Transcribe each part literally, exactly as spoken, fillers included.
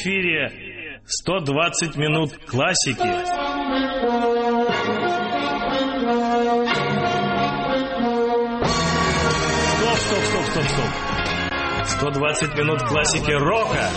эфире сто двадцать минут классики. Стоп, стоп, стоп, стоп, стоп. сто двадцать минут классики рока.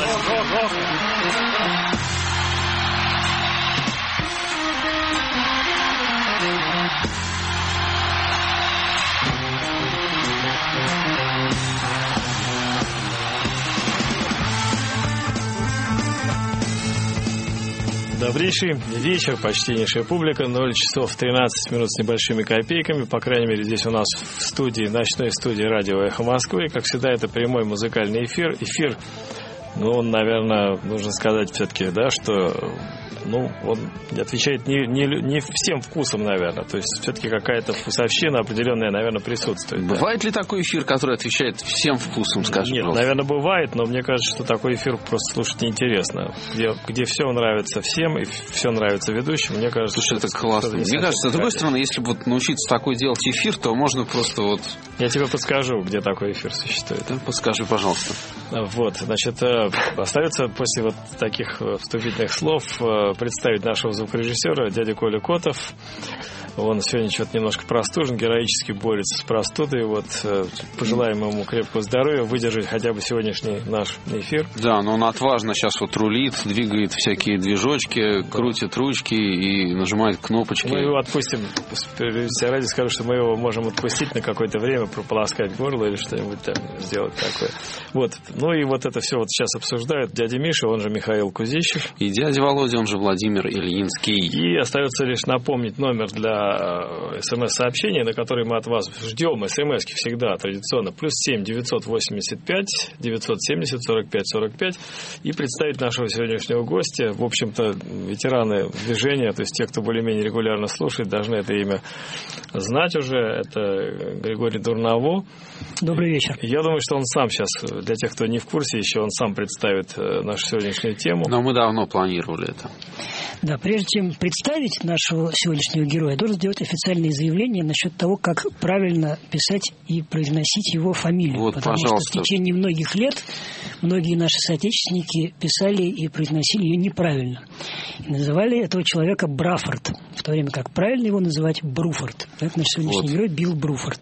Добрейший вечер, почтеннейшая публика. Ноль часов тринадцать минут с небольшими копейками. По крайней мере, здесь у нас в студии, ночной студии радио «Эхо Москвы». Как всегда, это прямой музыкальный эфир. Эфир, ну, он, наверное, нужно сказать все-таки, да, что... Ну, он отвечает не, не, не всем вкусам, наверное. То есть, все-таки какая-то вкусовщина определенная, наверное, присутствует. Бывает да? ли такой эфир, который отвечает всем вкусам, скажем? Нет, пожалуйста. Наверное, бывает, но мне кажется, что такой эфир просто слушать неинтересно. Где, где все нравится всем и все нравится ведущим, мне кажется... Слушай, это классно. Мне кажется, с другой стороны, если бы вот научиться такой делать эфир, то можно просто вот... Я тебе подскажу, где такой эфир существует. Да, подскажи, пожалуйста. Вот, значит, остается после вот таких вступительных слов представить нашего звукорежиссера, дядя Коля Котов. Он сегодня что-то немножко простужен, героически борется с простудой. Вот, пожелаем ему крепкого здоровья, выдержать хотя бы сегодняшний наш эфир. Да, но он отважно сейчас вот рулит, двигает всякие движочки, крутит ручки и нажимает кнопочки. Мы его отпустим. Я ради скажу, что мы его можем отпустить на какое-то время, прополоскать горло или что-нибудь там сделать такое. Вот. Ну и вот это все вот сейчас обсуждают дядя Миша, он же Михаил Кузищев. И дядя Володя, он же Владимир Ильинский. И остается лишь напомнить номер для смс-сообщения, на который мы от вас ждем. СМСки всегда традиционно. Плюс семь девятьсот восемьдесят пять девятьсот семьдесят сорок пять сорок пять. И представить нашего сегодняшнего гостя. В общем-то, ветераны движения, то есть те, кто более-менее регулярно слушает, должны это имя знать уже. Это Григорий Дурново. Добрый вечер. Я думаю, что он сам сейчас, для тех, кто не в курсе, еще он сам представит нашу сегодняшнюю тему. Но мы давно планировали это. Да, прежде чем представить нашего сегодняшнего героя, я должен сделать официальное заявление насчет того, как правильно писать и произносить его фамилию. Вот, потому пожалуйста. что в течение многих лет многие наши соотечественники писали и произносили ее неправильно. И называли этого человека Брафорд, в то время как правильно его называть Бруфорд. Это наш сегодняшний вот. герой Билл Бруфорд.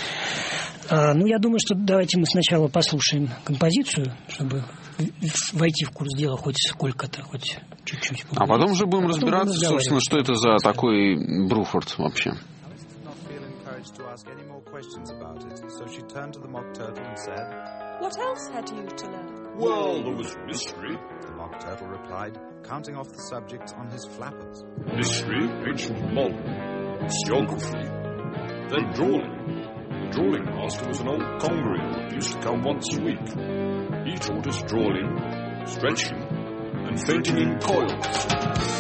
А, ну, я думаю, что давайте мы сначала послушаем композицию, чтобы войти в курс дела хоть сколько-то, хоть чуть-чуть. А потом уже будем а разбираться, будем собственно, что это за такой Бруфорд вообще. What else had you to learn? Well, there was mystery. The Mock Turtle replied, counting off the subjects on his flappers. Mystery, ancient modern, geography, then drawing. The drawing master was an old congery that used to come once a week. He taught us drawing, stretching, and fainting in coils.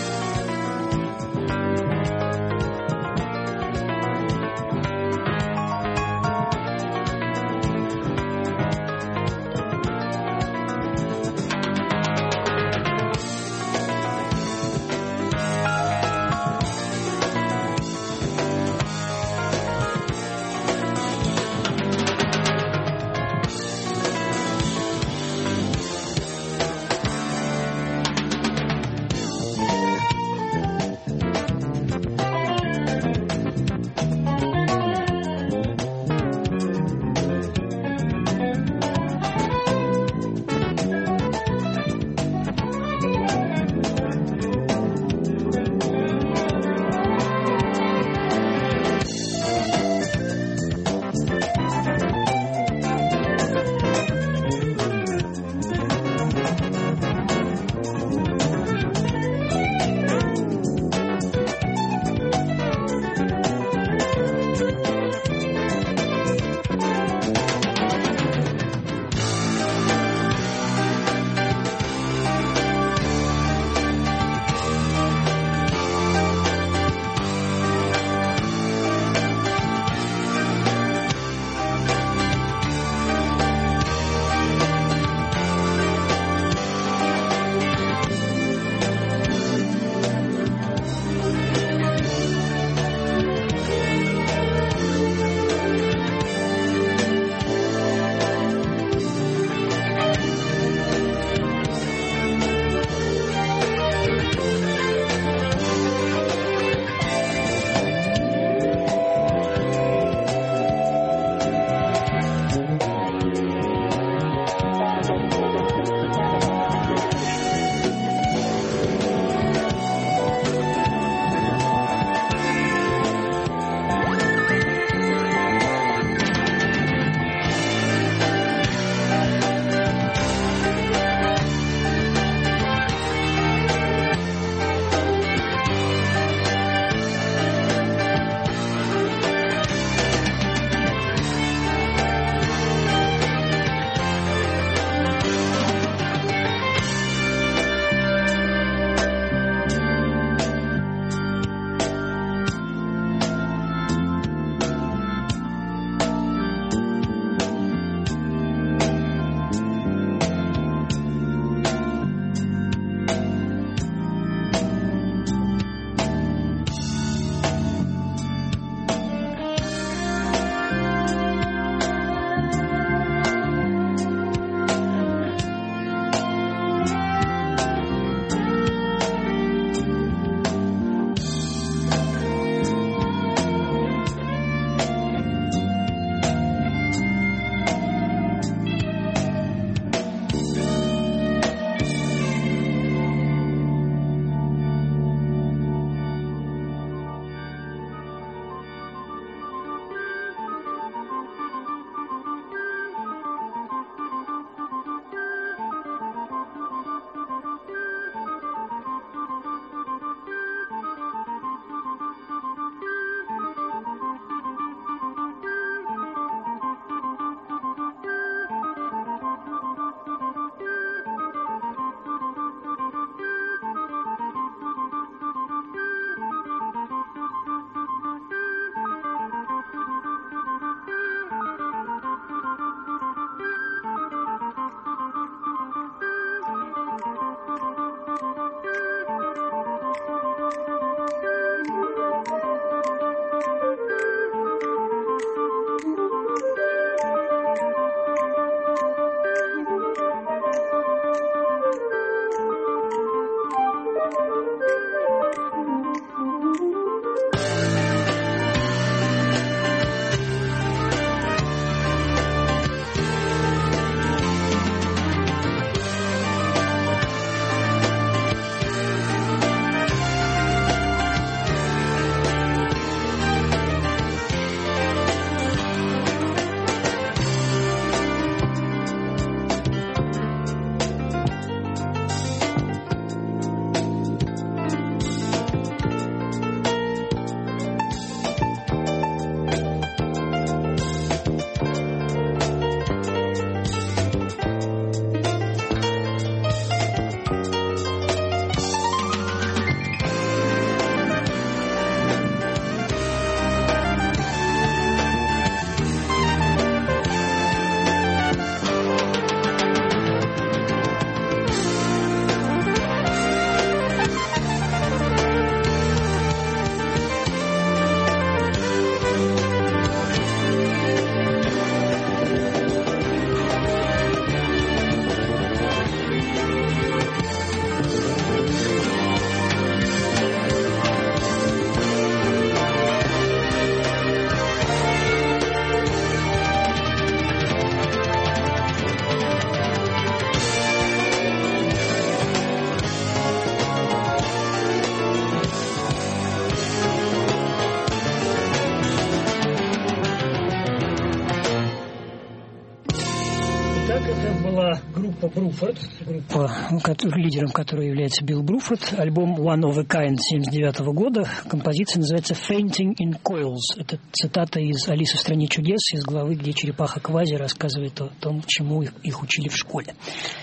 Бруфорд, группа, лидером которой является Билл Бруфорд. Альбом One of a Kind семьдесят девятого года. Композиция называется Fainting in Coils. Это цитата из «Алисы в стране чудес», из главы, где черепаха Квази рассказывает о том, чему их, их учили в школе.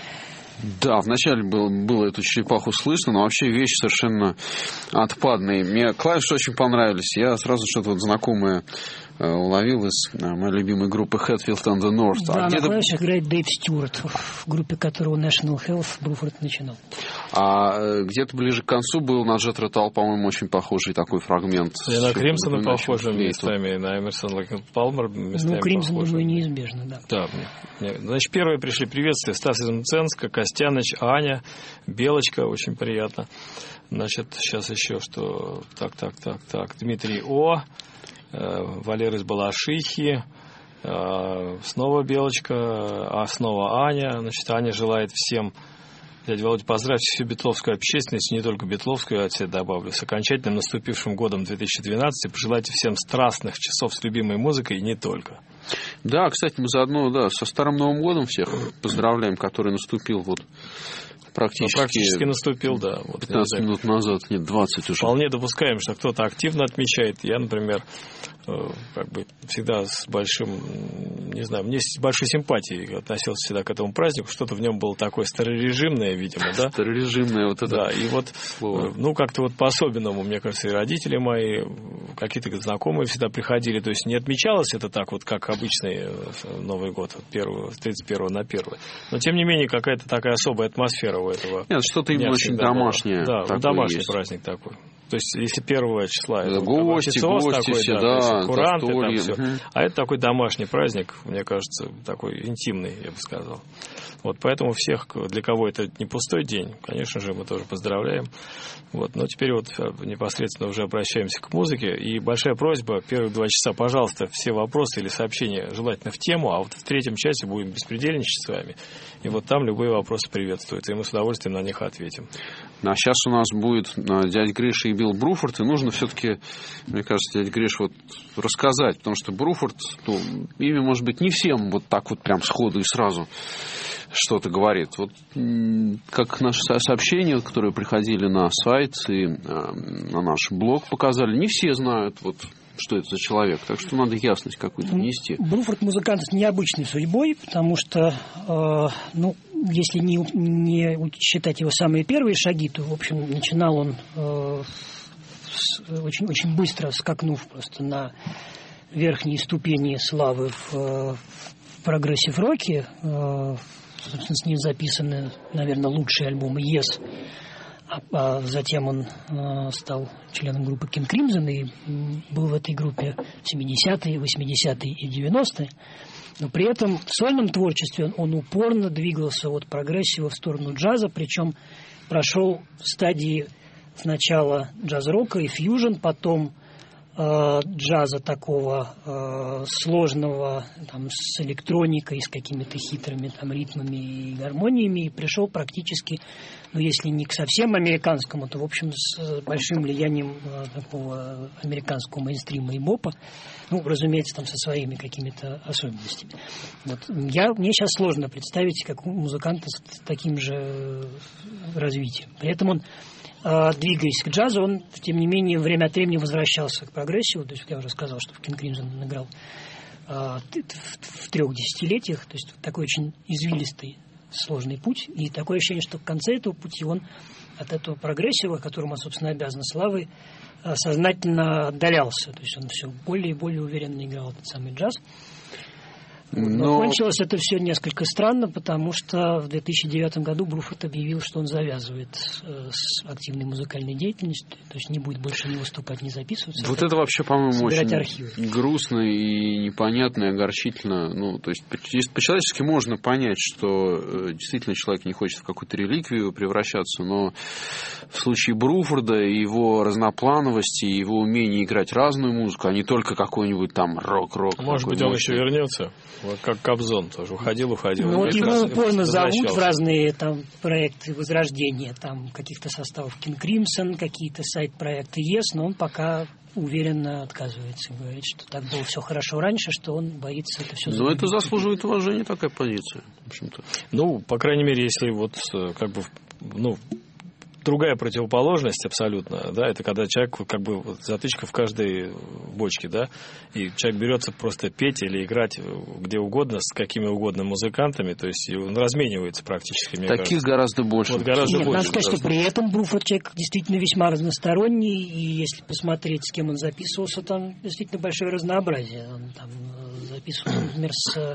Да, вначале было, было эту черепаху слышно, но вообще вещи совершенно отпадные. Мне клавиши очень понравились. Я сразу что-то вот знакомое э, уловил из э, моей любимой группы Hatfield and the North. Да, а на клавишах играет Дэйв Стюарт, в группе которого National Health Бруфорд начинал. А э, где-то ближе к концу был на Джет Ротал, по-моему, очень похожий такой фрагмент. И на Кримсона похожим местами, на Эмерсон Лэк Палмер местами. Ну, Кримсон, думаю, неизбежно, да. Да. Значит, первые пришли приветствия. Стас из Мценска, Костяныч, Аня, Белочка, очень приятно. Значит, сейчас еще что? Так, так, так, так. Дмитрий О, э, Валер из Балашихи, э, снова Белочка, а снова Аня. Значит, Аня желает всем, дядя Володя, поздравьте всю бетловскую общественность, не только бетловскую, от себя добавлю, с окончательным наступившим годом две тысячи двенадцатый. Пожелайте всем страстных часов с любимой музыкой и не только. Да, кстати, мы заодно, да, со Старым Новым годом всех поздравляем, который наступил вот практически... Ну, практически наступил, да. Вот, пятнадцать минут назад, нет, двадцать уже. Вполне допускаем, что кто-то активно отмечает. Я, например, как бы всегда с большим, не знаю, мне с большой симпатией относился всегда к этому празднику. Что-то в нем было такое старорежимное, видимо, да? Старорежимное, вот это да, и вот, слово. Ну, как-то вот по-особенному, мне кажется, и родители мои, какие-то знакомые всегда приходили. То есть не отмечалось это так вот, как обычный Новый год, с тридцать первого на первое. Но, тем не менее, какая-то такая особая атмосфера у этого. Нет, что-то именно очень домашнее. Да, домашний есть. Праздник такой. То есть, если первого числа это гости, вот, гости, такой, все, да, да, куранты, там все. Угу. А это такой домашний праздник, мне кажется, такой интимный, я бы сказал. Вот, поэтому всех, для кого это не пустой день, конечно же, мы тоже поздравляем. Вот, но теперь вот непосредственно уже обращаемся к музыке. И большая просьба, первые два часа, пожалуйста, все вопросы или сообщения желательно в тему, а вот в третьем часе будем беспредельничать с вами. И вот там любые вопросы приветствуются, и мы с удовольствием на них ответим. А сейчас у нас будет дядя Гриша и Билл Бруфорд, и нужно все-таки, мне кажется, дядя Гриш, вот рассказать, потому что Бруфорд, ну, имя, может быть, не всем вот так вот прям сходу и сразу что-то говорит. Вот как наши сообщения, которые приходили на сайт и на наш блог, показали, не все знают, вот, что это за человек. Так что надо ясность какую-то внести. Бруфорд музыкант с необычной судьбой, потому что, э, ну, если не, не считать его самые первые шаги, то, в общем, начинал он э, с, очень, очень быстро, скакнув просто на верхние ступени славы в, в прогрессив-роке. Э, собственно, с ним записаны, наверное, лучшие альбомы Yes. А, а затем он э, стал членом группы King Crimson и был в этой группе в семидесятые, восьмидесятые и девяностые. Но при этом в сольном творчестве он, он упорно двигался от прогрессива в сторону джаза, причем прошел стадии сначала джаз-рока и фьюжн, потом э, джаза такого э, сложного, там, с электроникой, с какими-то хитрыми там, ритмами и гармониями, и пришел практически, ну, если не к совсем американскому, то, в общем, с большим влиянием э, такого американского мейнстрима и бопа. Ну, разумеется, там со своими какими-то особенностями. Вот. Я, мне сейчас сложно представить, как музыканта с таким же развитием. При этом он, э, двигаясь к джазу, он, тем не менее, время от времени возвращался к прогрессиву. То есть, я уже сказал, что в King Crimson он играл э, в, в трех десятилетиях. То есть, такой очень извилистый, сложный путь. И такое ощущение, что в конце этого пути он от этого прогрессива, которому он, собственно, обязан славой, сознательно отдалялся. То есть он все более и более уверенно играл этот самый джаз. Но, Но кончилось это все несколько странно, потому что в две тысячи девятом году Бруфорд объявил, что он завязывает э, с активной музыкальной деятельностью, то есть не будет больше не выступать, не записываться. Вот это вообще, по-моему, очень архивы. грустно и непонятно, и огорчительно. Ну, то есть по-человечески можно понять, что э, действительно человек не хочет в какую-то реликвию превращаться, но в случае Бруфорда и его разноплановости, и его умение играть разную музыку, а не только какой-нибудь там рок-рок. Может быть, он еще вернется? Вот как Кобзон тоже уходил, уходил. Ну вот его упорно зовут в разные там проекты возрождения, там каких-то составов King Crimson, какие-то сайт-проекты Yes, но он пока уверенно отказывается, говорит, что так было все хорошо раньше, что он боится это все. Но это заслуживает уважения, такая позиция, в общем-то. Ну, по крайней мере, если вот как бы, ну, другая противоположность абсолютно, да, это когда человек, как бы, вот, затычка в каждой бочке, да, и человек берется просто петь или играть где угодно, с какими угодно музыкантами, то есть он разменивается практически, мне Таких кажется. гораздо больше. Вот гораздо Нет, больше. надо сказать, что при этом Бруфорд человек действительно весьма разносторонний, и если посмотреть, с кем он записывался, там действительно большое разнообразие. Он там записывался, например, с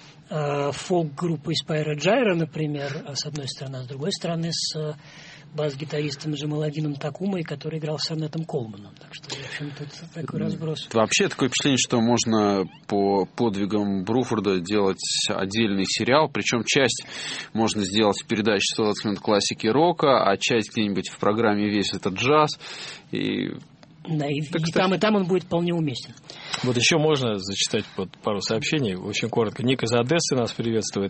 э, фолк-группой Спайро Джайро, например, с одной стороны, а с другой стороны, с бас-гитаристом Джамаладином Такумой, который играл с Арнетом Колманом. Так что, в общем, тут такой разброс. Вообще такое впечатление, что можно по подвигам Бруфорда делать отдельный сериал, причем часть можно сделать в передаче «Солодсмен классики рока», а часть где-нибудь в программе «Весь этот джаз». И... Да, и, так, и там, и там он будет вполне уместен. Вот еще можно зачитать вот пару сообщений, очень коротко. Ник из Одессы нас приветствует.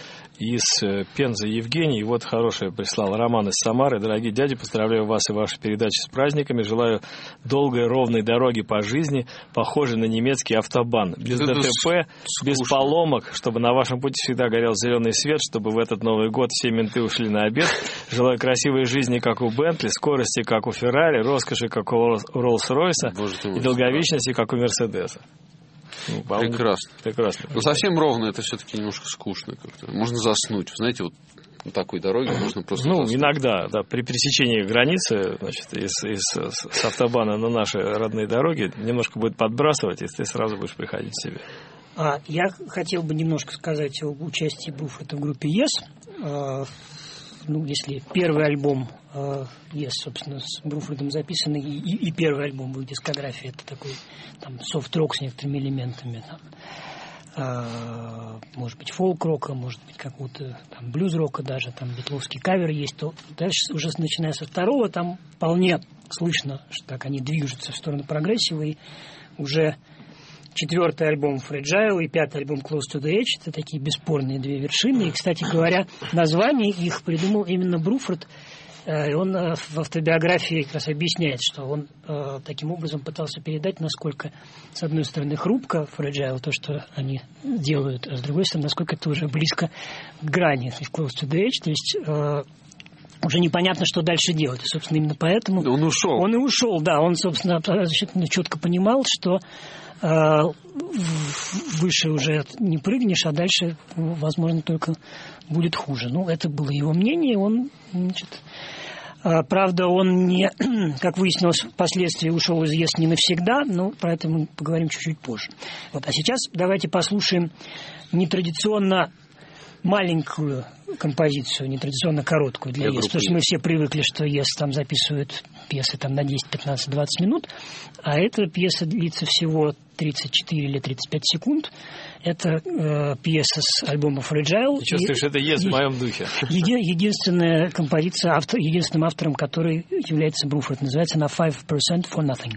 Из Пензы Евгений. И вот хорошее прислал Роман из Самары. Дорогие дяди, поздравляю вас и ваши передачи с праздниками. Желаю долгой ровной дороги по жизни, похожей на немецкий автобан. Без Это ДТП, без поломок, чтобы на вашем пути всегда горел зеленый свет, чтобы в этот Новый год все менты ушли на обед. Желаю красивой жизни, как у Бентли, скорости, как у Феррари, роскоши, как у Роллс-Ройса, и долговечности, как у Мерседеса. Ну, прекрасно. Прекрасно. Но совсем ровно это все-таки немножко скучно как-то. Можно заснуть. Знаете, вот на такой дороге можно просто Ну, заснуть. иногда, да, при пересечении границы, значит, из, из, с автобана на наши родные дороги немножко будет подбрасывать, и ты сразу будешь приходить в себя. А, я хотел бы немножко сказать об участии Бруфорда в группе Yes. А, ну, если первый альбом uh, Yes, собственно, с Бруфордом записанный, и, и, и первый альбом в их дискографии, это такой там софт-рок с некоторыми элементами, там, uh, может быть, фолк-рока, может быть, какого-то там блюз-рока даже, там битловский кавер есть, то дальше, уже начиная со второго, там вполне слышно, что так они движутся в сторону прогрессива, и уже четвертый альбом Fragile и пятый альбом Close to the Edge — это такие бесспорные две вершины. И, кстати говоря, название их придумал именно Бруфорд. И он в автобиографии как раз объясняет, что он таким образом пытался передать, насколько, с одной стороны, хрупко Fragile, то, что они делают, а с другой стороны, насколько это уже близко к грани, Close to the Edge. То есть уже непонятно, что дальше делать. И, собственно, именно поэтому... Он ушел. Он и ушел, да. Он, собственно, абсолютно четко понимал, что э, выше уже не прыгнешь, а дальше, возможно, только будет хуже. Ну, это было его мнение. Он, значит... э, правда, он не, как выяснилось, впоследствии ушел из Yes не навсегда, но про это мы поговорим чуть-чуть позже. Вот. А сейчас давайте послушаем нетрадиционно маленькую композицию, нетрадиционно короткую для Yes, потому что мы все привыкли, что Yes там записывают пьесы там на десять, пятнадцать, двадцать минут, а эта пьеса длится всего тридцать четыре или тридцать пять секунд. Это э, пьеса с альбома Fragile. Ты чувствуешь, и, это Yes и, в моем духе. Еди, единственная композиция, автор, единственным автором которой является Бруфорд, называется она five percent for Nothing.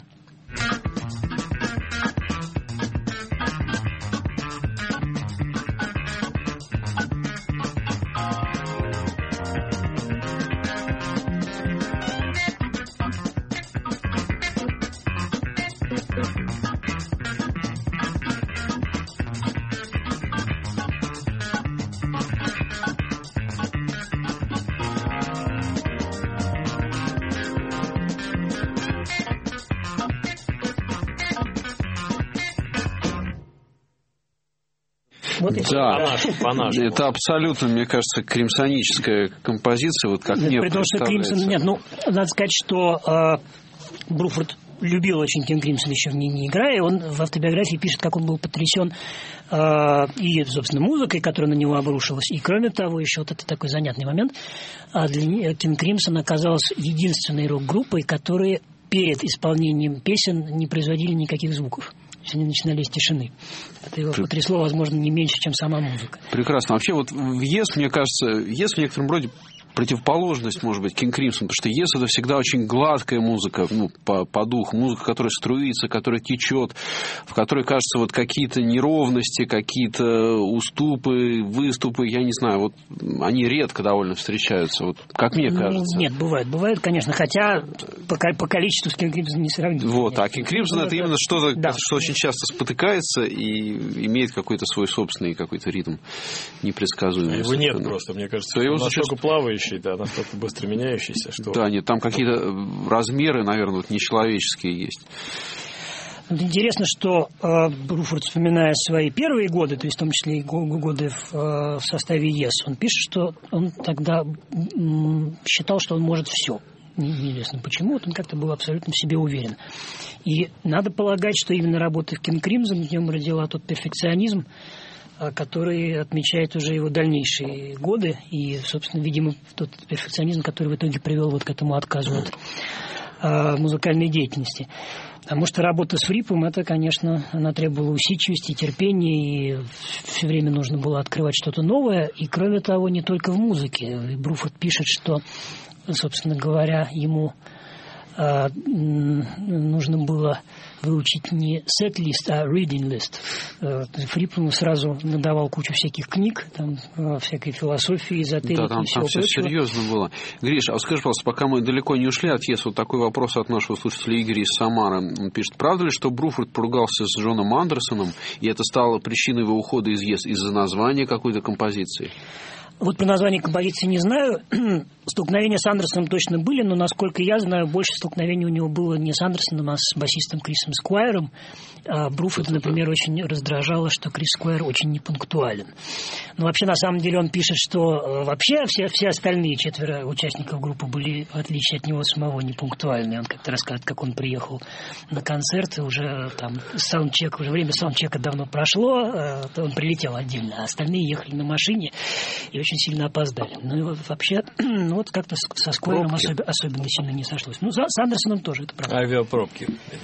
Вот да, по-нашему. Это абсолютно, мне кажется, кримсоническая композиция, вот как мне При том, что Кримсон... Нет, ну, надо сказать, что э, Бруфорд любил очень Кинг Кримсон еще в ней не играя. Он в автобиографии пишет, как он был потрясен э, и, собственно, музыкой, которая на него обрушилась. И, кроме того, еще вот это такой занятный момент. А для Кинг Кримсон оказалась единственной рок-группой, которая перед исполнением песен не производили никаких звуков. Они начинали с тишины. Это его потрясло, возможно, не меньше, чем сама музыка. Прекрасно. Вообще, вот в Yes, мне кажется, Yes в некотором роде противоположность, может быть, King Crimson, потому что Yes — это всегда очень гладкая музыка, ну, по, по духу, музыка, которая струится, которая течет, в которой, кажется, вот какие-то неровности, какие-то уступы, выступы, я не знаю, вот они редко довольно встречаются, вот как мне кажется. Нет, бывает, бывает, конечно, хотя по, по количеству с King Crimson не сравнить. Вот, а King Crimson — это именно что-то, да, что очень часто спотыкается и имеет какой-то свой собственный какой-то ритм непредсказуемый. Его нет просто, мне кажется, он настолько плавающий, да, настолько быстро меняющийся, что... Да, нет, там какие-то размеры, наверное, вот нечеловеческие есть. Интересно, что э, Бруфорд, вспоминая свои первые годы, то есть в том числе и годы в, э, в составе Yes, он пишет, что он тогда м, считал, что он может все. Неизвестно почему, вот он как-то был абсолютно в себе уверен. И надо полагать, что именно работа в King Crimson в нем родила тот перфекционизм, который отмечает уже его дальнейшие годы, и, собственно, видимо, тот перфекционизм, который в итоге привел вот к этому отказу от а, музыкальной деятельности. Потому что работа с Фрипом, это, конечно, она требовала усидчивости, терпения, и все время нужно было открывать что-то новое, и, кроме того, не только в музыке. Бруфорд пишет, что, собственно говоря, ему а, нужно было выучить не сет-лист, а reading-лист. Фрип ему сразу надавал кучу всяких книг, там, всякой философии, эзотерики, да, там, и всего там все прочего. серьезно было. Гриш, а скажи, пожалуйста, пока мы далеко не ушли от Yes, вот такой вопрос от нашего слушателя Игоря из Самары. Он пишет, правда ли, что Бруфорд поругался с Джоном Андерсоном, и это стало причиной его ухода из Yes из-за названия какой-то композиции? Вот про название композиции не знаю. Столкновения с Андерсоном точно были, но, насколько я знаю, больше столкновений у него было не с Андерсоном, а с басистом Крисом Сквайром. А Бруфорда, например, очень раздражало, что Крис Сквайр очень непунктуален. Но вообще, на самом деле, он пишет, что вообще все, все остальные четверо участников группы были, в отличие от него самого, непунктуальны. Он как-то рассказывает, как он приехал на концерт, и уже там саундчек, уже время саундчека давно прошло, он прилетел отдельно, а остальные ехали на машине и очень сильно опоздали. Ну и вообще, ну, вот как-то со Сквайром особ... особенно сильно не сошлось. Ну, с Андерсоном тоже, это правда. Авиапробки.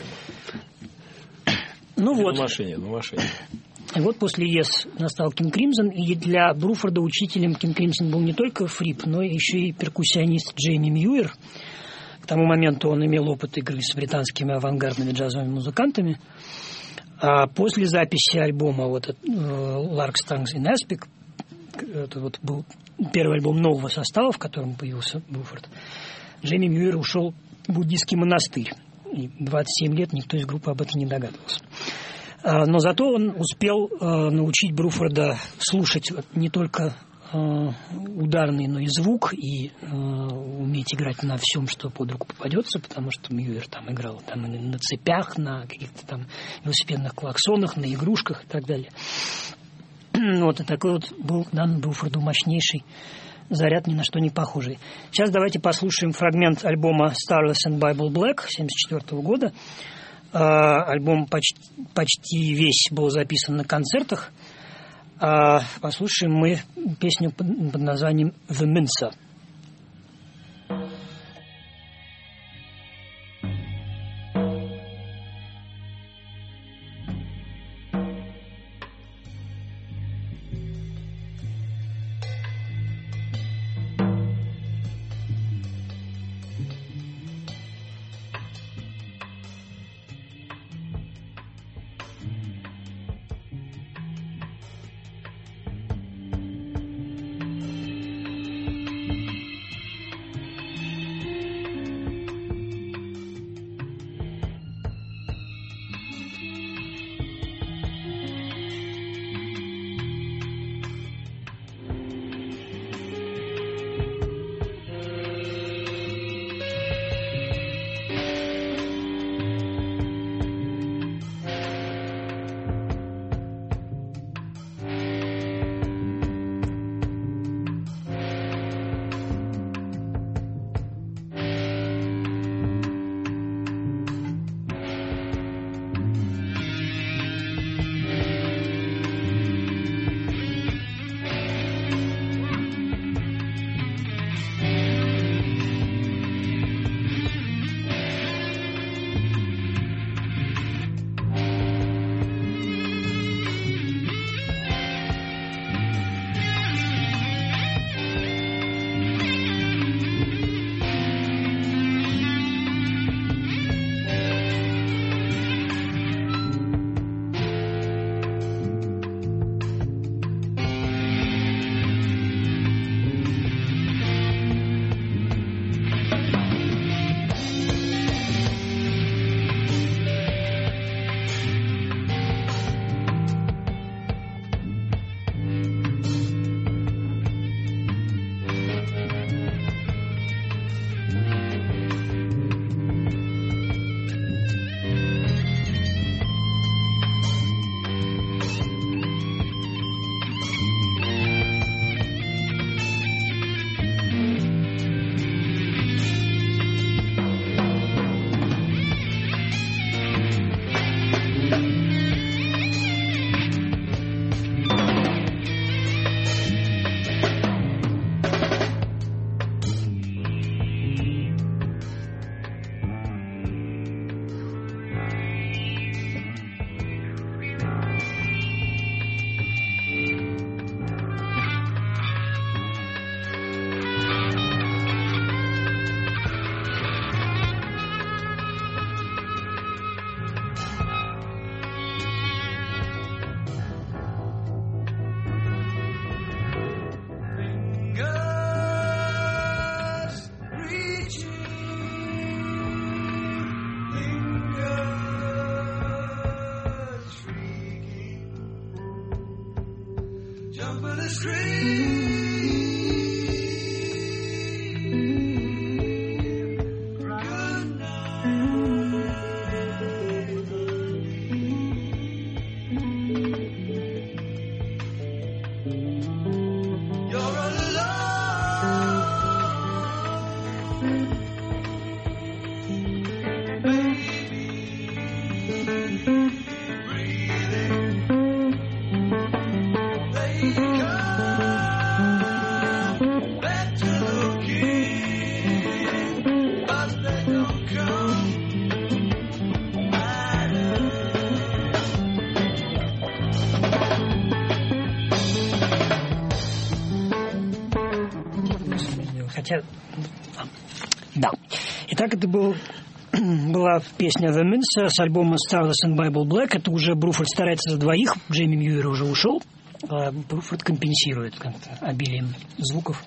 Ну на вот. машине, на машине. И вот после Yes настал King Crimson, и для Бруфорда учителем King Crimson был не только Фрип, но еще и перкуссионист Джейми Мьюир. К тому моменту он имел опыт игры с британскими авангардными джазовыми музыкантами. А после записи альбома вот, Lark Tongues in Aspic, это вот был первый альбом нового состава, в котором появился Бруфорд, Джейми Мьюир ушел в буддийский монастырь. И двадцать семь лет никто из группы об этом не догадывался. Но зато он успел научить Бруфорда слушать не только ударный, но и звук, и уметь играть на всем, что под руку попадется, потому что Мьюир там играл там, на цепях, на каких-то там велосипедных клаксонах, на игрушках и так далее. Вот, и такой вот был дан Бруфорду мощнейший заряд, ни на что не похожий. Сейчас давайте послушаем фрагмент альбома Starless and Bible Black семьдесят четвёртого года. А, альбом почти, почти весь был записан на концертах. А, послушаем мы песню под, под названием «The Mincer». хотя... Да. Итак, это был, была песня The Mincer с альбома Starless and Bible Black. Это уже Бруфорд старается за двоих. Джейми Мьюир уже ушел. А Бруфорд компенсирует как-то обилием звуков.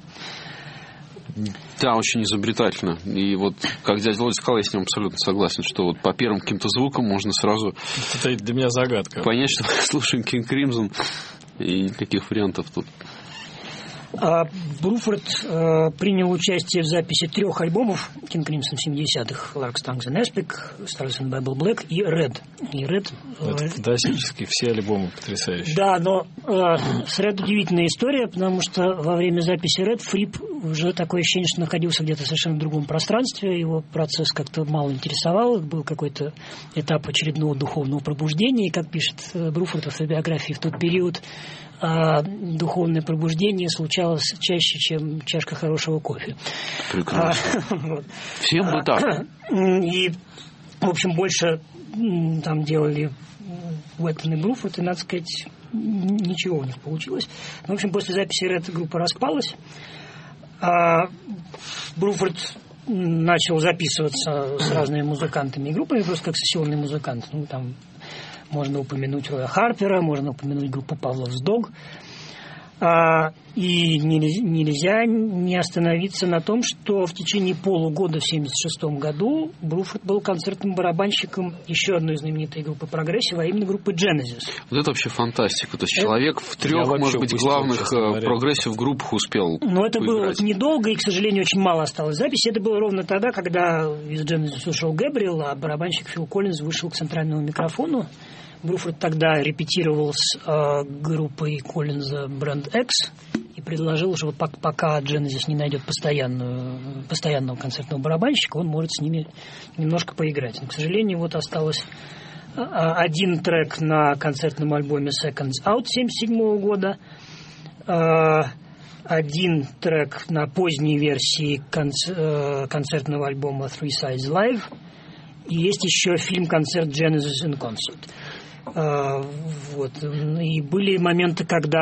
Да, очень изобретательно. И вот, как дядя Володя сказал, я с ним абсолютно согласен, что вот по первым каким-то звукам можно сразу... Это для меня загадка. Понять, что мы слушаем King Crimson, и никаких вариантов тут. А Бруфорд э, принял участие в записи трех альбомов King Crimson в семидесятых: Lark's Tongue and Aspic, Starless and Bible Black и Red. И Red э, это фантастически, все альбомы потрясающие. Да, но э, с Red удивительная история, потому что во время записи Red Фрип уже такое ощущение, что находился где-то совершенно в другом пространстве, его процесс как-то мало интересовал, был какой-то этап очередного духовного пробуждения, и, как пишет Бруфорд в автобиографии, в тот период а духовное пробуждение случалось чаще, чем чашка хорошего кофе. Прекрасно. А, вот. Всем бы так. И, в общем, больше там делали Уэттон и Бруфорд, и, надо сказать, ничего у них получилось. Но, в общем, после записи Red группа распалась. А Бруфорд начал записываться с разными музыкантами и группами, просто как сессионный музыкант. Ну, там можно упомянуть Роя Харпера, можно упомянуть группу Pavlov's Dog. А, и нельзя, нельзя не остановиться на том, что в течение полугода в семьдесят шестом году Бруфорд был концертным барабанщиком еще одной знаменитой группы прогрессива, а именно группы Genesis. Вот это вообще фантастика. То есть это... человек в трех, может быть, главных прогрессив-группах успел Но это было недолго, и, к сожалению, очень мало осталось записи. Это было ровно тогда, когда из Genesis ушел Гэбриэл, а барабанщик Фил Коллинз вышел к центральному микрофону. Бруфорд тогда репетировал с э, группой Коллинза Brand X и предложил, что вот пока Genesis не найдет постоянную, постоянного концертного барабанщика, он может с ними немножко поиграть. Но, к сожалению, вот осталось э, один трек на концертном альбоме Seconds Out семьдесят седьмого года, э, один трек на поздней версии конц, э, концертного альбома Three Sides Live, и есть еще фильм-концерт Genesis in Concert. Uh, вот. И были моменты, когда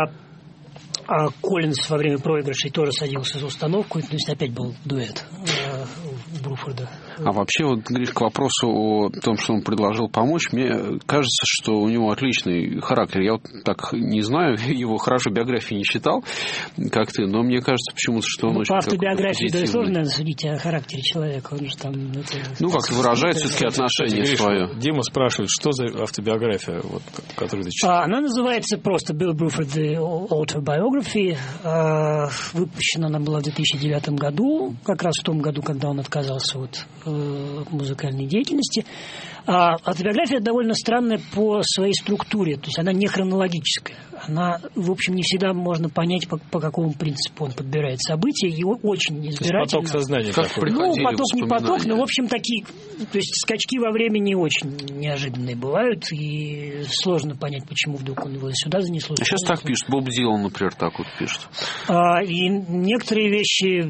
uh, Коллинз во время проигрышей тоже садился за установку, то есть опять был дуэт uh, Бруфорда. А вообще, вот, Гриш, к вопросу о том, что он предложил помочь, мне кажется, что у него отличный характер. Я вот так не знаю, его хорошо биографии не читал, как ты, но мне кажется почему-то, что он ну, очень по автобиографии да сложно наверное, судить о характере человека. Он же там, это, ну, как-то выражает все-таки отношение Гриш, свое. Дима спрашивает, что за автобиография, вот, которую ты читал? А, она называется просто Bill Bruford The Autobiography. А, выпущена она была в две тысячи девятом году, как раз в том году, когда он отказался от музыкальной деятельности. А автобиография довольно странная по своей структуре, то есть она не хронологическая. Она, в общем, не всегда можно понять, по, по какому принципу он подбирает события. Его очень избирательно. То есть поток сознания как такой. Ну, поток не поток, но, в общем, такие... То есть скачки во времени очень неожиданные бывают, и сложно понять, почему вдруг он его сюда занесло. А сейчас так пишет. Боб Дилан, например, так вот пишет. А, и некоторые вещи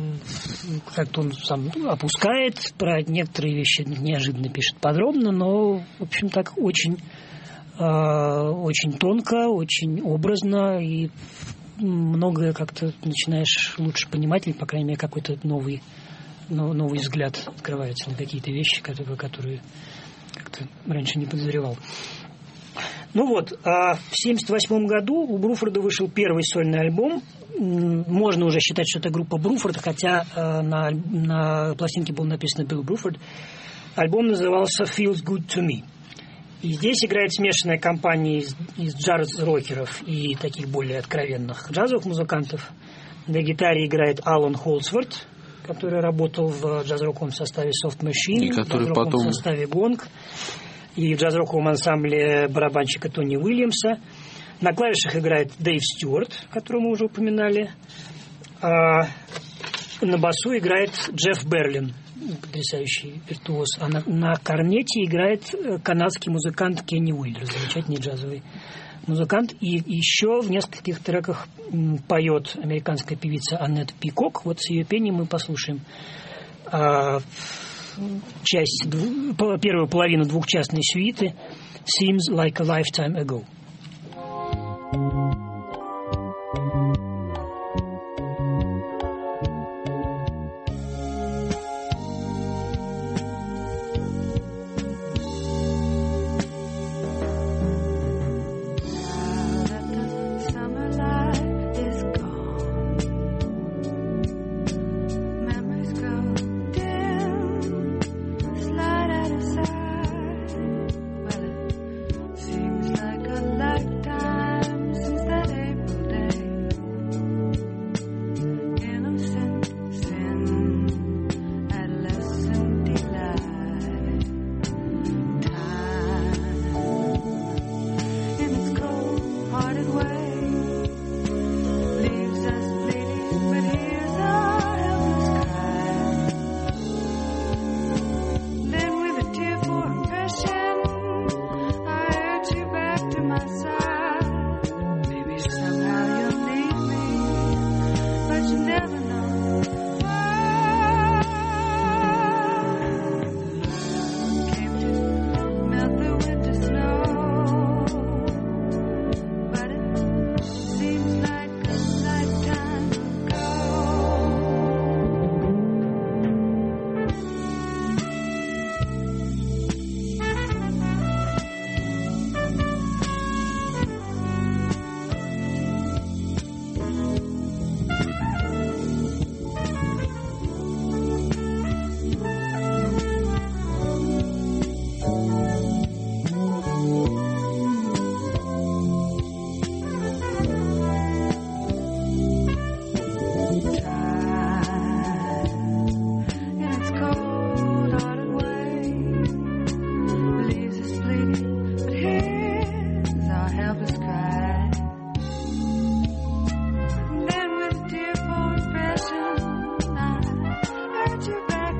как-то он сам опускает, про некоторые вещи неожиданно пишет подробно, но, в общем, так очень... очень тонко, очень образно, и многое как-то начинаешь лучше понимать, или, по крайней мере, какой-то новый, новый взгляд открывается на какие-то вещи, которые, которые как-то раньше не подозревал. Ну вот, в семьдесят восьмом году у Бруфорда вышел первый сольный альбом. Можно уже считать, что это группа Бруфорд, хотя на, на пластинке было написано Bill Bruford. Альбом назывался Feels Good to Me. И здесь играет смешанная компания из, из джаз-рокеров и таких более откровенных джазовых музыкантов. На гитаре играет Алан Холсворт, который работал в джаз-роковом составе Soft Machine, и который в джаз-роковом потом... составе Gong, и в джаз-роковом ансамбле барабанщика Тони Уильямса. На клавишах играет Дэйв Стюарт, которого мы уже упоминали. А на басу играет Джефф Берлин, потрясающий виртуоз. А на, на корнете играет канадский музыкант Кенни Уиллер, замечательный джазовый музыкант. И еще в нескольких треках поет американская певица Аннет Пикок. Вот с ее пением мы послушаем а, часть, первую половину двухчастной сюиты «Seems like a lifetime ago».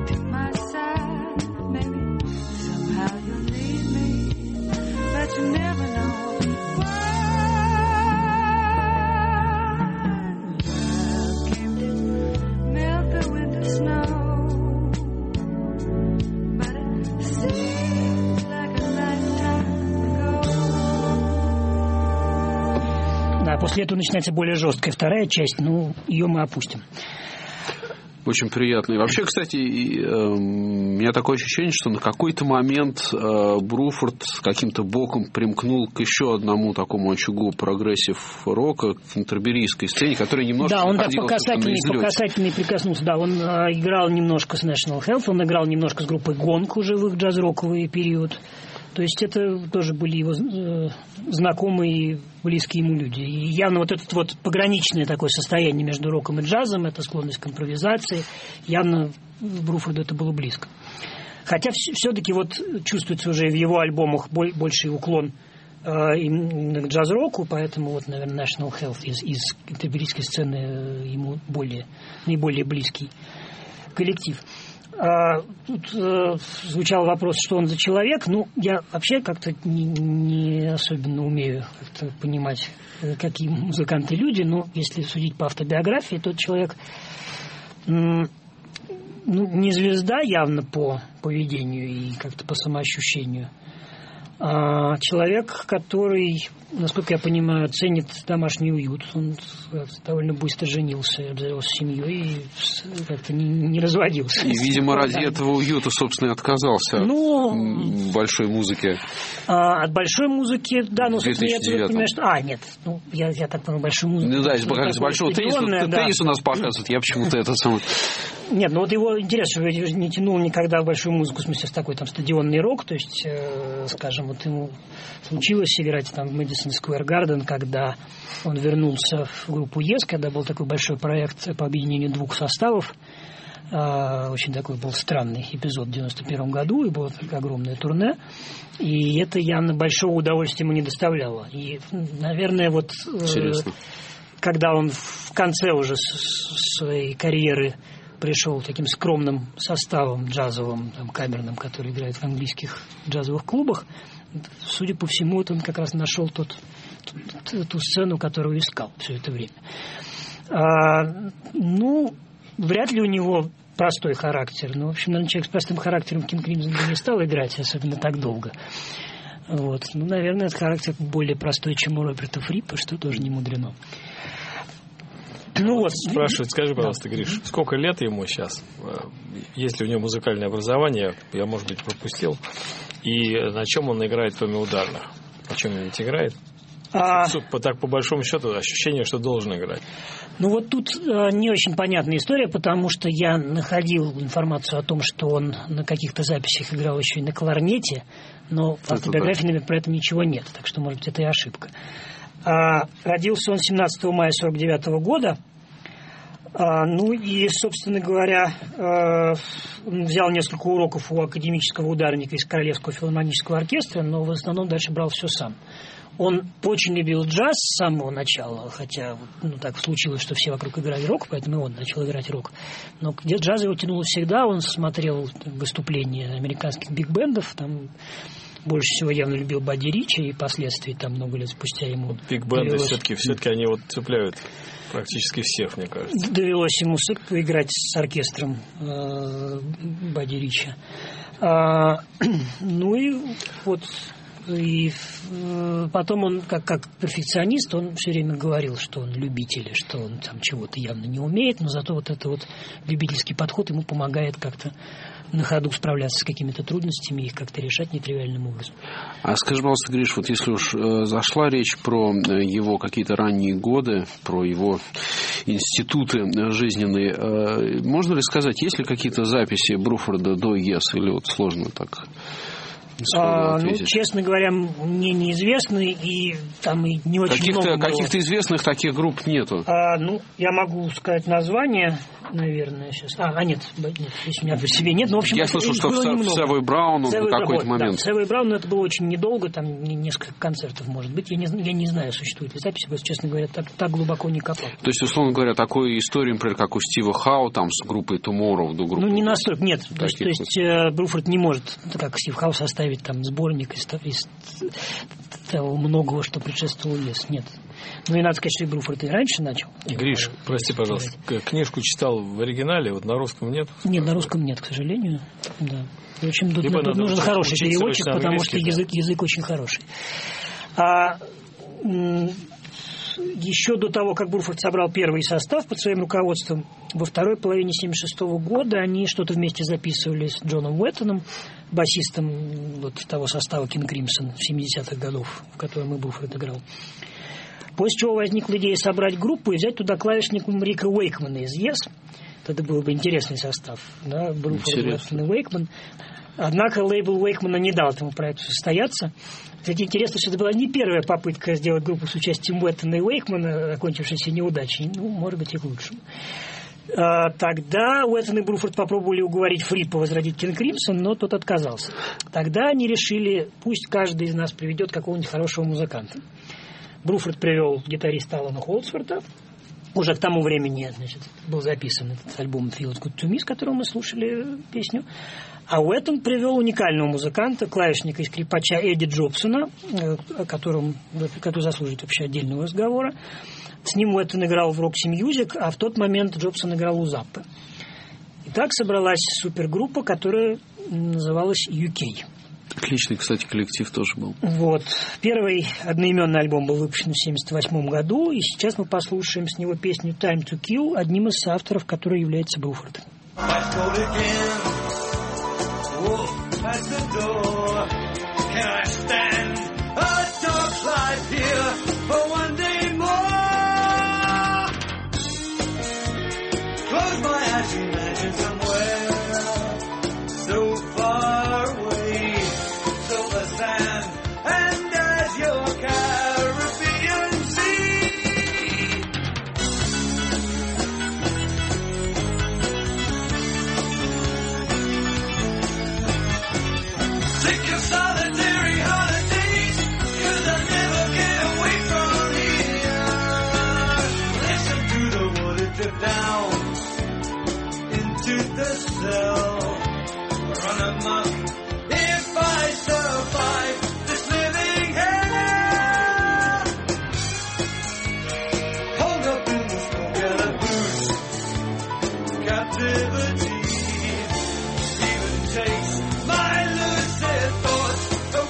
to my side. Maybe somehow you'll leave me, but you never know why. Love came to melt the winter snow, but it seems like a lifetime ago. Да, после этого начинается более жесткая вторая часть, ну, ее мы опустим. Очень приятно. И вообще, кстати, и, э, у меня такое ощущение, что на какой-то момент э, Бруфорд каким-то боком примкнул к еще одному такому очагу прогрессив-рока, к кентерберийской сцене, которая немножко... Да, он так по касательной, по касательной прикоснулся. Да, он э, играл немножко с National Health, он играл немножко с группой Гонг уже в их джаз-роковый период. То есть это тоже были его э, знакомые, близкие ему люди. И явно вот это вот пограничное такое состояние между роком и джазом, это склонность к импровизации, явно Бруфорду это было близко. Хотя все-таки вот чувствуется уже в его альбомах больший уклон э, именно к джаз-року, поэтому вот, наверное, National Health из, из кентерберийской сцены ему более, наиболее близкий коллектив. А, тут э, звучал вопрос, что он за человек. Ну, я вообще как-то не, не особенно умею как-то понимать, какие музыканты люди, но если судить по автобиографии, тот человек м, ну, не звезда явно по поведению и как-то по самоощущению, а человек, который, насколько я понимаю, ценит домашний уют. Он довольно быстро женился, обзавелся семьей и как-то не, не разводился. И, видимо, ради этого уюта, собственно, и отказался ну, от большой музыки. А, от большой музыки, да, ну, собственно, я понимаю, что... А, нет, ну, я, я так понимаю, большую музыку... Ну, да, с большого тенниса, да. Теннис у нас показывает, я почему-то это самое... Нет, ну вот его интересно, что не тянул никогда в большую музыку, в смысле, в такой там стадионный рок, то есть, э, скажем, вот ему случилось играть там в Мэдисон Сквер Гарден, когда он вернулся в группу Yes, когда был такой большой проект по объединению двух составов. Э, очень такой был странный эпизод в девяносто первом году, и было такое огромное турне, и это явно большого удовольствия ему не доставляло. И, наверное, вот э, когда он в конце уже своей карьеры пришел таким скромным составом джазовым, там, камерным, который играет в английских джазовых клубах, судя по всему, вот он как раз нашел тот, ту, ту сцену, которую искал все это время. А, ну, вряд ли у него простой характер. Ну, в общем, наверное, человек с простым характером Кинг Кримсон не стал играть, особенно так долго. Вот. Ну, наверное, этот характер более простой, чем у Роберта Фриппа, что тоже не мудрено. Ну, вот. Спрашивают, скажи, пожалуйста, Гриш, сколько лет ему сейчас? Есть ли у него музыкальное образование? Я, может быть, пропустил. И на чем он играет, кроме ударных? На чем-нибудь играет? А... Так, по большому счету, ощущение, что должен играть. Ну, вот тут э, не очень понятная история, потому что я находил информацию о том, что он на каких-то записях играл еще и на кларнете, но в автобиографии, наверное, про это ничего нет, так что, может быть, это и ошибка. А, родился он семнадцатого мая сорок девятого года. А, ну и, собственно говоря, а, взял несколько уроков у академического ударника из Королевского филармонического оркестра, но в основном дальше брал все сам. Он очень любил джаз с самого начала, хотя ну, так случилось, что все вокруг играли рок, поэтому и он начал играть рок. Но где джаз его тянуло всегда, он смотрел выступления американских биг-бендов, там... Больше всего явно любил Бадди Ричи, и впоследствии, там, много лет спустя ему... Биг-бенды довелось... все-таки, все-таки они вот цепляют практически всех, мне кажется. Довелось ему поиграть с оркестром э, Бадди Ричи. А, ну и вот... И э, потом он, как, как перфекционист, он все время говорил, что он любитель, что он там чего-то явно не умеет, но зато вот этот вот любительский подход ему помогает как-то на ходу справляться с какими-то трудностями и их как-то решать нетривиальным образом. А скажи, пожалуйста, Гриш, вот если уж э, зашла речь про его какие-то ранние годы, про его институты жизненные, э, можно ли сказать, есть ли какие-то записи Бруфорда до Yes, или вот сложно так А, ну, честно говоря, мне неизвестно, и там и не очень каких-то, много было. Каких-то известных таких групп нету? А, ну, я могу сказать название, наверное, сейчас. А, а нет, нет, здесь у меня при себе нет. Но, в общем, я слышал, что в Сэвой Брауну в какой-то момент. Да, в Сэвой Брауну это было очень недолго, там несколько концертов, может быть. Я не, я не знаю, существует ли записи, потому что, честно говоря, так, так глубоко не копал. То есть, условно говоря, такой истории, например, как у Стива Хау, там, с группой Tomorrow, до группы... Ну, не настолько, нет. То есть, то есть э, Бруфорд не может, как Стив Хау, составить там сборник из, из того многого, что предшествовало Yes. Нет. Ну и надо сказать, что и Бруфорд и раньше начал. Гриш, прости, пожалуйста, книжку читал в оригинале, вот на русском нет? Нет, на русском нет, к сожалению. Да. В общем, тут, тут нужен хороший переводчик, потому что да. язык, язык очень хороший. А, м- еще до того, как Бруфорд собрал первый состав под своим руководством, во второй половине семьдесят шестого года они что-то вместе записывали с Джоном Уэттоном, басистом вот того состава King Crimson семидесятых годов, в котором и Бруфорд играл. После чего возникла идея собрать группу и взять туда клавишника Рика Уэйкмана из Yes. Это был бы интересный состав, да, Бруфорд, Уэттон и Уэйкман. Однако лейбл Уэйкмана не дал этому проекту состояться. Кстати, интересно, что это была не первая попытка сделать группу с участием Уэттона и Уэйкмана, окончившаяся неудачей. Ну, может быть, и к лучшему. А, тогда Уэттон и Бруфорд попробовали уговорить Фриппа возродить King Crimson, но тот отказался. Тогда они решили, пусть каждый из нас приведет какого-нибудь хорошего музыканта. Бруфорд привел гитариста Алана Холдсворта. Уже к тому времени, значит, был записан этот альбом «Feels Good to Me», с которого мы слушали песню. А Уэттон привел уникального музыканта, клавишника и скрипача Эдди Джобсона, о котором, который заслуживает вообще отдельного разговора. С ним Уэттон играл в Roxy Music, а в тот момент Джобсон играл у Заппы. И так собралась супергруппа, которая называлась ю кей. Отличный, кстати, коллектив тоже был. Вот. Первый одноименный альбом был выпущен в семьдесят восьмом году, и сейчас мы послушаем с него песню «Time to Kill», одним из авторов, который является Бруфорд. My lucid thoughts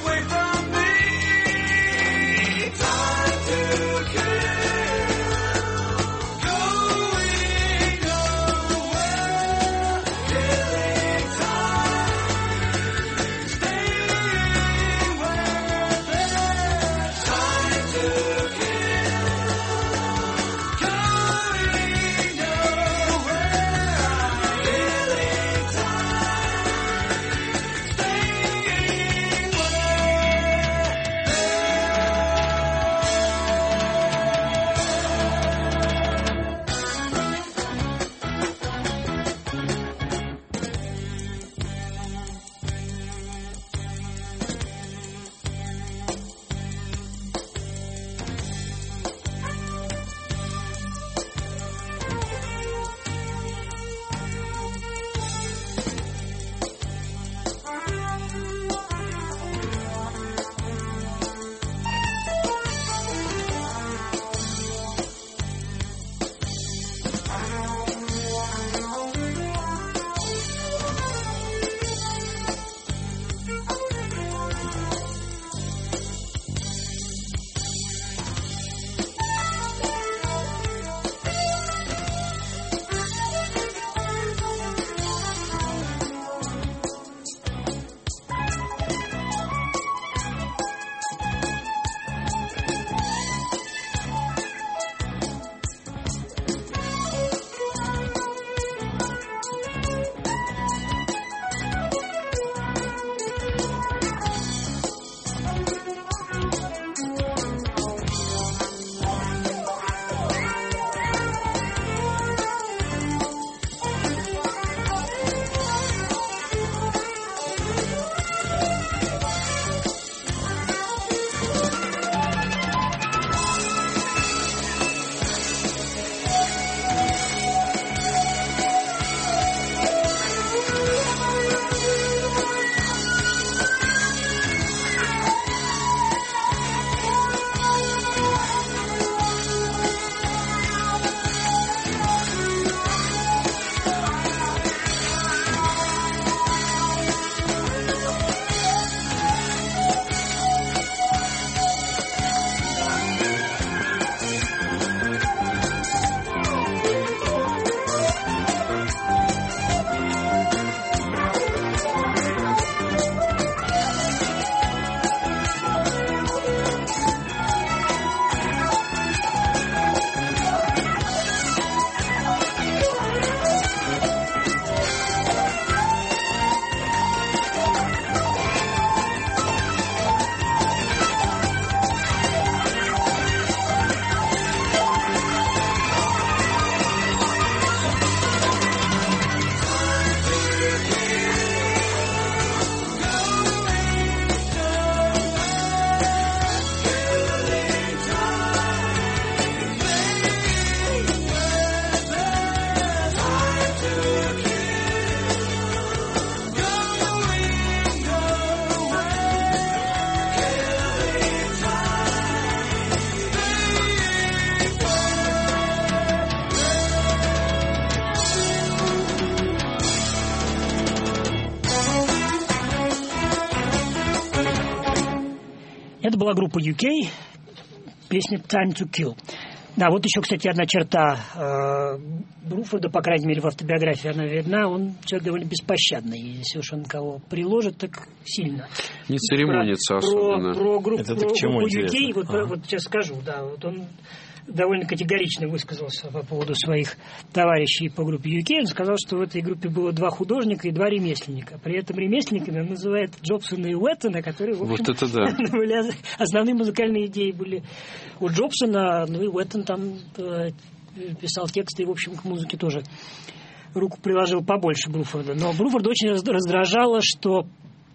Это была группа ю кей, песня «Time to Kill». Да, вот еще, кстати, одна черта э, Бруфорда, по крайней мере, в автобиографии она видна. Он человек довольно беспощадный. Если уж он кого приложит, так сильно. Не церемонится про, особенно. Про, про группу, Это про к чему группу ю кей, вот, ага. вот сейчас скажу, да, вот он довольно категорично высказался по поводу своих товарищей по группе ю кей. Он сказал, что в этой группе было два художника и два ремесленника. При этом ремесленниками он называет Джобсона и Уэттона, которые, в общем, вот это да. были, основные музыкальные идеи были у Джобсона, ну и Уэттон там э, писал тексты и, в общем, к музыке тоже руку приложил побольше Бруфорда. Но Бруфорда очень раздражало, что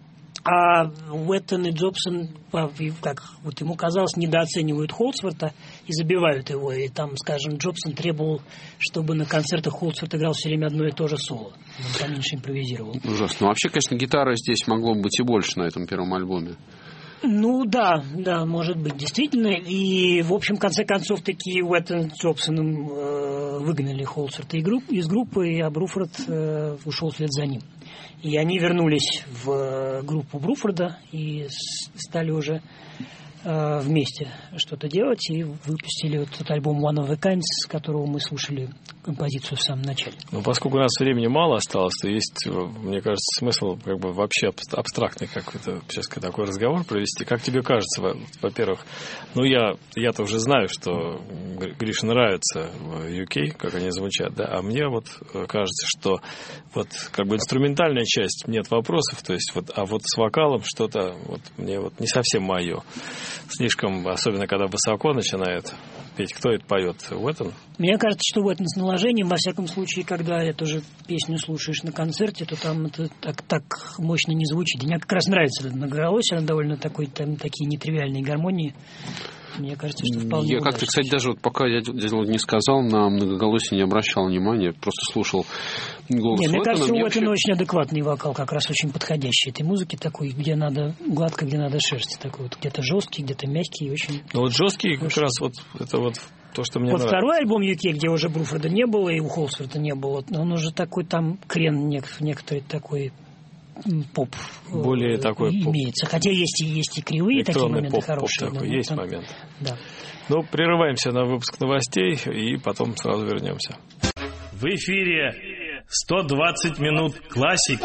а Уэттон и Джобсон, как вот ему казалось, недооценивают Холдсворта и забивают его. И там, скажем, Джобсон требовал, чтобы на концертах Холдсворт играл все время одно и то же соло. Он поменьше импровизировал. Ужасно. Ну, вообще, конечно, гитара здесь могло быть и больше на этом первом альбоме. Ну да, да, может быть, действительно. И, в общем, в конце концов, такие Уэттон с Джобсоном э, выгнали Холдсворта из группы, а Бруфорд э, ушел вслед за ним. И они вернулись в группу Бруфорда и стали уже э, вместе что-то делать. И выпустили вот этот альбом One of a Kind, с которого мы слушали композицию в самом начале. Ну, поскольку у нас времени мало осталось, то есть, мне кажется, смысл как бы вообще абстрактный какой-то сейчас такой разговор провести. Как тебе кажется, во-первых, ну, я, я-то уже знаю, что Грише нравится ю кей, как они звучат, да, а мне вот кажется, что вот как бы инструментальная часть, нет вопросов, то есть вот, а вот с вокалом что-то вот мне вот не совсем мое. Слишком, особенно когда высоко начинает петь. Кто это поет? Уэттон? Мне кажется, что Уэттон с наложением, во всяком случае, когда эту же песню слушаешь на концерте, то там это так, так мощно не звучит. И мне как раз нравится это многоголосие, она довольно такой, там такие нетривиальные гармонии. Мне кажется, что вполне Я удачно. как-то, кстати, даже вот пока я не сказал, на многоголосие не обращал внимания, просто слушал голос Нет, Уэттона. мне кажется, у Уэттона вообще... очень адекватный вокал, как раз очень подходящий этой музыке, такой, где надо гладко, где надо шерсть. Такой вот где-то жесткий, где-то мягкий, очень... Ну вот жесткий как раз вот это вот то, что мне вот нравится. Второй альбом ю кей, где уже Бруфорда не было и у Холдсворта не было, он уже такой там крен некоторый такой... поп более такой имеется. Поп. Хотя есть и, есть и кривые электронный такие моменты поп, хорошие. поп такой, но, есть там, момент. Да. Ну, прерываемся на выпуск новостей и потом сразу вернемся. В эфире сто двадцать минут классики.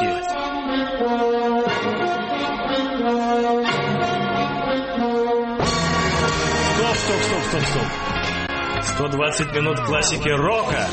Стоп, стоп, стоп, стоп, стоп. сто двадцать минут классики рока.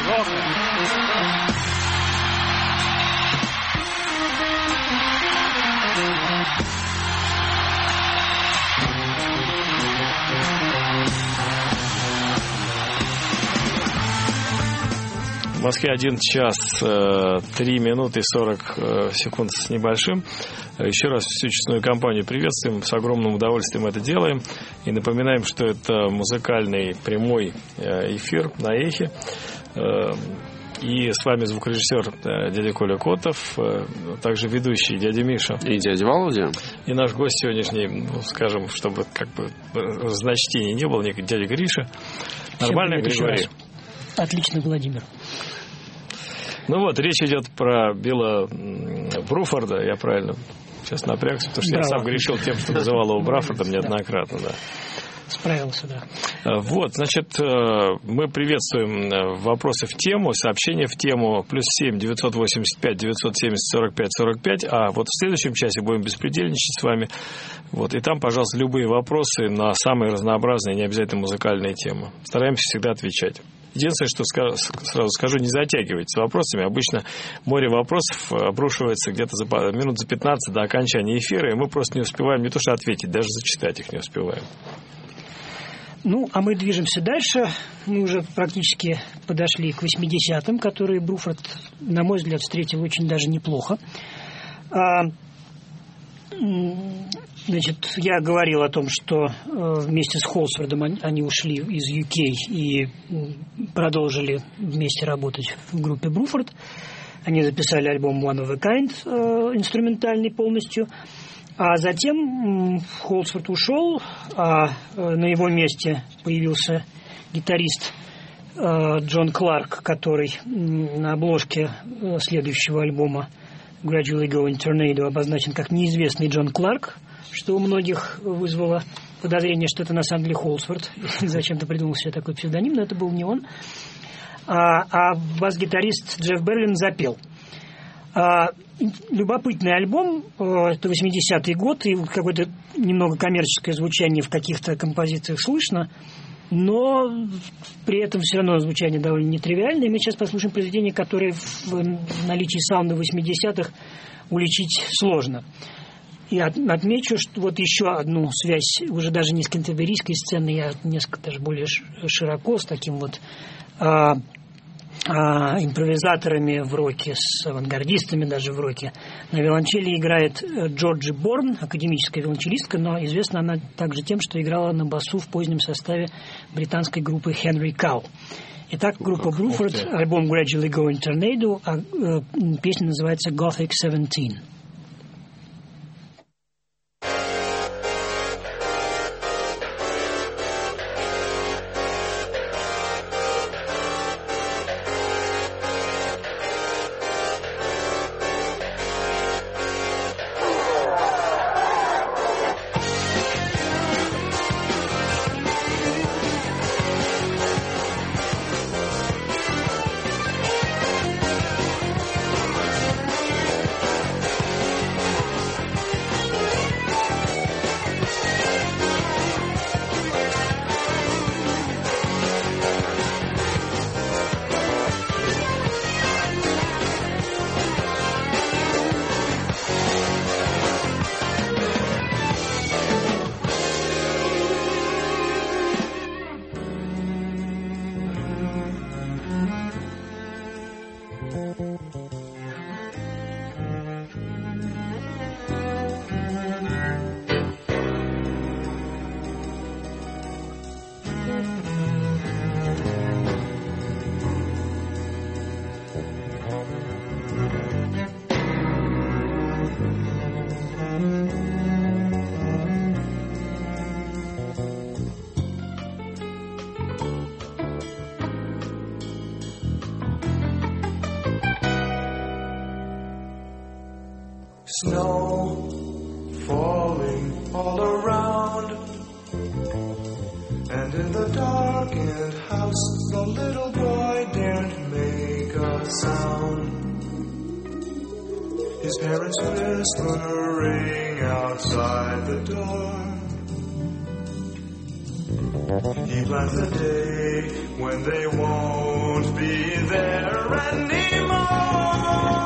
В Москве один час три минуты сорок секунд с небольшим. Еще раз всю честную компанию приветствуем. С огромным удовольствием это делаем. И напоминаем, что это музыкальный прямой эфир на Эхе. И с вами звукорежиссер дядя Коля Котов, также ведущий дядя Миша. И дядя Володя. И наш гость сегодняшний, ну, скажем, чтобы как бы разночтений не было, дядя Гриша. Нормально, Григорий? Отлично, Владимир. Ну вот, речь идет про Билла Бруфорда, я правильно сейчас напрягся, потому что да, я сам грешил тем, что называл его Брафордом неоднократно, да. Справился, да. Вот, значит, мы приветствуем вопросы в тему, сообщения в тему, плюс семь девятьсот восемьдесят пять девятьсот семьдесят сорок пять сорок пять, а вот в следующем часе будем беспредельничать с вами, вот, и там, пожалуйста, любые вопросы на самые разнообразные, не обязательно музыкальные темы. Стараемся всегда отвечать. Единственное, что сразу скажу, не затягивайте с вопросами. Обычно море вопросов обрушивается где-то за минут за пятнадцать до окончания эфира, и мы просто не успеваем не то что ответить, даже зачитать их не успеваем. Ну, а мы движемся дальше. Мы уже практически подошли к восьмидесятым, которые Бруфорд, на мой взгляд, встретил очень даже неплохо. А, значит, я говорил о том, что вместе с Холдсвордом они ушли из ю кей и продолжили вместе работать в группе Бруфорд. Они записали альбом One of a Kind, инструментальный полностью. А затем Холдсворт ушел, а на его месте появился гитарист Джон Кларк, который на обложке следующего альбома Gradually Going Tornado обозначен как неизвестный Джон Кларк, что у многих вызвало подозрение, что это на самом деле Холсворт. Зачем-то придумал себе такой псевдоним, но это был не он. А, а бас-гитарист Джефф Берлин запел. А, любопытный альбом, это восьмидесятый год, и какое-то немного коммерческое звучание в каких-то композициях слышно, но при этом все равно звучание довольно нетривиальное. Мы сейчас послушаем произведение, которое в наличии саунда восьмидесятых уличить сложно. И отмечу, что вот еще одну связь, уже даже не с кентерберийской сценой, а несколько даже более широко, с таким вот а, а, импровизаторами в роке, с авангардистами даже в роке. На виолончели играет Джорджи Борн, академическая виолончелистка, но известна она также тем, что играла на басу в позднем составе британской группы Henry Cow. Итак, группа Bruford, альбом Gradually Going Tornado, а э, песня называется Gothic seventeen. Snow falling all around, and in the darkened house the little boy daren't make a sound. His parents whispering outside the door. He plans the day when they won't be there anymore.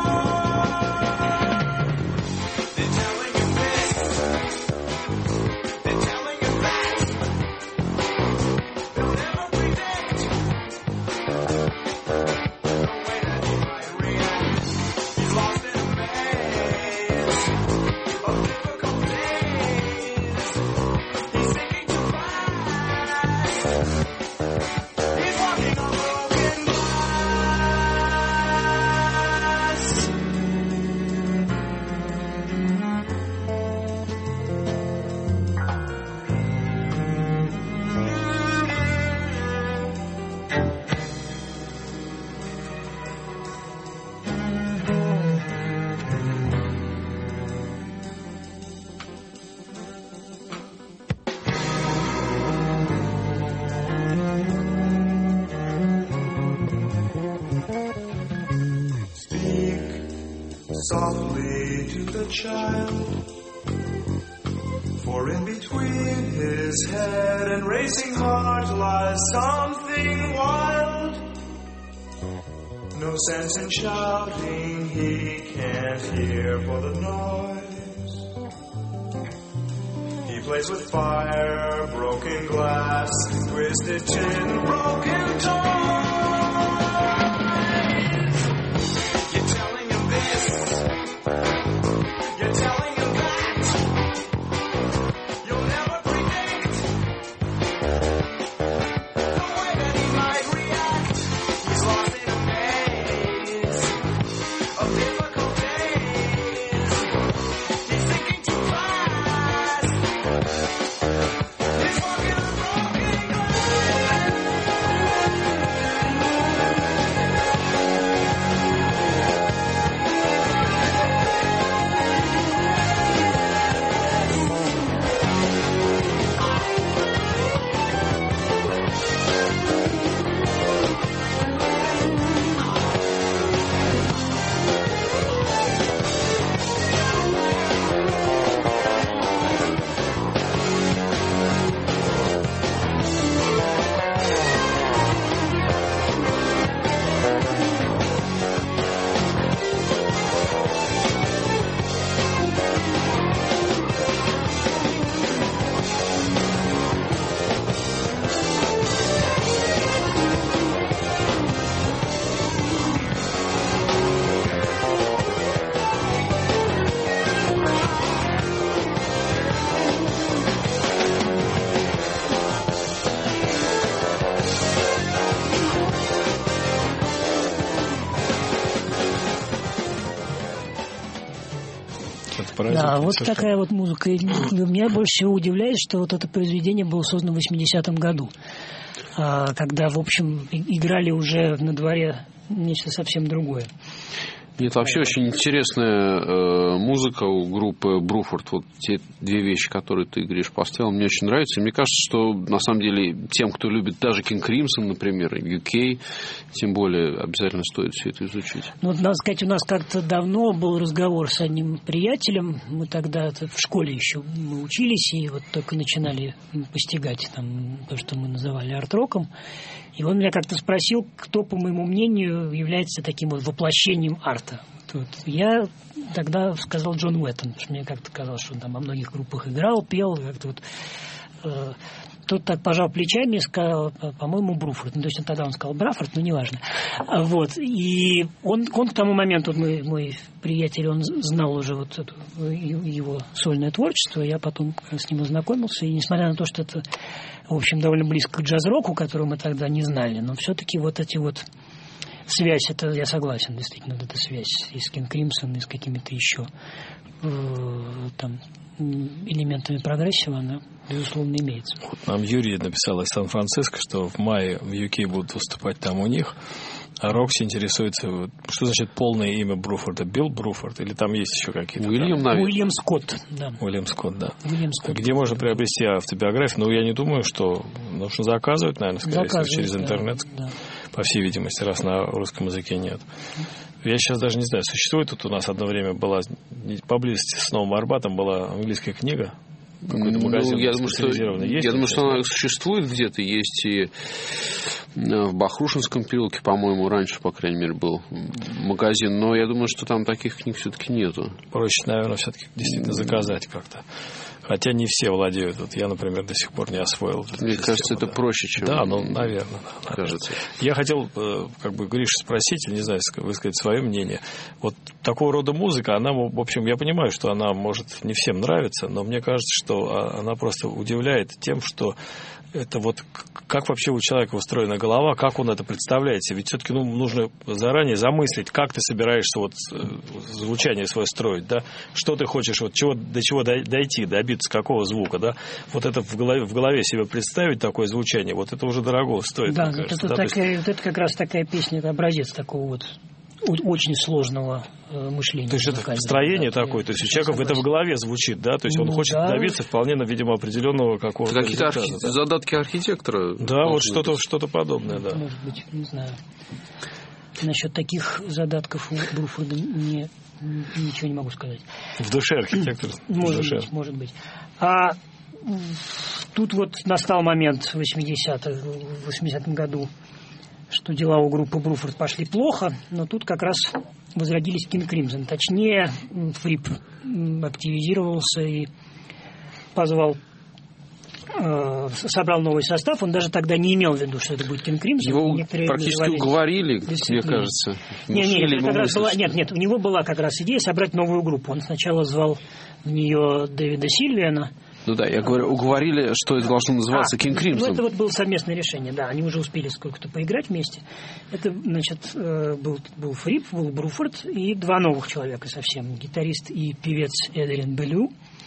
Softly to the child, for in between his head and racing heart lies something wild. No sense in shouting, he can't hear for the noise. He plays with fire, broken glass, twisted tin, broken toys. You're telling him that you'll never predict the way that he might react. He's lost in a maze of difficult days. He's thinking too fast. He's walking on broken glass. Да, вот такая вот музыка. И меня больше всего удивляет, что вот это произведение было создано в восьмидесятом году, когда, в общем, играли уже на дворе нечто совсем другое. Нет, вообще очень интересная э, музыка у группы Бруфорд. Вот те две вещи, которые ты, Гриш, поставил, мне очень нравятся. И мне кажется, что на самом деле тем, кто любит даже King Crimson, например, ю кей, тем более обязательно стоит все это изучить. Ну, вот, надо сказать, у нас как-то давно был разговор с одним приятелем. Мы тогда в школе еще мы учились и вот только начинали постигать там, то, что мы называли арт-роком. И он меня как-то спросил, кто, по моему мнению, является таким вот воплощением арта. Вот. Я тогда сказал Джон Уэттон, потому что мне как-то казалось, что он там во многих группах играл, пел. Как-то вот, э, тот так пожал плечами и сказал, по-моему, Бруфорд. Ну, то есть тогда он сказал Брафорд, но неважно. Вот. И он, он к тому моменту, вот мой, мой приятель, он знал уже вот это, его сольное творчество. Я потом с ним ознакомился. И несмотря на то, что это, в общем, довольно близко к джаз-року, которого мы тогда не знали, но все-таки вот эти вот связь, это я согласен, действительно, вот эта связь и с King Crimson, и с какими-то еще э, там элементами прогрессива, она, безусловно, имеется. Вот нам Юрий написал из Сан-Франциско, что в мае в ю кей будут выступать там у них. А Рокси интересуется, что значит полное имя Бруфорда? Билл Бруфорд? Или там есть еще какие-то? Уильям, там? наверное. Уильям Скотт, да. Уильям Скотт, да. Уильям Скотт. Где можно приобрести автобиографию? Ну, я не думаю, что нужно заказывать, наверное, скорее всего, через интернет. Да, да. По всей видимости, раз на русском языке нет. Я сейчас даже не знаю, существует тут у нас одно время была, поблизости с Новым Арбатом была английская книга. Какой-то магазин, ну, я думаю, что, есть, я думаю, что она существует где-то. Есть и в Бахрушинском переулке, по-моему, раньше, по крайней мере, был магазин. Но я думаю, что там таких книг все-таки нету. Проще, наверное, все-таки действительно заказать как-то. Хотя не все владеют. Вот я, например, до сих пор не освоил. Мне кажется, это да. проще, чем... Да, ну, наверное. Да, кажется. Я хотел, как бы, Гриша, спросить, не знаю, высказать свое мнение. Вот такого рода музыка, она, в общем, я понимаю, что она может не всем нравиться, но мне кажется, что она просто удивляет тем, что это вот как вообще у человека устроена голова, как он это представляет себе. Ведь все-таки ну, нужно заранее замыслить, как ты собираешься вот звучание свое строить, да, что ты хочешь, вот чего, до чего дойти, добиться какого звука, да. Вот это в голове, в голове себе представить такое звучание, вот это уже дорого стоит. Да, кажется, это, да? такая, есть... вот это как раз такая песня, это образец такого вот очень сложного э, мышления. То есть это построение да, такое, то есть у человека это в голове звучит, да, то есть ну, он хочет да. добиться вполне, видимо, определенного какого-то какие-то архи... да? задатки архитектора. Да, вот что-то, что-то подобное, да. Может быть, не знаю. Насчет таких задатков у Бруфорда не, ничего не могу сказать. В душе архитектор. Может душе. быть, может быть. А тут вот настал момент в восьмидесятом году, что дела у группы Бруфорд пошли плохо, но тут как раз возродились King Crimson. Точнее, Фрип активизировался и позвал, э, собрал новый состав. Он даже тогда не имел в виду, что это будет King Crimson. Его практически уговорили, мне кажется. Нет, нет, это как раз была, нет, нет, у него была как раз идея собрать новую группу. Он сначала звал в нее Дэвида Сильвиана. Ну да, я говорю, уговорили, что это должно называться King Crimson. Ну, это вот было совместное решение, да. Они уже успели сколько-то поиграть вместе. Это, значит, был, был Фрип, был Бруфорд и два новых человека совсем. Гитарист и певец Эдриан Беллю.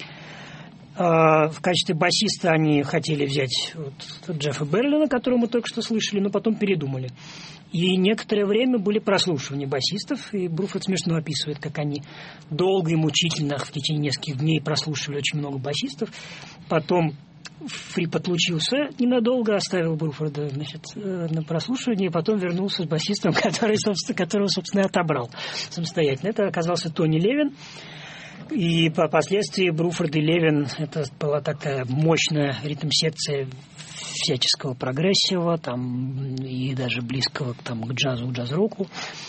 В качестве басиста они хотели взять вот Джеффа Берлина, которого мы только что слышали, но потом передумали. И некоторое время были прослушивания басистов, и Бруфорд смешно описывает, как они долго и мучительно в течение нескольких дней прослушивали очень много басистов. Потом Фрип отлучился ненадолго, оставил Бруфорда, значит, на прослушивание, и потом вернулся с басистом, который, собственно, которого, собственно, отобрал самостоятельно. Это оказался Тони Левин. И впоследствии Бруфорд и Левин, это была такая мощная ритм-секция всяческого прогрессива, там, и даже близкого там, к джазу, к джаз-року.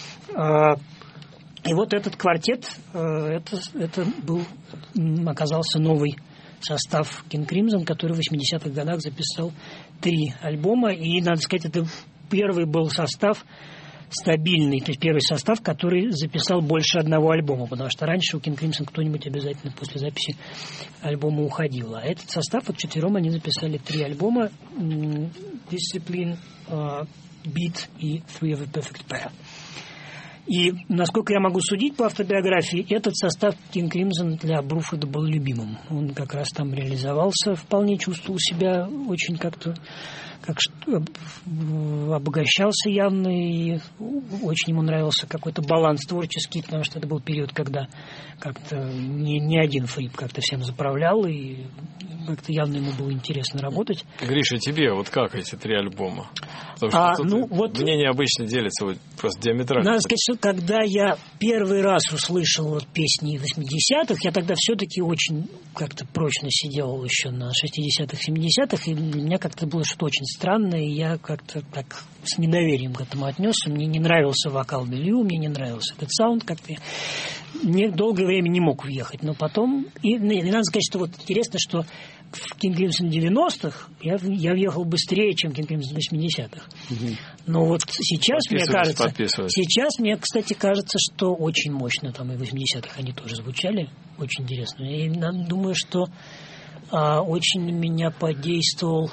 И вот этот квартет, это, это был, оказался новый состав King Crimson, который в восьмидесятых годах записал три альбома. И, надо сказать, это первый был состав стабильный, то есть первый состав, который записал больше одного альбома, потому что раньше у King Crimson кто-нибудь обязательно после записи альбома уходил. А этот состав, вот четвером они записали три альбома: Discipline, uh, Beat и Three of a Perfect Pair. И, насколько я могу судить по автобиографии, этот состав King Crimson для Бруфорда был любимым. Он как раз там реализовался, вполне чувствовал себя очень как-то, как что, обогащался явно, и очень ему нравился какой-то баланс творческий, потому что это был период, когда как-то не, не один Фрип как-то всем заправлял, и как-то явно ему было интересно работать. Гриша, тебе вот как эти три альбома? Потому что А, тут ну, вот, мнения обычно делятся вот просто диаметрально. Надо сказать, что когда я первый раз услышал вот песни восьмидесятых, я тогда все-таки очень как-то прочно сидел еще на шестидесятых, семидесятых, и для меня как-то было что-то очень странное, и я как-то так с недоверием к этому отнесся. Мне не нравился вокал Белью, мне не нравился этот саунд, как-то я не, долгое время не мог уехать. Но потом... И, и надо сказать, что вот интересно, что в King Crimson девяностых я, я въехал быстрее, чем King Crimson восьмидесятых. Угу. Но вот сейчас, мне кажется... Сейчас мне, кстати, кажется, что очень мощно там и в восьмидесятых они тоже звучали. Очень интересно. И думаю, что а, очень на меня подействовал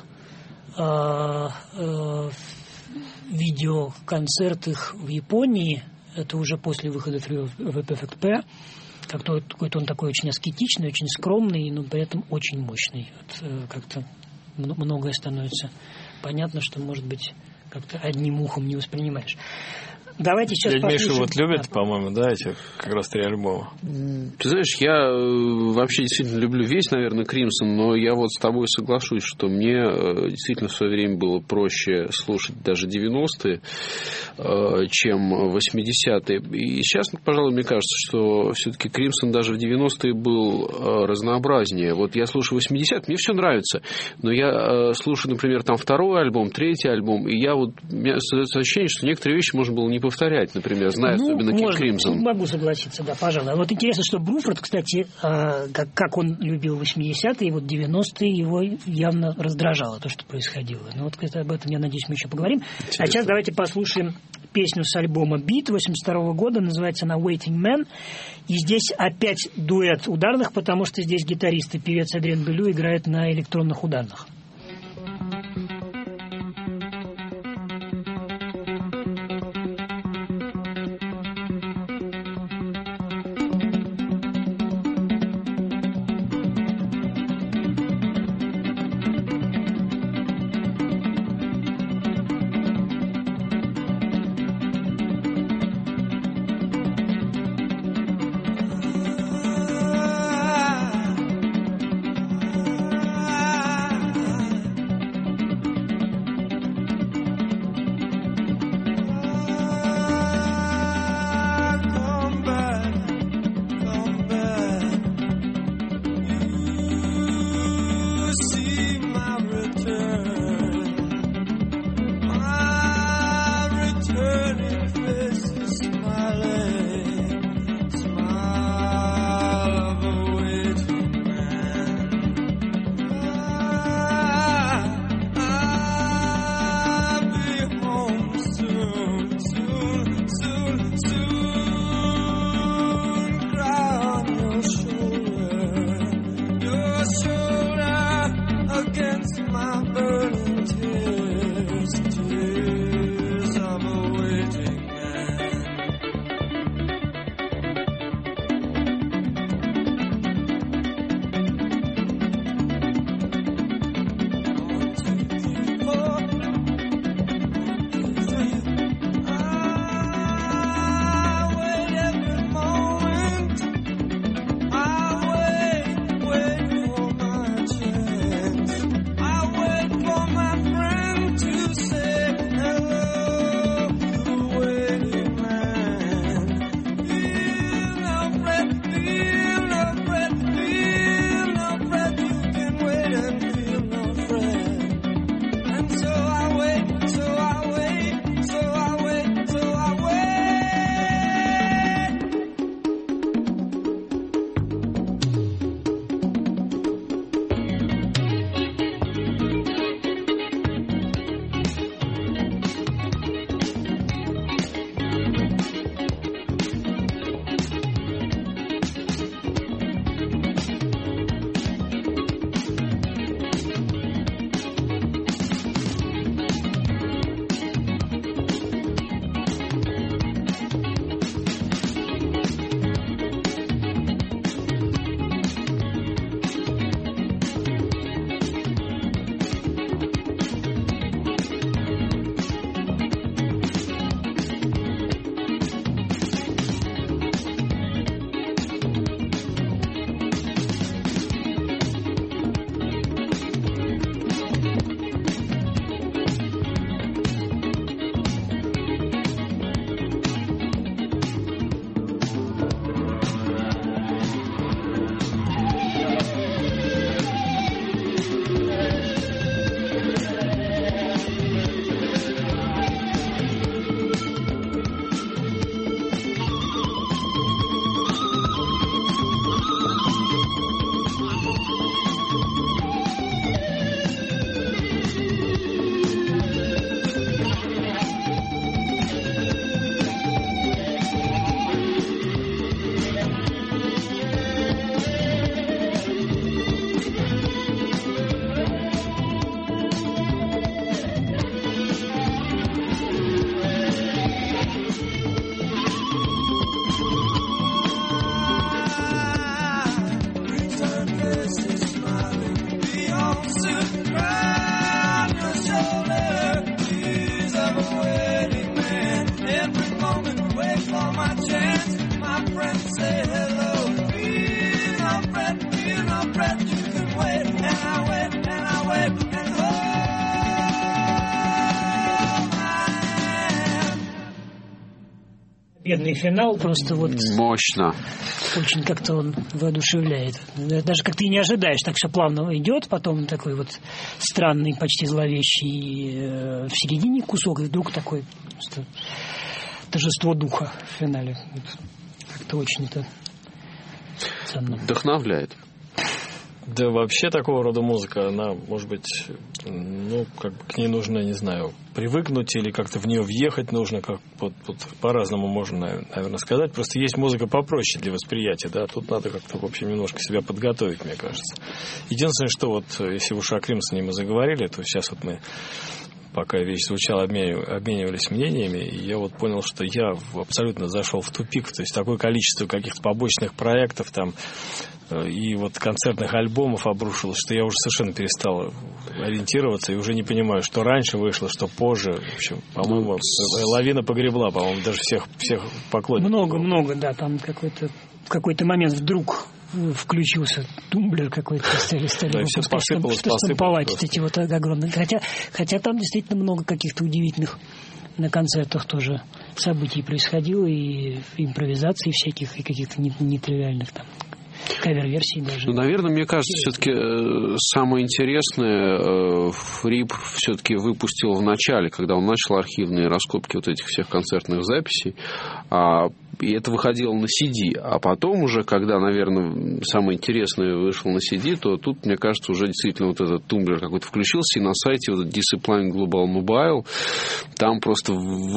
а, а, видеоконцерт их в Японии. Это уже после выхода Three of a Perfect Pair. Как-то какой-то он такой очень аскетичный, очень скромный, но при этом очень мощный. Вот, как-то многое становится понятно, что, может быть, как-то одним ухом не воспринимаешь. Давайте сейчас послушаем. Миша вот любит, а, по-моему, да, эти как раз три альбома? Ты знаешь, я вообще действительно люблю весь, наверное, Кримсон, но я вот с тобой соглашусь, что мне действительно в свое время было проще слушать даже девяностые, чем восьмидесятые. И сейчас, пожалуй, мне кажется, что все-таки Кримсон даже в девяностые был разнообразнее. Вот я слушаю восьмидесятые, мне все нравится, но я слушаю, например, там второй альбом, третий альбом, и я вот, у меня создается ощущение, что некоторые вещи можно было не повторять, например, зная ну, особенно King Crimson. Могу согласиться, да, пожалуй. Вот интересно, что Бруфорд, кстати, как, как он любил восьмидесятые, и вот девяностые его явно раздражало то, что происходило. Ну вот, кстати, об этом, я надеюсь, мы еще поговорим. Интересно. А сейчас давайте послушаем песню с альбома Beat восемьдесят второго года, называется она Waiting Man. И здесь опять дуэт ударных, потому что здесь гитарист и певец Адриан Белю играет на электронных ударных. Ah Бедный финал просто вот... Мощно. Очень как-то он воодушевляет. Даже как ты не ожидаешь, так все плавно идет, потом такой вот странный, почти зловещий э, в середине кусок, и вдруг такой просто торжество духа в финале. Вот. Как-то очень это ценно. Вдохновляет. Да вообще такого рода музыка, она, может быть, ну, как бы к ней нужно, не знаю, привыкнуть или как-то в нее въехать нужно, как вот, вот по-разному можно, наверное, сказать. Просто есть музыка попроще для восприятия, да, тут надо как-то, в общем, немножко себя подготовить, мне кажется. Единственное, что вот, если уж о Кримсоне мы заговорили, то сейчас вот мы, пока вещь звучала, обменивались мнениями, и я вот понял, что я абсолютно зашел в тупик, то есть такое количество каких-то побочных проектов там, и вот концертных альбомов обрушилось, что я уже совершенно перестал ориентироваться и уже не понимаю, что раньше вышло, что позже. В общем, по-моему, лавина погребла, по-моему, даже всех, всех поклонников. Много-много, да, там какой-то, в какой-то момент вдруг включился тумблер какой-то, стали, стали да, все посыпалось, штамповать вот эти вот огромные. Хотя, хотя там действительно много каких-то удивительных на концертах тоже событий происходило, и импровизаций всяких, и каких-то нетривиальных там кавер-версии даже. Ну, наверное, мне кажется, все-таки э, самое интересное э, Фрип все-таки выпустил в начале, когда он начал архивные раскопки вот этих всех концертных записей, а, и это выходило на си ди. А потом уже, когда, наверное, самое интересное вышло на си ди, то тут, мне кажется, уже действительно вот этот тумблер какой-то включился, и на сайте вот этот Discipline Global Mobile, там просто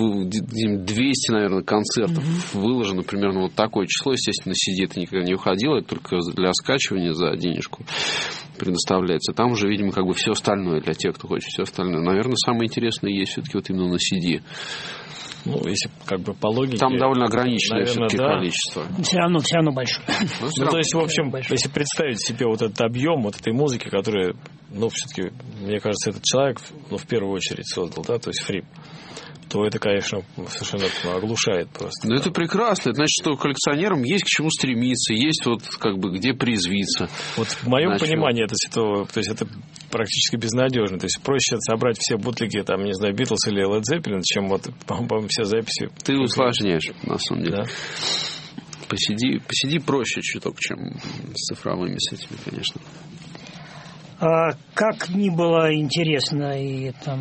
двести, наверное, концертов mm-hmm. выложено примерно вот такое число. Естественно, на си ди это никогда не уходило, это только для скачивания за денежку предоставляется. Там уже, видимо, как бы все остальное для тех, кто хочет все остальное. Наверное, самое интересное есть все-таки вот именно на си ди. Ну, если как бы по логике... Там довольно ограниченное наверное, все-таки да. количество. Все равно, все равно большое. Ну, ну то есть, в общем, если представить себе вот этот объем вот этой музыки, которую, ну, все-таки, мне кажется, этот человек, ну, в первую очередь создал, да, то есть Фрип, то это, конечно, совершенно оглушает просто. Ну, это прекрасно. Это значит, что коллекционерам есть к чему стремиться, есть вот как бы где призвиться. Вот в моем значит, понимании это, то, то есть это практически безнадежно. То есть проще собрать все бутлеги, там, не знаю, Битлз или Led Zeppelin, чем вот, по-моему, все записи. Ты усложняешь, на самом деле. Да. Посиди, посиди проще чуток, чем с цифровыми с этими, конечно. А как ни было интересно и там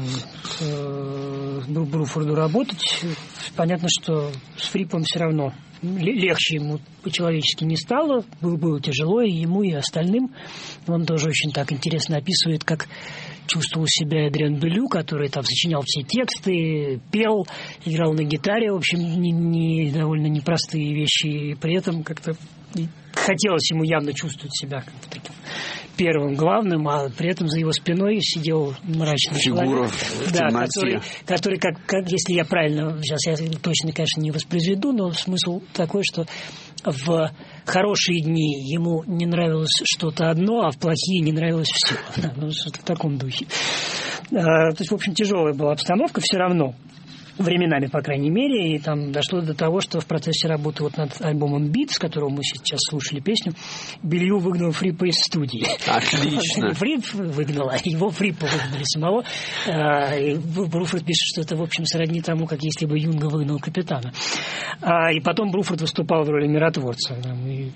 э, Бруфорду работать, понятно, что с Фрипом все равно легче ему по-человечески не стало, было, было тяжело и ему, и остальным. Он тоже очень так интересно описывает, как чувствовал себя Эдриан Белю, который там сочинял все тексты, пел, играл на гитаре, в общем, не, не, довольно непростые вещи, и при этом как-то хотелось ему явно чувствовать себя как бы таким первым главным, а при этом за его спиной сидел мрачный фигура человек, в да, темноте. который, который как, как, если я правильно, сейчас я точно, конечно, не воспроизведу, но смысл такой, что в хорошие дни ему не нравилось что-то одно, а в плохие не нравилось все. Да, ну, что-то в таком духе. А, то есть, в общем, тяжелая была обстановка все равно. Временами, по крайней мере, и там дошло до того, что в процессе работы вот над альбомом «Бит», с которого мы сейчас слушали песню, Белью выгнал Фрипа из студии. Отлично. Фрип выгнал, а его Фрипа выгнали самого. И Бруфорд пишет, что это, в общем, сродни тому, как если бы Юнга выгнал капитана. И потом Бруфорд выступал в роли миротворца. И,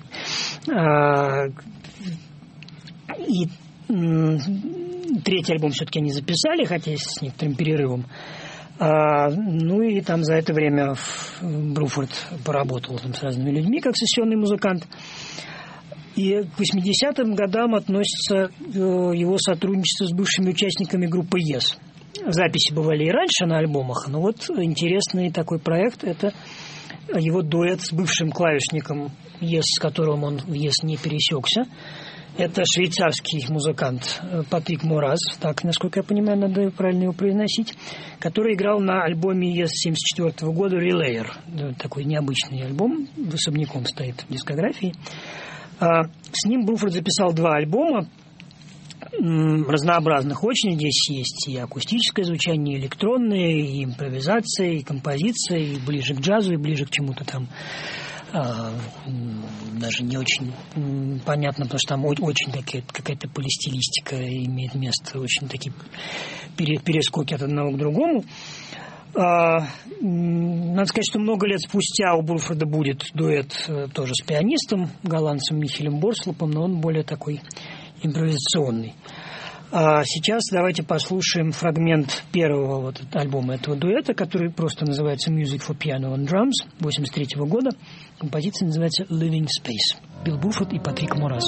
и третий альбом все-таки они записали, хотя с некоторым перерывом. А, ну и там за это время Бруфорд поработал там с разными людьми, как сессионный музыкант. И к восьмидесятым годам относится его сотрудничество с бывшими участниками группы Yes. Записи бывали и раньше на альбомах, но вот интересный такой проект – это его дуэт с бывшим клавишником Yes, с которым он в Yes не пересекся. Это швейцарский музыкант Патрик Мораз, так, насколько я понимаю, надо правильно его произносить, который играл на альбоме Yes семьдесят четвёртого года «Relayer». Такой необычный альбом, особняком стоит в дискографии. С ним Бруфорд записал два альбома, разнообразных очень. Здесь есть и акустическое звучание, и электронное, и импровизация, и композиция, и ближе к джазу, и ближе к чему-то там. А, даже не очень понятно, потому что там очень такая, какая-то полистилистика имеет место, очень такие перескоки от одного к другому. А, надо сказать, что много лет спустя у Бруфорда будет дуэт тоже с пианистом, голландцем Михелем Борслопом, но он более такой импровизационный. А сейчас давайте послушаем фрагмент первого вот альбома этого дуэта, который просто называется Music for Piano and Drums восемьдесят третьего года. Композиция называется Living Space. Билл Бруфорд и Патрик Мораз.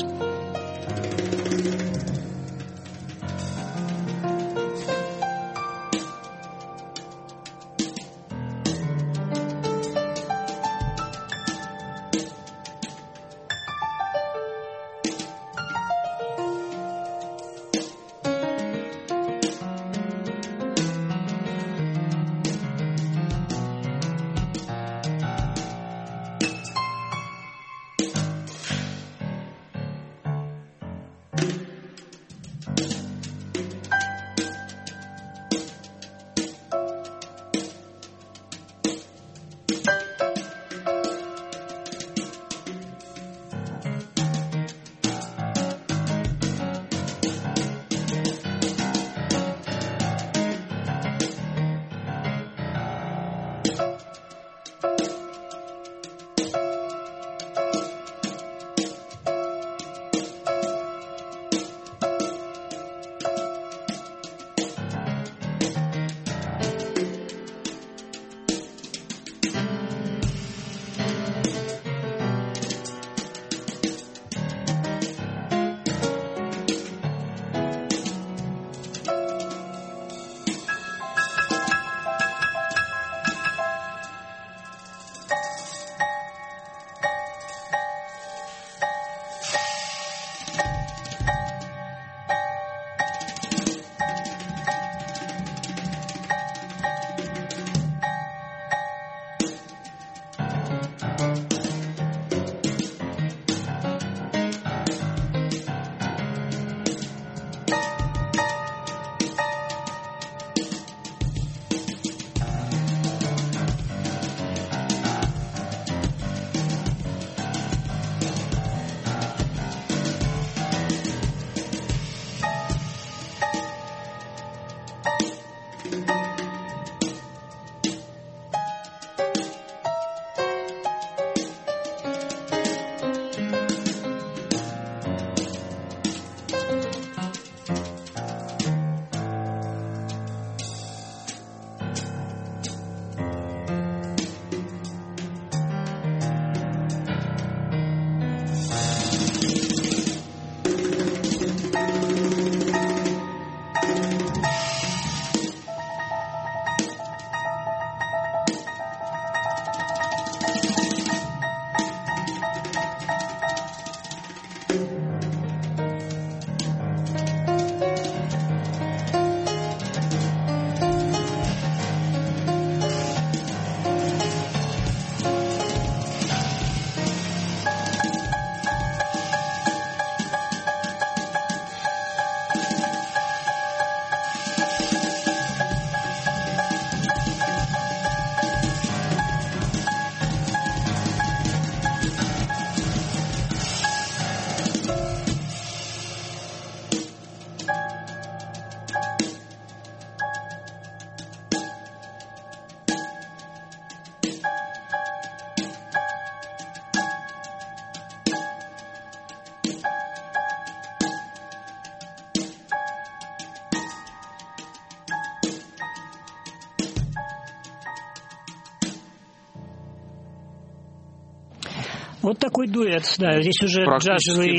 Вот такой дуэт, да, здесь уже джазовый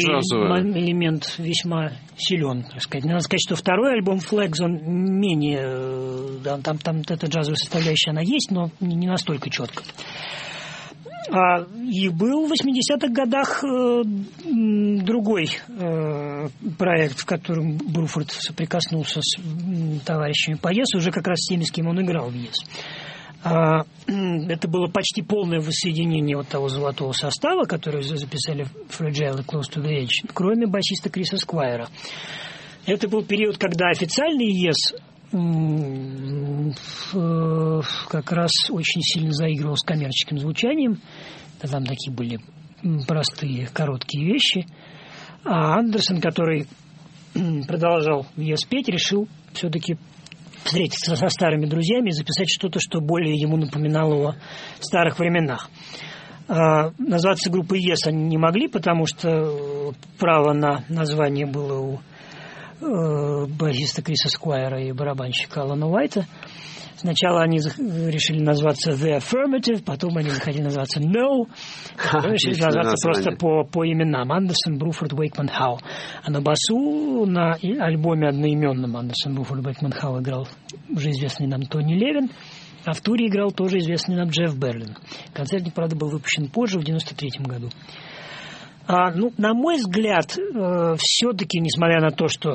элемент весьма силен, так сказать. Надо сказать, что второй альбом Flags, он менее, да, там, там эта джазовая составляющая, она есть, но не настолько четко. А, и был в восьмидесятых годах э, другой э, проект, в котором Бруфорд соприкоснулся с э, товарищами по Yes, уже как раз с теми, с кем он играл в Yes. А, это было почти полное воссоединение вот того золотого состава, который записали Fragile и Close to the Edge, кроме басиста Криса Сквайра. Это был период, когда официальный Yes как раз очень сильно заигрывал с коммерческим звучанием. Там такие были простые, короткие вещи. А Андерсон, который продолжал Yes петь, решил все-таки встретиться со старыми друзьями и записать что-то, что более ему напоминало о старых временах. Назваться группой Yes они не могли, потому что право на название было у басиста Криса Сквайра и барабанщика Алана Уайта. Сначала они решили назваться The Affirmative, потом они захотели назваться No, потом решили назваться просто по, по именам Андерсон, Бруфорд, Уэйкман, Хау. А на басу на альбоме одноименном Андерсон, Бруфорд, Уэйкман, Хау играл уже известный нам Тони Левин, а в туре играл тоже известный нам Джефф Берлин. Концертник, правда, был выпущен позже, в девяносто третьем году. А, ну, на мой взгляд, э, все-таки, несмотря на то, что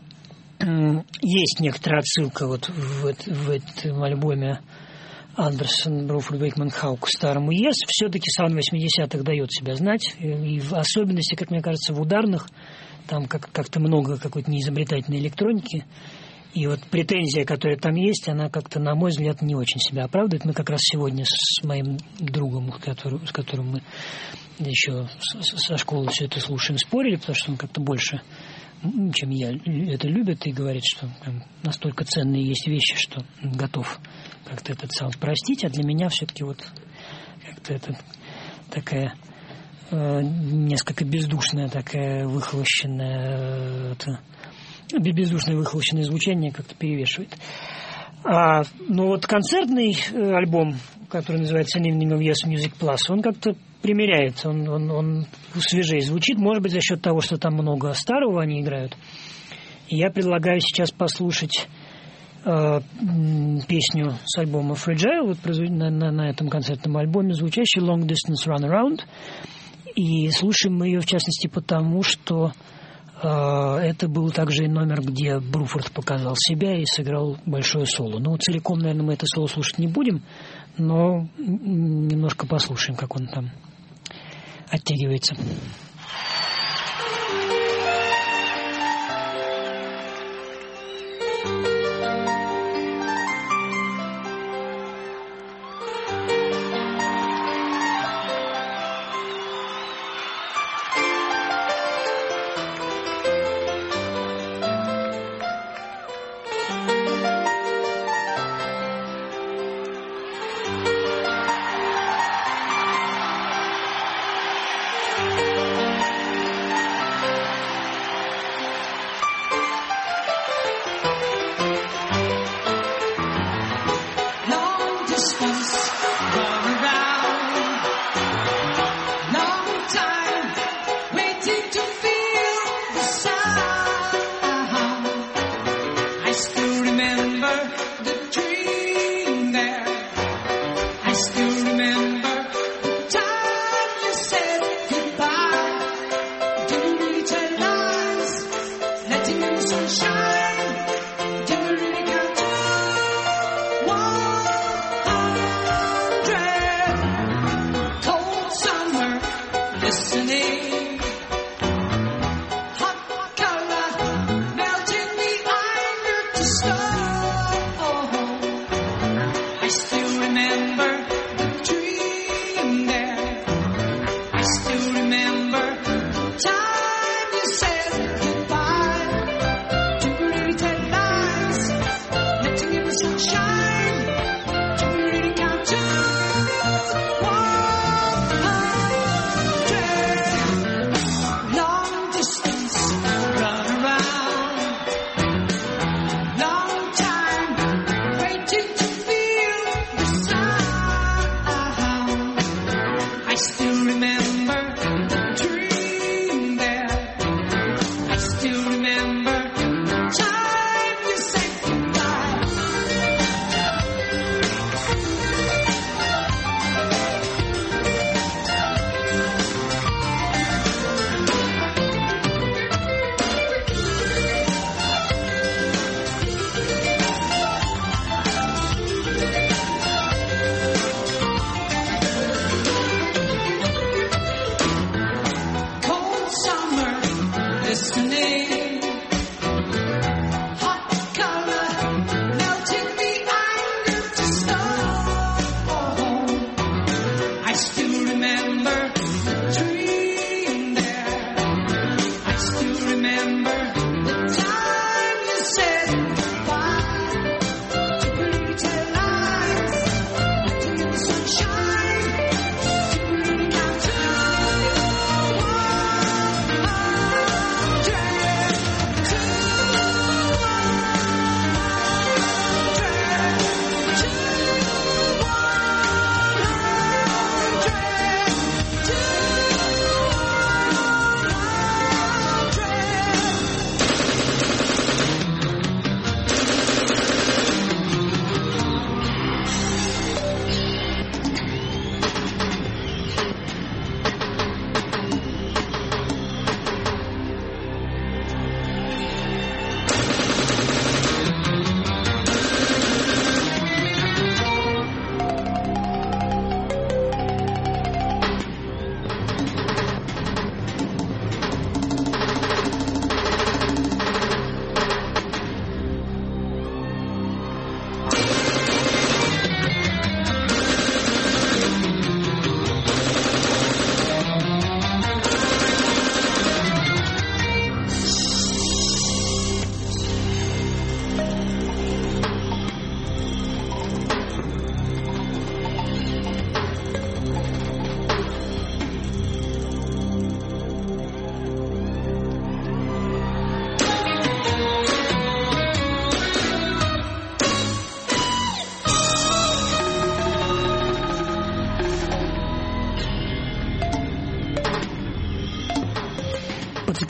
есть некоторая отсылка вот в, в этом альбоме Андерсон, Бруфорд, Уэйкман, Хау к старому Yes, все-таки саунд восьмидесятых дает себя знать, и в особенности, как мне кажется, в ударных, там как- как-то много какой-то неизобретательной электроники, и вот претензия, которая там есть, она как-то, на мой взгляд, не очень себя оправдывает. Мы как раз сегодня с моим другом, который, с которым мы еще со школы все это слушаем, спорили, потому что он как-то больше, чем я, это любит и говорит, что там настолько ценные есть вещи, что готов как-то этот саунд простить, а для меня все-таки вот как-то это такая э, несколько бездушная, такая выхолощенная, э, это, бездушное выхолощенное звучание как-то перевешивает. А, ну вот концертный э, альбом, который называется An Evening of Yes Music Plus, он как-то примеряется, он, он, он свежее звучит, может быть, за счет того, что там много старого они играют. И я предлагаю сейчас послушать э, песню с альбома Fragile, вот на, на, на этом концертном альбоме, звучащую Long Distance Runaround. И слушаем мы ее, в частности, потому что э, это был также и номер, где Бруфорд показал себя и сыграл большое соло. Ну, целиком, наверное, мы это соло слушать не будем, но немножко послушаем, как он там оттягивается.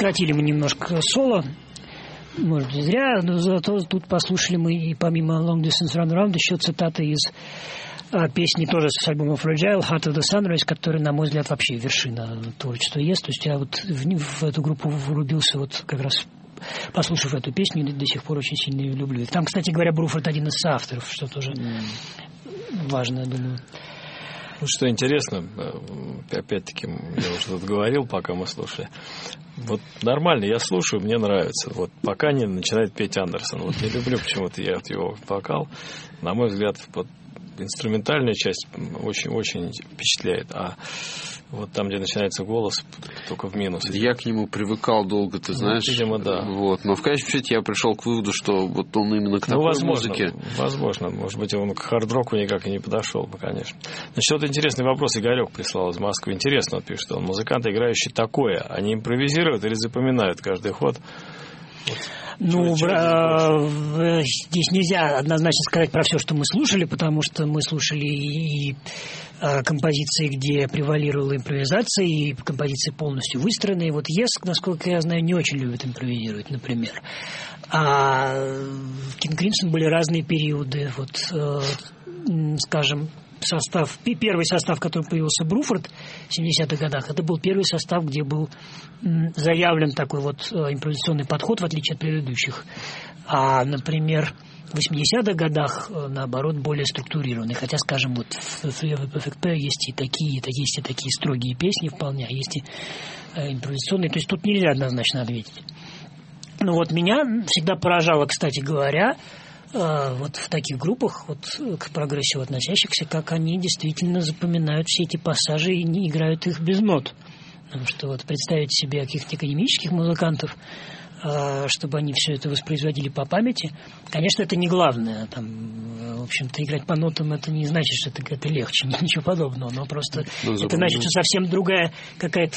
сократили мы немножко соло. Может быть, зря, но зато тут послушали мы и помимо Long Distance Run Around еще цитаты из а, песни тоже с альбома Fragile, Heart of the Sunrise, который, на мой взгляд, вообще вершина творчества Yes. То есть я вот в, в эту группу врубился вот как раз послушав эту песню, до сих пор очень сильно ее люблю. Там, кстати говоря, Бруфорд один из соавторов, что тоже mm. важно, я думаю. Ну, что интересно, опять-таки, я уже тут говорил, пока мы слушали. Вот нормально, я слушаю, мне нравится. Вот пока не начинает петь Андерсон. Вот не люблю почему-то я вот его вокал. На мой взгляд, вот инструментальная часть очень-очень впечатляет. А вот там, где начинается голос, только в минус. Я к нему привыкал долго, ты знаешь. Ну, видимо, да. Вот. Но в конечном счете я пришел к выводу, что вот он именно к такой ну, возможно, музыке. Возможно. Может быть, он к хард-року никак и не подошел бы, конечно. Значит, вот интересный вопрос Игорек прислал из Москвы. Интересно, он пишет, что он музыканты, играющие такое. Они импровизируют или запоминают каждый ход? Вот. Ну, чего, чего здесь нельзя однозначно сказать про все, что мы слушали, потому что мы слушали и, и а, композиции, где превалировала импровизация, и композиции полностью выстроенные. Вот Yes, насколько я знаю, не очень любит импровизировать, например. А в King Crimson были разные периоды. Вот, э, скажем, состав, первый состав, который появился Бруфорд в семидесятых годах, это был первый состав, где был заявлен такой вот импровизационный подход, в отличие от предыдущих. А, например, в восьмидесятых годах, наоборот, более структурированный. Хотя, скажем, вот в Three of the Perfect Pair есть и такие, есть и такие строгие песни вполне, а есть и импровизационные. То есть тут нельзя однозначно ответить. Ну вот меня всегда поражало, кстати говоря, вот в таких группах, вот к прогрессиву относящихся, как они действительно запоминают все эти пассажи и не играют их без нот. Потому что вот представить себе каких-то академических музыкантов, чтобы они все это воспроизводили по памяти, конечно, это не главное. Там, в общем-то, играть по нотам это не значит, что это, это легче, ничего подобного. Но просто ну, это значит, что совсем другая какая-то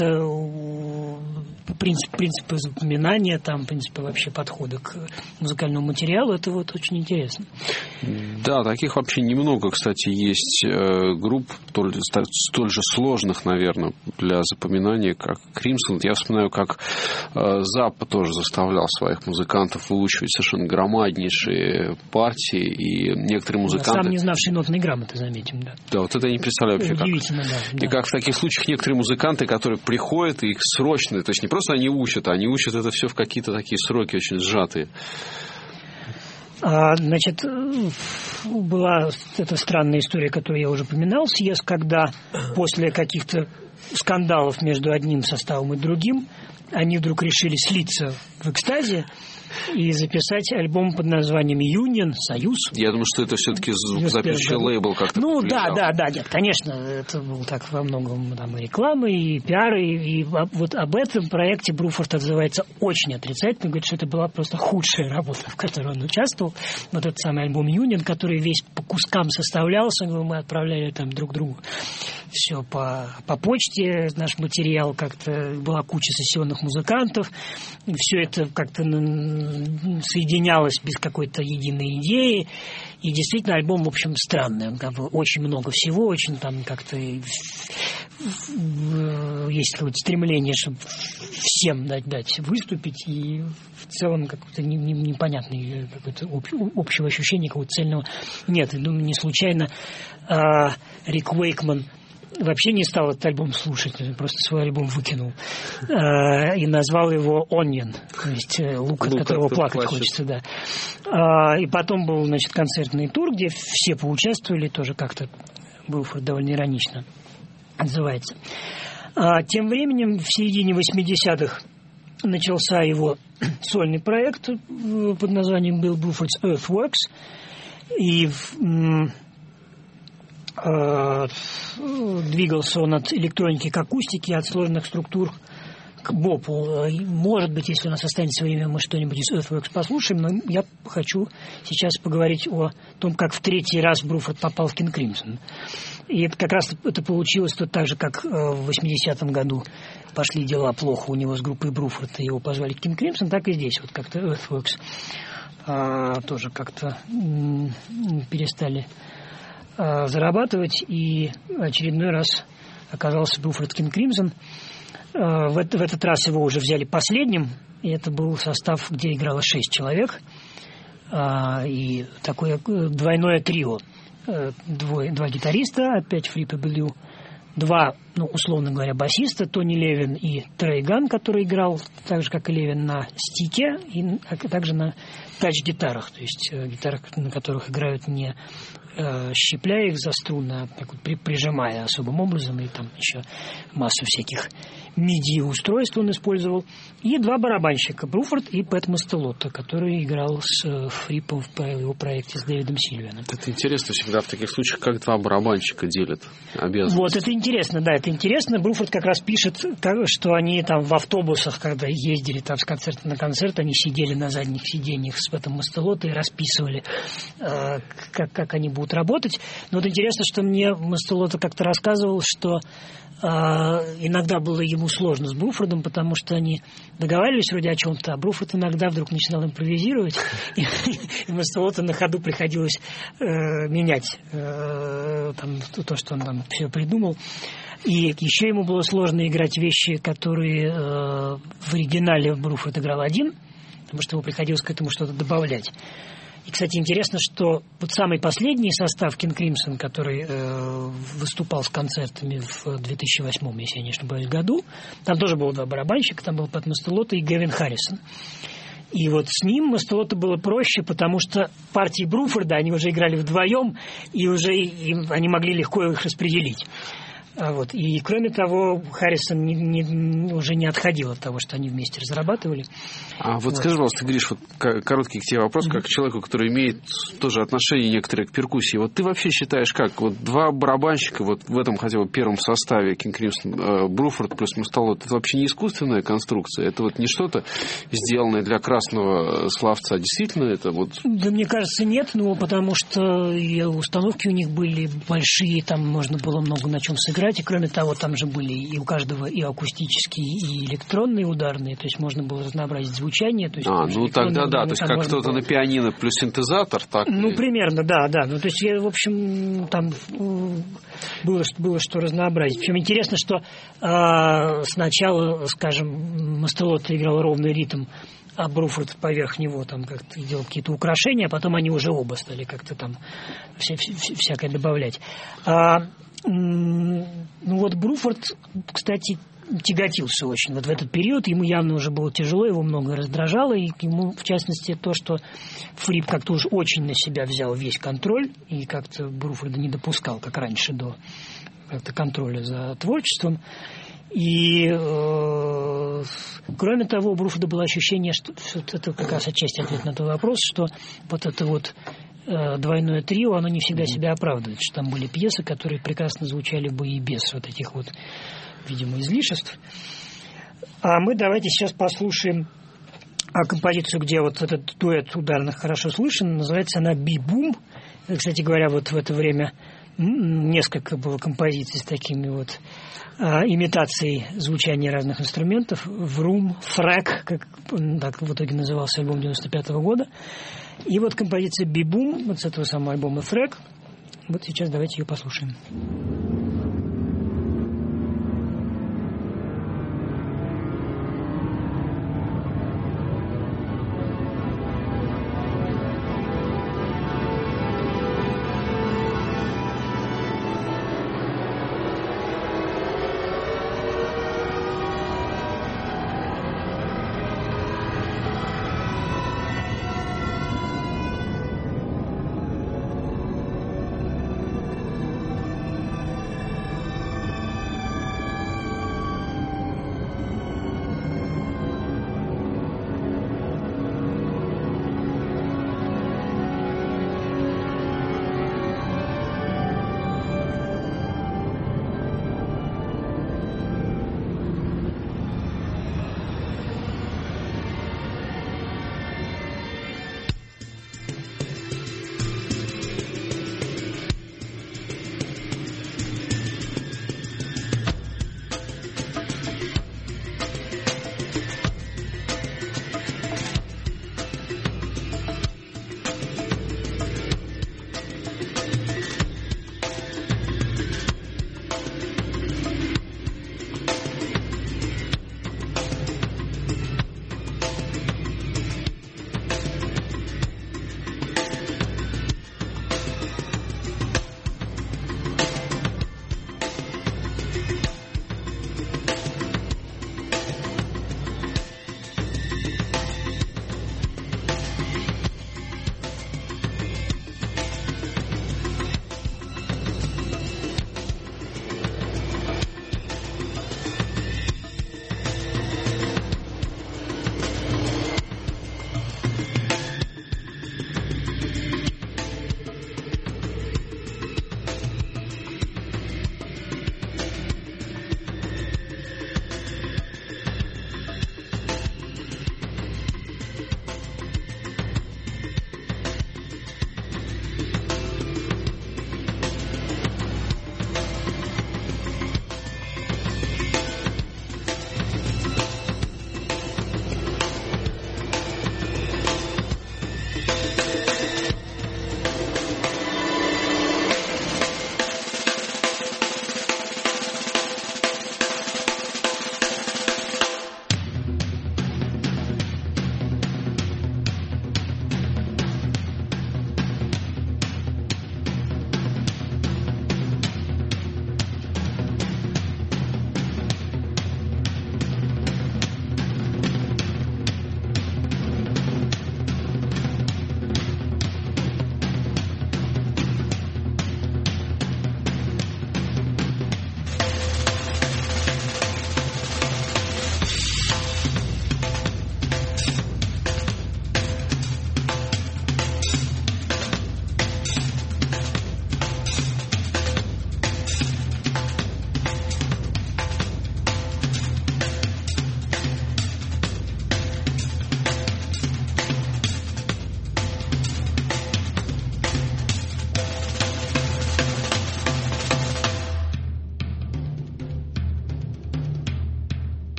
принцип, принципы запоминания, там, принципы вообще подхода к музыкальному материалу. Это вот очень интересно. Да, таких вообще немного, кстати, есть э, групп столь, столь же сложных, наверное, для запоминания, как Crimson. Я вспоминаю, как э, Заппа тоже заставлял своих музыкантов выучивать совершенно громаднейшие партии, и некоторые музыканты... Сам не знавший нотной грамоты, заметим, да. Да, вот это я не представляю вообще, удивительно, как. Да, и да. как в таких случаях некоторые музыканты, которые приходят, и их срочно, то есть не просто они учат, а они учат это все в какие-то такие сроки очень сжатые. А, значит, была эта странная история, которую я уже упоминал, съезд, когда после каких-то скандалов между одним составом и другим они вдруг решили слиться в экстазе и записать альбом под названием «Union», «Союз». Я думаю, что это все-таки звукозаписывающий лейбл как-то Ну, да, да, да, нет, конечно, это был так во многом там, и рекламы, и пиары, и, и вот об этом проекте Бруфорд отзывается очень отрицательно, говорит, что это была просто худшая работа, в которой он участвовал. Вот этот самый альбом «Union», который весь по кускам составлялся, мы отправляли там друг другу все по, по почте, наш материал, как-то была куча сессионных музыкантов, и все это как-то соединялось без какой-то единой идеи, и действительно альбом, в общем, странный, он как бы очень много всего, очень там как-то есть какое-то стремление, чтобы всем дать, дать выступить, и в целом какое-то непонятное какое-то общего ощущения, какого-то цельного нет. И думаю, не случайно а, Рик Уэйкман вообще не стал этот альбом слушать, просто свой альбом выкинул э, и назвал его «Onion», то есть э, лук, от ну, которого плакать плачет. Хочется, да. А, и потом был, значит, концертный тур, где все поучаствовали, тоже как-то Бруфорд довольно иронично отзывается. А, тем временем в середине восьмидесятых начался его сольный проект под названием Bill Bruford's Earthworks, и двигался он от электроники к акустике, от сложных структур к бопу. Может быть, если у нас останется время, мы что-нибудь из Earthworks послушаем, но я хочу сейчас поговорить о том, как в третий раз Бруфорд попал в King Crimson. И это как раз это получилось тут так же, как в восьмидесятом году пошли дела плохо у него с группой Бруфорд, и его позвали в King Crimson, так и здесь вот как-то Earthworks а, тоже как-то м- перестали зарабатывать, и очередной раз оказался Бруфорд Кинг Кримсон. В, в этот раз его уже взяли последним, и это был состав, где играло шесть человек, и такое двойное трио. Двое, два гитариста, опять Фрип и Беллю, два, ну, условно говоря, басиста, Тони Левин и Трей Ганн, который играл так же, как и Левин, на стике, и также на тач-гитарах, то есть гитарах, на которых играют не э, щипляя их за струны, а так вот при, прижимая особым образом, и там еще массу всяких миди-устройств он использовал. И два барабанщика, Бруфорд и Пэт Мастелотто, который играл с э, Фрипом в его проекте с Дэвидом Сильвианом. Это интересно всегда в таких случаях, как два барабанщика делят обязанности. Вот, это интересно, да, это интересно. Бруфорд как раз пишет, что они там в автобусах, когда ездили там с концерта на концерт, они сидели на задних сиденьях с Пэтом Мастелотто и расписывали, э, как, как они будут работать. Но вот интересно, что мне Мастелотто как-то рассказывал, что Uh, иногда было ему сложно с Бруфордом, потому что они договаривались вроде о чем-то, а Бруфорд иногда вдруг начинал импровизировать, и, и Мастелотто на ходу приходилось uh, менять uh, там, то, что он там все придумал. И еще ему было сложно играть вещи, которые uh, в оригинале Бруфорд играл один, потому что ему приходилось к этому что-то добавлять. И, кстати, интересно, что вот самый последний состав Кинг Кримсон, который э, выступал с концертами в две тысячи восьмом, если я не ошибаюсь, году, там тоже было два барабанщика, там был Пэт Мастелотто и Гэвин Харрисон. И вот с ним Мастелотто было проще, потому что партии Бруфорда, они уже играли вдвоем, и уже им, они могли легко их распределить. Вот. И, кроме того, Харрисон не, не, уже не отходил от того, что они вместе разрабатывали. А вот, вот. скажи, пожалуйста, Гриш, вот короткий к тебе вопрос, mm-hmm. как к человеку, который имеет тоже отношение некоторое к перкуссии. Вот ты вообще считаешь, как вот два барабанщика вот в этом хотя бы первом составе Кинг Кримсон, э, Бруфорд плюс Мастелотто, это вообще не искусственная конструкция? Это вот не что-то сделанное для красного словца, а действительно это вот... Да, мне кажется, нет, ну, потому что и установки у них были большие, там можно было много на чем сыграть. И, кроме того, там же были и у каждого и акустические, и электронные ударные, то есть можно было разнообразить звучание. То есть, а, ну тогда да, то есть как кто-то было... на пианино плюс синтезатор, так? Ну, и... примерно, да, да. Ну, то есть, я, в общем, там было, было что разнообразить. Причем интересно, что э, сначала, скажем, Мастелотто играл ровный ритм, а Бруфорд поверх него там как-то делал какие-то украшения, а потом они уже оба стали как-то там вся, вся, всякое добавлять. А, ну вот Бруфорд, кстати, тяготился очень. Вот в этот период ему явно уже было тяжело, его многое раздражало, и ему, в частности, то, что Фрип как-то уж очень на себя взял весь контроль, и как-то Бруфорда не допускал, как раньше, до как-то контроля за творчеством. И, э, кроме того, у Бруфорда было ощущение, что это как раз отчасти ответ на твой вопрос, что вот это вот двойное трио, оно не всегда себя оправдывает, что там были пьесы, которые прекрасно звучали бы и без вот этих вот, видимо, излишеств. А мы давайте сейчас послушаем композицию, где вот этот дуэт ударных хорошо слышен, называется она «Би-бум». Кстати говоря, вот в это время несколько было композиций с такими вот а, имитацией звучания разных инструментов. «Врум», «Фрэк», как так в итоге назывался альбом девяносто пятого года. И вот композиция «Би-бум», вот с этого самого альбома «Фрэк». Вот сейчас давайте ее послушаем.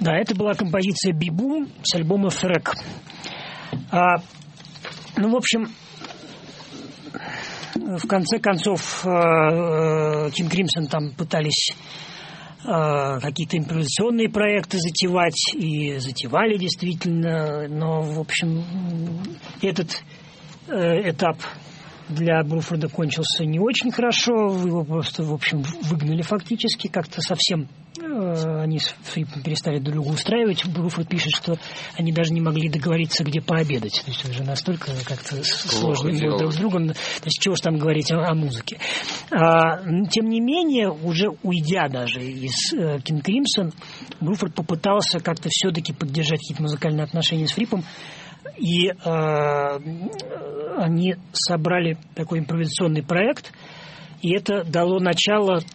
Да, это была композиция «Бибум» с альбома «Фрэк». А, ну, в общем, в конце концов, Кинг Кримсон там пытались э, какие-то импровизационные проекты затевать, и затевали действительно, но, в общем, этот э, этап для Бруфорда кончился не очень хорошо, его просто, в общем, выгнали фактически, как-то совсем э, они с Фрипом перестали друг друга устраивать. Бруфорд пишет, что они даже не могли договориться, где пообедать. То есть уже настолько как-то сложно было друг с другом. То есть чего ж там говорить о, о музыке. А, тем не менее, уже уйдя даже из э, Кинг Кримсон, Бруфорд попытался как-то все-таки поддержать какие-то музыкальные отношения с Фрипом. И э, они собрали такой импровизационный проект, и это дало начало э,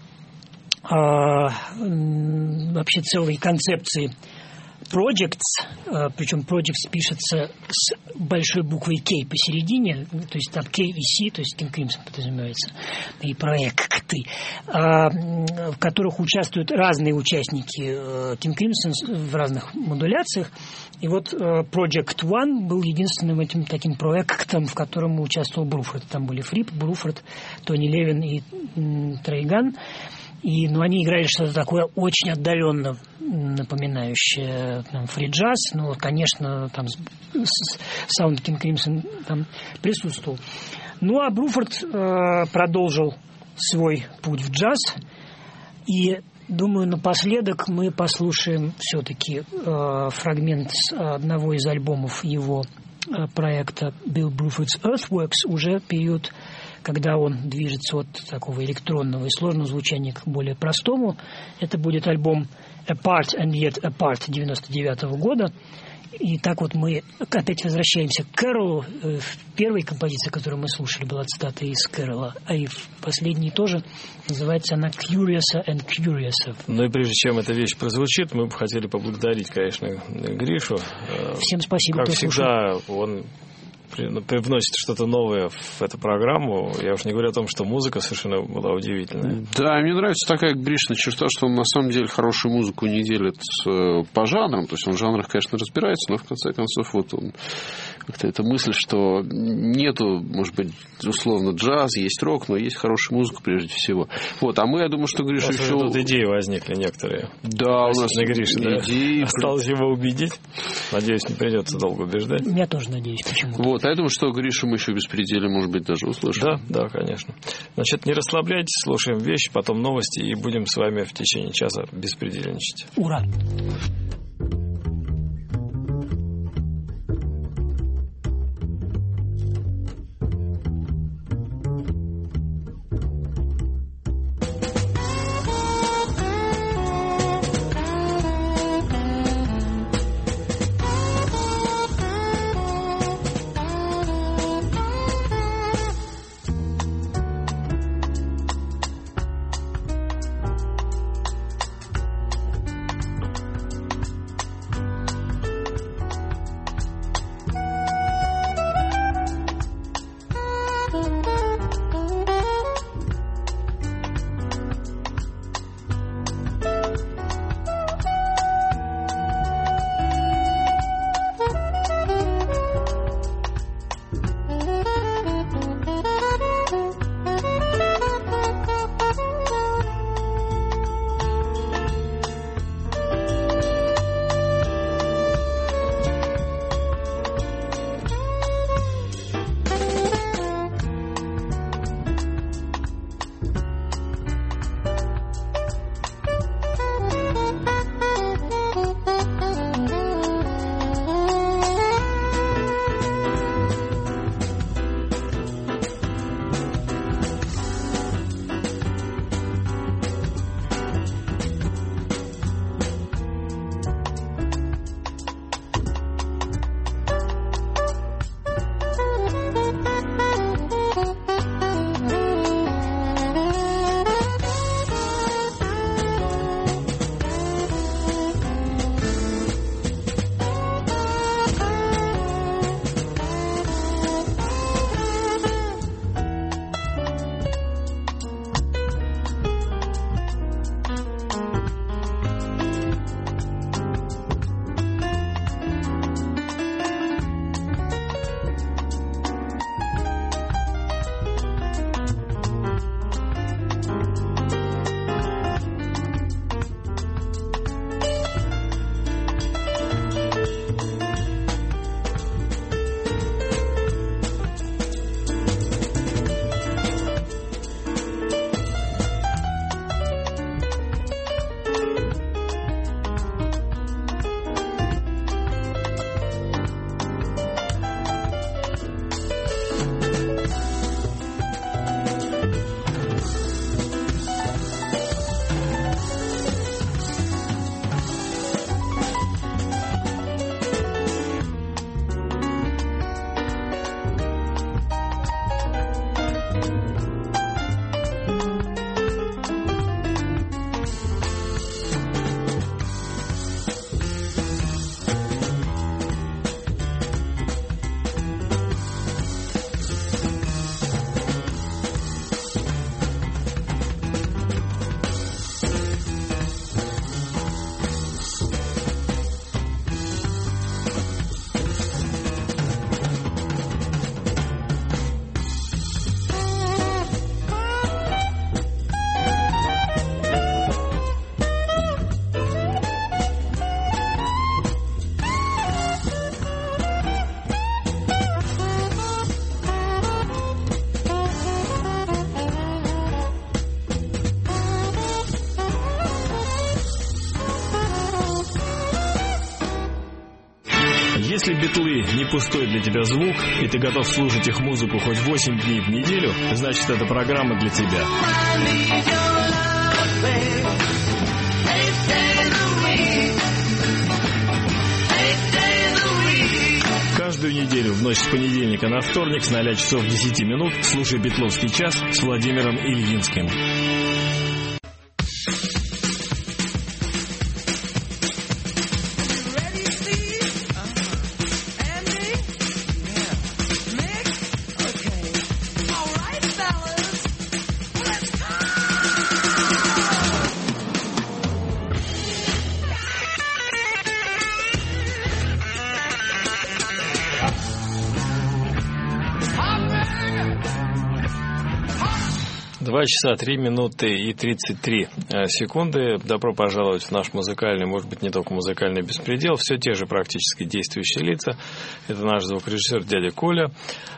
вообще целой концепции Projects, э, причем Projects пишется с большой буквой K посередине, то есть там K и C, то есть Кинг Кримсон подразумевается, и проекты, э, в которых участвуют разные участники Кинг Кримсон в разных модуляциях. И вот Project One был единственным этим таким проектом, в котором участвовал Бруфорд. Там были Фрип, Бруфорд, Тони Левин и Трейган. И, ну, они играли что-то такое очень отдаленно напоминающее фри-джаз. Ну, конечно, там саунд Кинг Кримсон там присутствовал. Ну, а Бруфорд э, продолжил свой путь в джаз. И думаю, напоследок мы послушаем все-таки э, фрагмент с одного из альбомов его э, проекта Bill Bruford's Earthworks, уже период, когда он движется от такого электронного и сложного звучания к более простому. Это будет альбом Apart and Yet Apart девяносто девятого года. И так вот мы опять возвращаемся к Кэролу. В первой композиции, которую мы слушали, была цитата из Кэрола, а и в последней тоже. Называется она «Curiouser and Curiouser». Ну и прежде чем эта вещь прозвучит, мы бы хотели поблагодарить, конечно, Гришу. Всем спасибо, как кто всегда, слушал. Он привносит что-то новое в эту программу. Я уж не говорю о том, что музыка совершенно была удивительная. Да, мне нравится такая Гришина черта, что он на самом деле хорошую музыку не делит по жанрам. То есть он в жанрах, конечно, разбирается, но в конце концов вот он как-то эта мысль, что нету, может быть, условно джаз, есть рок, но есть хорошая музыка прежде всего. Вот, а мы, я думаю, что Гриша еще... Тут идеи возникли некоторые. Да, у нас Гриша, да? идеи... Осталось его убедить. Надеюсь, не придется долго убеждать. Я тоже надеюсь, почему-то. Вот, а я думаю, что Гришу мы еще без предела, может быть, даже услышим. Да, да, конечно. Значит, не расслабляйтесь, слушаем вещи, потом новости, и будем с вами в течение часа беспредельничать. Ура! Если битлы не пустой для тебя звук, и ты готов слушать их музыку хоть восемь дней в неделю, значит, эта программа для тебя. Каждую неделю в ночь с понедельника на вторник с ноля часов десяти минут слушай «Битловский час» с Владимиром Ильинским. два часа три минуты и тридцать три секунды. Добро пожаловать в наш музыкальный, может быть, не только музыкальный беспредел. Все те же практически действующие лица. Это наш звукорежиссер дядя Коля,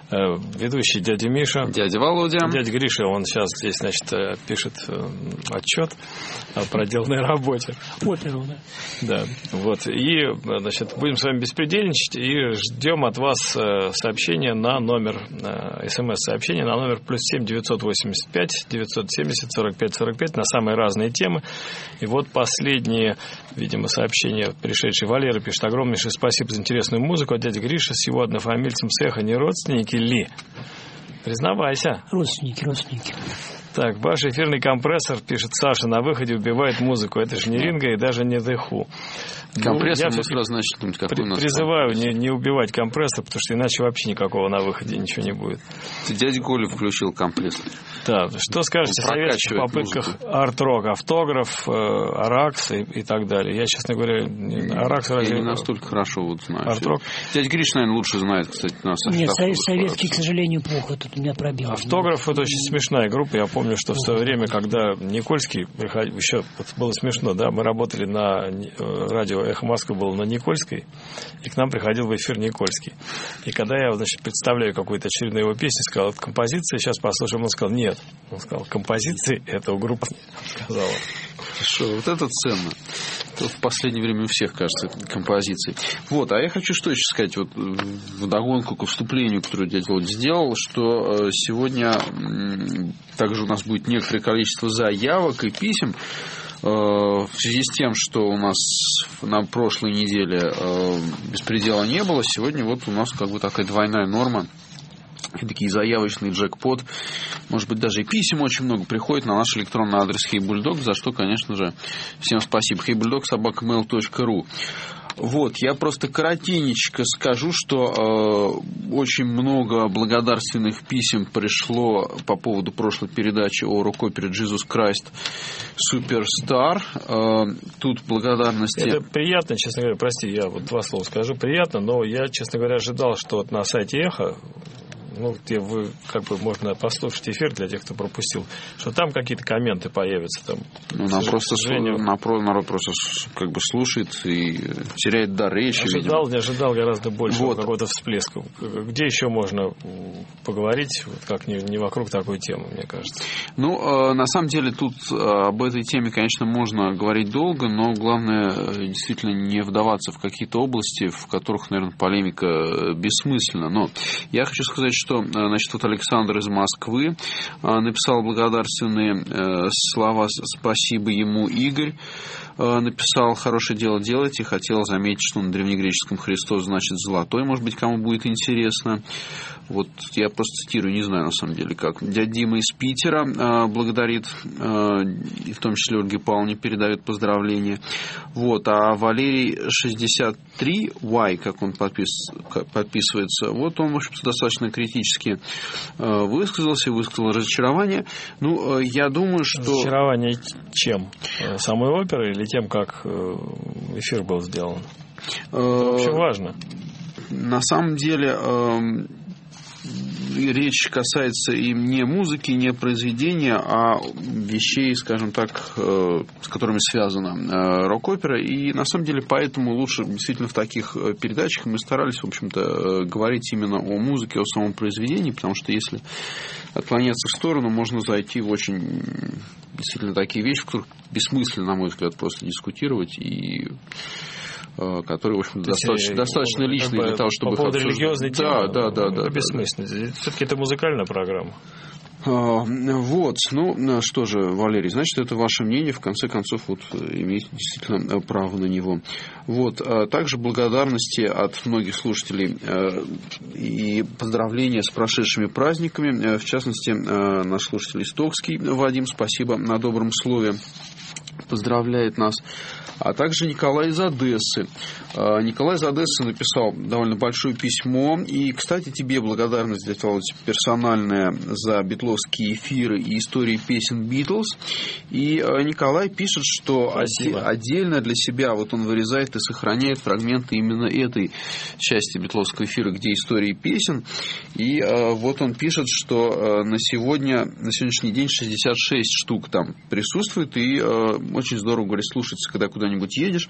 ведущий дядя Миша. Дядя Володя. Дядя Гриша, он сейчас здесь, значит, пишет отчет о проделанной работе. Оперу, да. Да, вот. И, значит, будем с вами беспредельничать и ждем от вас сообщения на номер, смс-сообщение на номер плюс семь девятьсот восемьдесят пять девятьсот семьдесят сорок пять сорок пять на самые разные темы. И вот последнее, видимо, сообщение пришедшее. Валера пишет: огромнейшее спасибо за интересную музыку. А дядя Гриша с его однофамильцем цеха не родственники ли? Признавайся. Родственники, родственники. Так, ваш эфирный компрессор, пишет Саша, на выходе убивает музыку. Это же не Ринго и даже не The Who. Компрессор, ну, мы сразу начали думать, какой при, у нас. Призываю не, не убивать компрессор, потому что иначе вообще никакого на выходе ничего не будет. Ты дядя Коля включил компрессор. Да, что скажете о советских попытках арт-рок, автограф, Аракс и, и так далее? Я, честно говоря, Аракс разве... Я не настолько хорошо вот знаю. Арт-рок. Дядя Гриш, наверное, лучше знает, кстати, нас. Нет, советский, к сожалению, плохо. Тут у меня пробел. Автограф — это очень смешная группа. Я помню, что в свое время, когда Никольский приходил, еще было смешно, да, мы работали на радио «Эхо Москвы», было на Никольской, и к нам приходил в эфир Никольский. И когда я, значит, представляю какую-то очередную его песню, сказал: это композиция, сейчас послушаем. Он сказал: нет. Он сказал: композиции — это у группы. Сказал. Хорошо, вот это ценно. Это в последнее время у всех, кажется, композиции. Вот, а я хочу что еще сказать, вот вдогонку к вступлению, которое дядя Володя сделал, что сегодня также у нас будет некоторое количество заявок и писем в связи с тем, что у нас на прошлой неделе беспредела не было. Сегодня вот у нас как бы такая двойная норма. И такие заявочный джекпот. Может быть, даже и писем очень много приходит на наш электронный адрес HeyBulldog, за что, конечно же, всем спасибо. хейбульдог собака мейл точка ру. Вот, я просто коротенечко скажу, что э, очень много благодарственных писем пришло по поводу прошлой передачи о рок-опере Jesus Christ Superstar. Э, тут благодарности... Это приятно, честно говоря, прости, я вот два слова скажу, приятно, но я, честно говоря, ожидал, что вот на сайте Эхо, ну, где вы, как бы, можно послушать эфир для тех, кто пропустил, что там какие-то комменты появятся. Там, ну, нам просто народ просто как бы слушает и теряет дар речи. Ожидал, не ожидал гораздо больше вот. Какого-то всплеска. Где еще можно поговорить, вот как не, не вокруг такой темы, мне кажется? Ну, э, на самом деле, тут э, об этой теме, конечно, можно говорить долго, но главное действительно не вдаваться в какие-то области, в которых, наверное, полемика бессмысленна. Но я хочу сказать, что что, значит, вот Александр из Москвы написал благодарственные слова, спасибо ему. Игорь написал: хорошее дело делаете. Хотел заметить, что на древнегреческом Христос значит золотой. Может быть, кому будет интересно. Вот я просто цитирую, не знаю на самом деле как. Дядя Дима из Питера э, благодарит, э, и в том числе Ольге Павловне передает поздравления. Вот, а Валерий шестьдесят три уай, как он подпис, подписывается, вот он, в общем-то, достаточно критически э, высказался, высказал разочарование. Ну, э, я думаю, что... Разочарование чем? Самой оперы или тем, как эфир был сделан? Это вообще важно. На самом деле... Э, речь касается и не музыки, не произведения, а вещей, скажем так, с которыми связана рок-опера. И на самом деле поэтому лучше действительно в таких передачах мы старались, в общем-то, говорить именно о музыке, о самом произведении, потому что если отклоняться в сторону, можно зайти в очень действительно такие вещи, в которых бессмысленно, на мой взгляд, просто дискутировать и который, в общем, достаточно, достаточно личный для того, чтобы... По поводу религиозной темы, да, да, да, это да, бессмысленно. Да. Все-таки это музыкальная программа. Вот, ну что же, Валерий, значит, это ваше мнение, в конце концов, вот имеете действительно право на него. Вот, также благодарности от многих слушателей и поздравления с прошедшими праздниками, в частности, наш слушатель Истокский Вадим, спасибо на добром слове, поздравляет нас. А также Николай из Одессы. Николай из Одессы написал довольно большое письмо. И, кстати, тебе благодарность, дядя Володь, персональная за битловские эфиры и истории песен Битлз. И Николай пишет, что Спасибо. Отдельно для себя вот он вырезает и сохраняет фрагменты именно этой части битловского эфира, где истории песен. И вот он пишет, что на сегодня, на сегодняшний день шестьдесят шесть штук там присутствует. И очень здорово, говорит, слушаться, когда куда-нибудь едешь,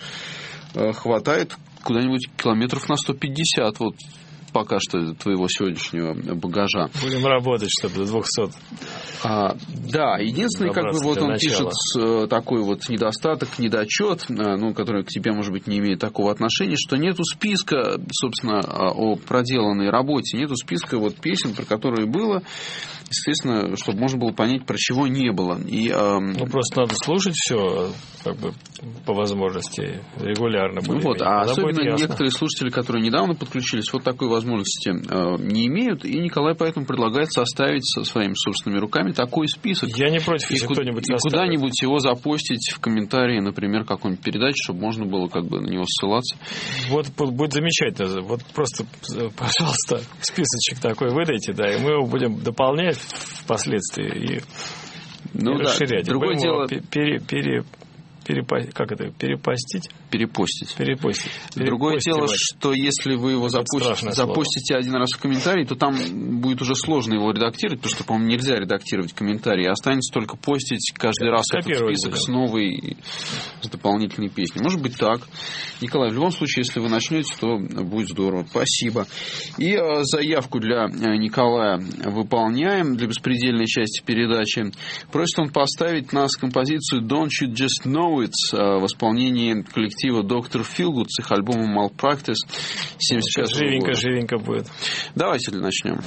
хватает куда-нибудь километров на сто пятьдесят вот пока что твоего сегодняшнего багажа. Будем работать, чтобы до двухсот. А, да, единственный, как бы, вот он начала. Пишет такой вот недостаток, недочет, ну, который к тебе, может быть, не имеет такого отношения, что нету списка, собственно, о проделанной работе, нету списка вот песен, про которые было, естественно, чтобы можно было понять, про чего не было. И, э... ну, просто надо слушать все, как бы, по возможности, регулярно. Ну, вот, а особенно некоторые слушатели, которые недавно подключились, вот такой возможности э, не имеют, и Николай поэтому предлагает составить со своими собственными руками такой список. Я не против, если кто-нибудь составит. И куда-нибудь его запостить в комментарии, например, какой-нибудь передачи, чтобы можно было как бы на него ссылаться. Вот будет замечательно. Вот просто, пожалуйста, списочек такой выдайте, да, и мы его будем дополнять впоследствии и, ну, и да. расширять. Другое дело... Пере, пере, перепо... Как это? Перепостить? Перепостить. Перепостить. Другое дело, что если вы его запустите, запустите один раз в комментарий, то там будет уже сложно его редактировать, потому что, по-моему, нельзя редактировать комментарии. Останется только постить каждый раз этот список с новой, с дополнительной песней. Может быть так. Николай, в любом случае, если вы начнете, то будет здорово. Спасибо. И э, заявку для Николая выполняем для беспредельной части передачи. Просит он поставить нас композицию «Don't You Just Know It» в исполнении коллектива доктор Филгуд с их альбомом Malpractice семьдесят пятого живенько, года. Живенько будет. Давайте начнем.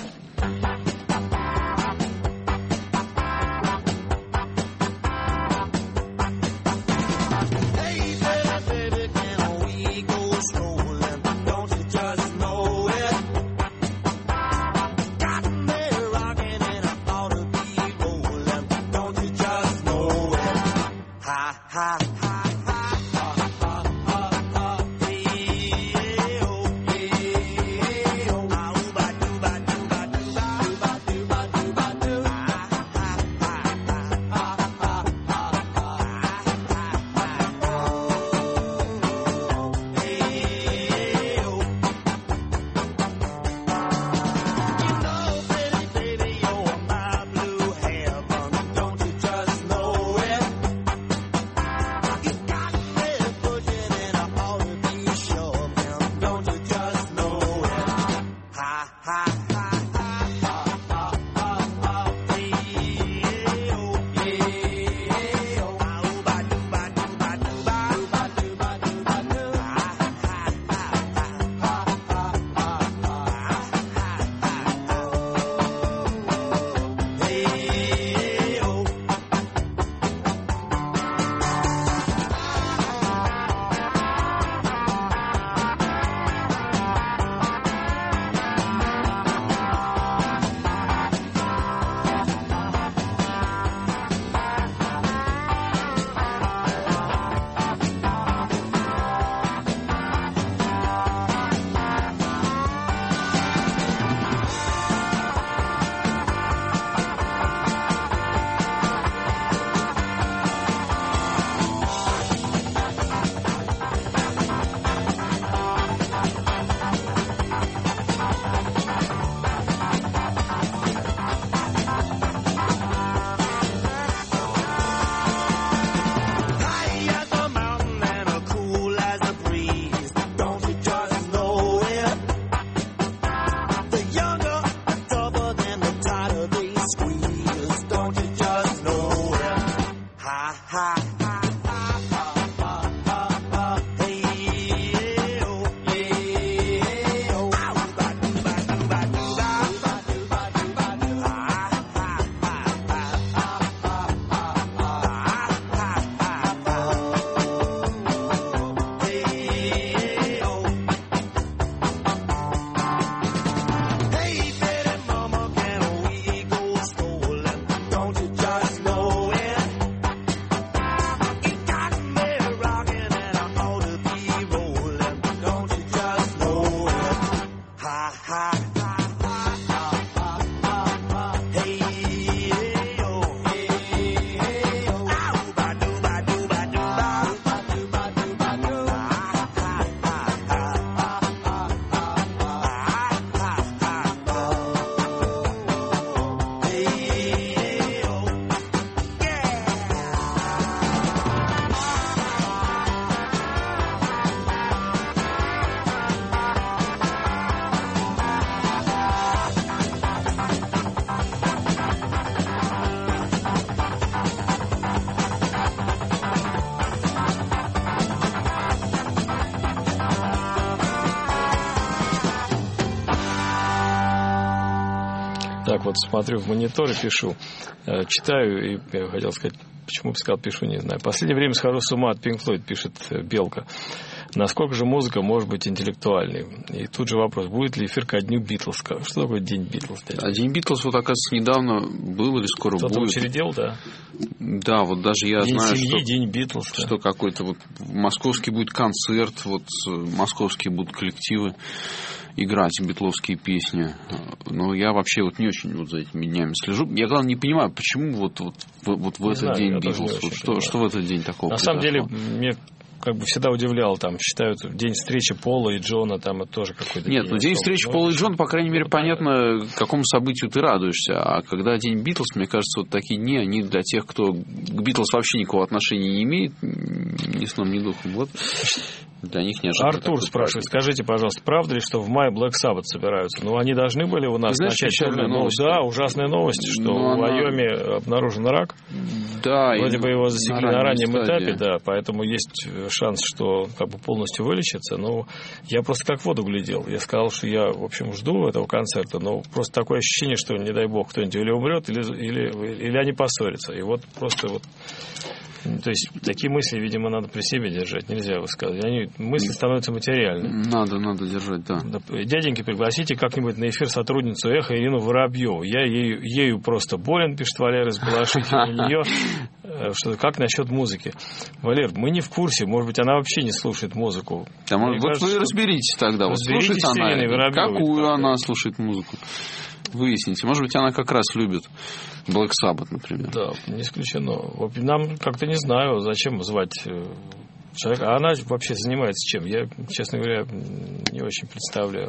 так вот смотрю в монитор и пишу. Читаю, и я хотел сказать, почему бы сказал, пишу, не знаю. В последнее время схожу с ума от Pink Floyd, пишет Белка. Насколько же музыка может быть интеллектуальной? И тут же вопрос, будет ли эфир ко дню Битлз? Что такое День Битлз? А День Битлз, вот, оказывается, недавно был или скоро Кто-то будет. Кто-то учредил, да? Да, вот даже я День знаю, семьи, что, День Битлз, да. что какой-то вот московский будет концерт, вот московские будут коллективы играть битловские песни. Но я вообще вот не очень вот за этими днями слежу. Я, главное, не понимаю, почему вот, вот, вот в этот знаю, день Битлз. Вот что, что в этот день такого На произошло? самом деле, мне как бы всегда удивлял, там, считают, день встречи Пола и Джона, там, это тоже какой-то... Нет, ну, день встречи Пола и Джона, по крайней мере, понятно, какому событию ты радуешься. А когда день Битлз, мне кажется, вот такие дни, они для тех, кто к Битлз вообще никакого отношения не имеет, ни сном, ни духом. Вот для них неожиданно. Артур спрашивает, скажите, пожалуйста, правда ли, что в мае Black Sabbath собираются? Ну, они должны были у нас знаешь, начать... печальная ну, новость. Да, ужасная новость, что Но в она... Вайоме обнаружен рак. Да. Вроде бы его засекли на, на раннем стадии. этапе, да, поэтому есть шанс, что как бы полностью вылечится. Но я просто как в воду глядел. Я сказал, что я, в общем, жду этого концерта, но просто такое ощущение, что, не дай бог, кто-нибудь или умрет, или, или, или они поссорятся. И вот просто вот... То есть такие мысли, видимо, надо при себе держать, нельзя высказывать. Они, мысли становятся материальными. Надо, надо держать, да. Дяденьки, пригласите как-нибудь на эфир сотрудницу «Эхо» Ирину Воробьеву. Я ею, ею просто болен, пишет Валера из Балашихи. У нее, что, как насчет музыки? Валер, мы не в курсе, может быть, она вообще не слушает музыку. Да, вот кажется, вы разберитесь тогда. Вот слушает она, какую она слушает музыку. Выясните. Может быть, она как раз любит Black Sabbath, например. Да, не исключено. Нам как-то не знаю, зачем звать человека. А она вообще занимается чем? Я, честно говоря, не очень представляю.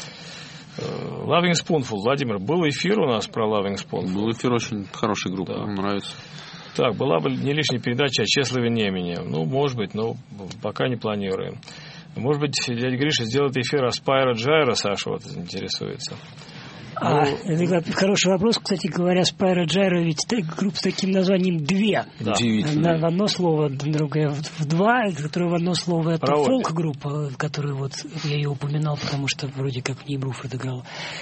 Loving Spoonful. Владимир, был эфир у нас про Loving Spoonful? Был эфир, очень хорошая группа, да. Мне нравится. Так, была бы не лишняя передача о Чеслове Немене. Ну, может быть, но пока не планируем. Может быть, дядя Гриша сделает эфир о Спайро Джайро, Саша вот интересуется. А, ну, это хороший вопрос. Кстати говоря, Спайро Джайро ведь группа с таким названием две. Да. Одна в одно слово, другая в два, которая в одно слово это фолк-группа, которую вот я ее упоминал, потому что вроде как в ней Бруфорд играл.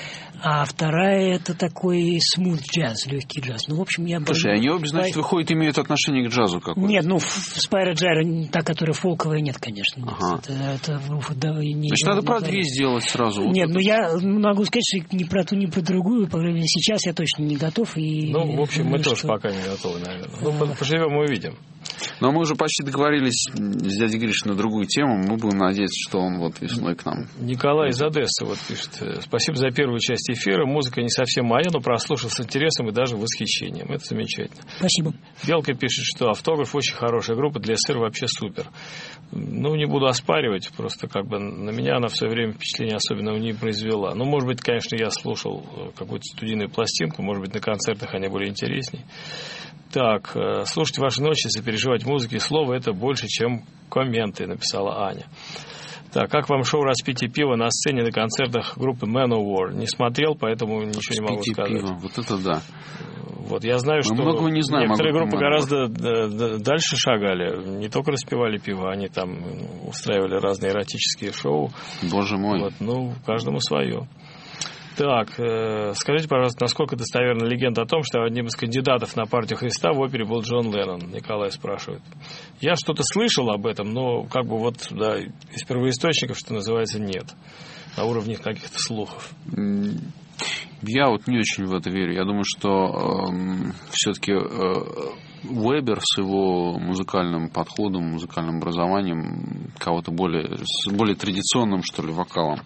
А вторая это такой смут джаз, легкий джаз. Ну, в общем, я... Слушай, бы... они обе, значит, выходят, имеют отношение к джазу какой-то? Нет, ну, Спайро Джайро, та, которая фолковая, нет, конечно. Нет. Ага. Это, это, да, не, Значит, надо про две сделать сразу. Нет, вот ну, я могу сказать, что ни про ту, ни про другую, по крайней мере, сейчас я точно не готов. И... Ну, в общем, мы что... тоже пока не готовы, наверное. Ну, поживем и увидим. Но мы уже почти договорились с дядей Гришей на другую тему. Мы будем надеяться, что он вот весной к нам. Николай из Одессы вот пишет. Спасибо за первую часть эфира. Музыка не совсем моя, но прослушал с интересом и даже восхищением. Это замечательно. Спасибо. Белка пишет, что «Автограф» очень хорошая группа, для СССР вообще супер. Ну, не буду оспаривать, просто как бы на меня она в свое время впечатление особенного не произвела. Ну, может быть, конечно, я слушал какую-то студийную пластинку, может быть, на концертах они были интересней. Так, слушайте ваши ночи, сопереживать музыке, слово это больше, чем комменты, написала Аня. Так, как вам шоу «Распитие пива» на сцене на концертах группы Manowar? Не смотрел, поэтому ничего Распитие не могу сказать. Пива. Вот это да. Вот, я знаю, Мы что многого не знаем, некоторые группы Manowar. гораздо дальше шагали. Не только распивали пиво, они там устраивали разные эротические шоу. Боже мой. Вот, ну, каждому свое. Так, э, скажите, пожалуйста, насколько достоверна легенда о том, что одним из кандидатов на партию Христа в опере был Джон Леннон? Николай спрашивает. Я что-то слышал об этом, но как бы вот, да, из первоисточников, что называется, нет. На уровне каких-то слухов. Я вот не очень в это верю. Я думаю, что э, все-таки э, Уэбер с его музыкальным подходом, музыкальным образованием, кого-то более, с более традиционным, что ли, вокалом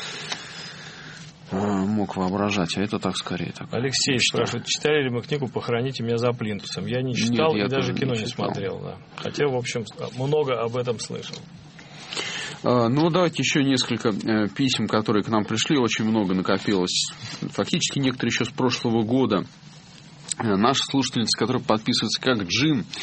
мог воображать, а это так скорее. Так. Алексей спрашивает, читали ли мы книгу «Похороните меня за плинтусом». Я не читал. Нет, я и даже кино не, не смотрел. Да. Хотя, в общем, много об этом слышал. Ну, давайте еще несколько писем, которые к нам пришли. Очень много накопилось. Фактически некоторые еще с прошлого года. Наша слушательница, которая подписывается как Джин,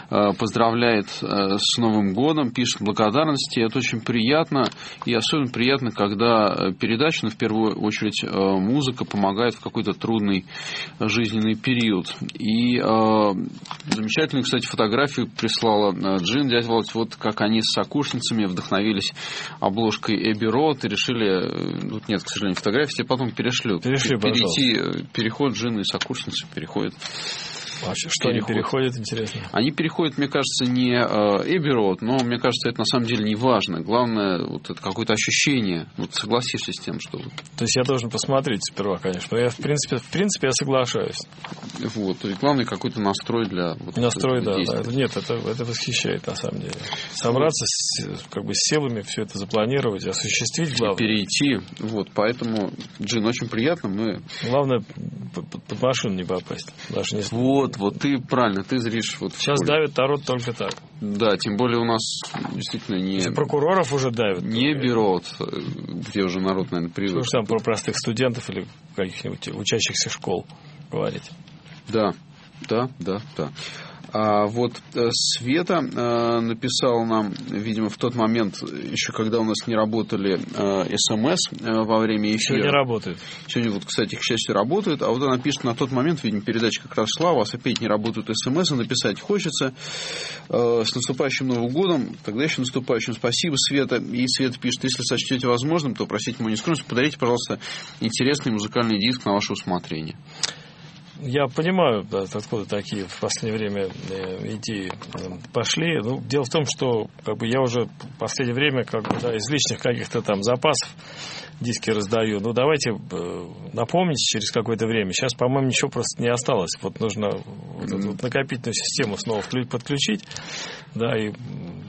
поздравляет с Новым годом, пишет благодарности. Это очень приятно. И особенно приятно, когда передача, ну, в первую очередь, музыка помогает в какой-то трудный жизненный период. И замечательную, кстати, фотографию прислала Джин, дядя Володь, вот как они с сокурсницами вдохновились обложкой Эбби Роуд и решили, тут нет, к сожалению, фотографии, тебе потом перешлют. Перешли, перейти, переход Джин и сокурсницы переходит. А что они переходят, интересно? Они переходят, мне кажется, не Эбби Роуд, но мне кажется, это на самом деле не важно. Главное, вот это какое-то ощущение. Вот согласишься с тем, что... То есть я должен посмотреть сперва, конечно. Но я, в принципе, в принципе, я соглашаюсь. Вот. То есть главный какой-то настрой для... Вот настрой, да, да. Нет, это, это восхищает, на самом деле. Собраться с, как бы, с силами, все это запланировать, осуществить, главное. Перейти. Вот. Поэтому, Джин, очень приятно. Мы... Главное, под машину не попасть. Даже не... Вот. Вот ты правильно, ты зришь. Вот сейчас давит народ только так. Да, тем более у нас действительно не... Если прокуроров уже давят. Не берут, где уже народ, наверное, привык. Что ж там про простых студентов или каких-нибудь учащихся школ говорить? Да, да, да, да. А вот Света написала нам, видимо, в тот момент, еще когда у нас не работали СМС во время эфира. Сегодня работают. Сегодня, вот, кстати, к счастью, работают. А вот она пишет, на тот момент, видимо, передача как раз шла, у вас опять не работают СМС, написать хочется. С наступающим Новым годом, тогда еще наступающим. Спасибо, Света. И Света пишет, если сочтете возможным, то, простите мою нескромность, подарите, пожалуйста, интересный музыкальный диск на ваше усмотрение. Я понимаю, да, откуда такие в последнее время идеи пошли. Ну, дело в том, что как бы, я уже в последнее время как бы, да, из личных каких-то там запасов диски раздаю. Ну, давайте напомните через какое-то время. Сейчас, по-моему, ничего просто не осталось. Вот нужно вот эту вот накопительную систему снова подключить. Да, и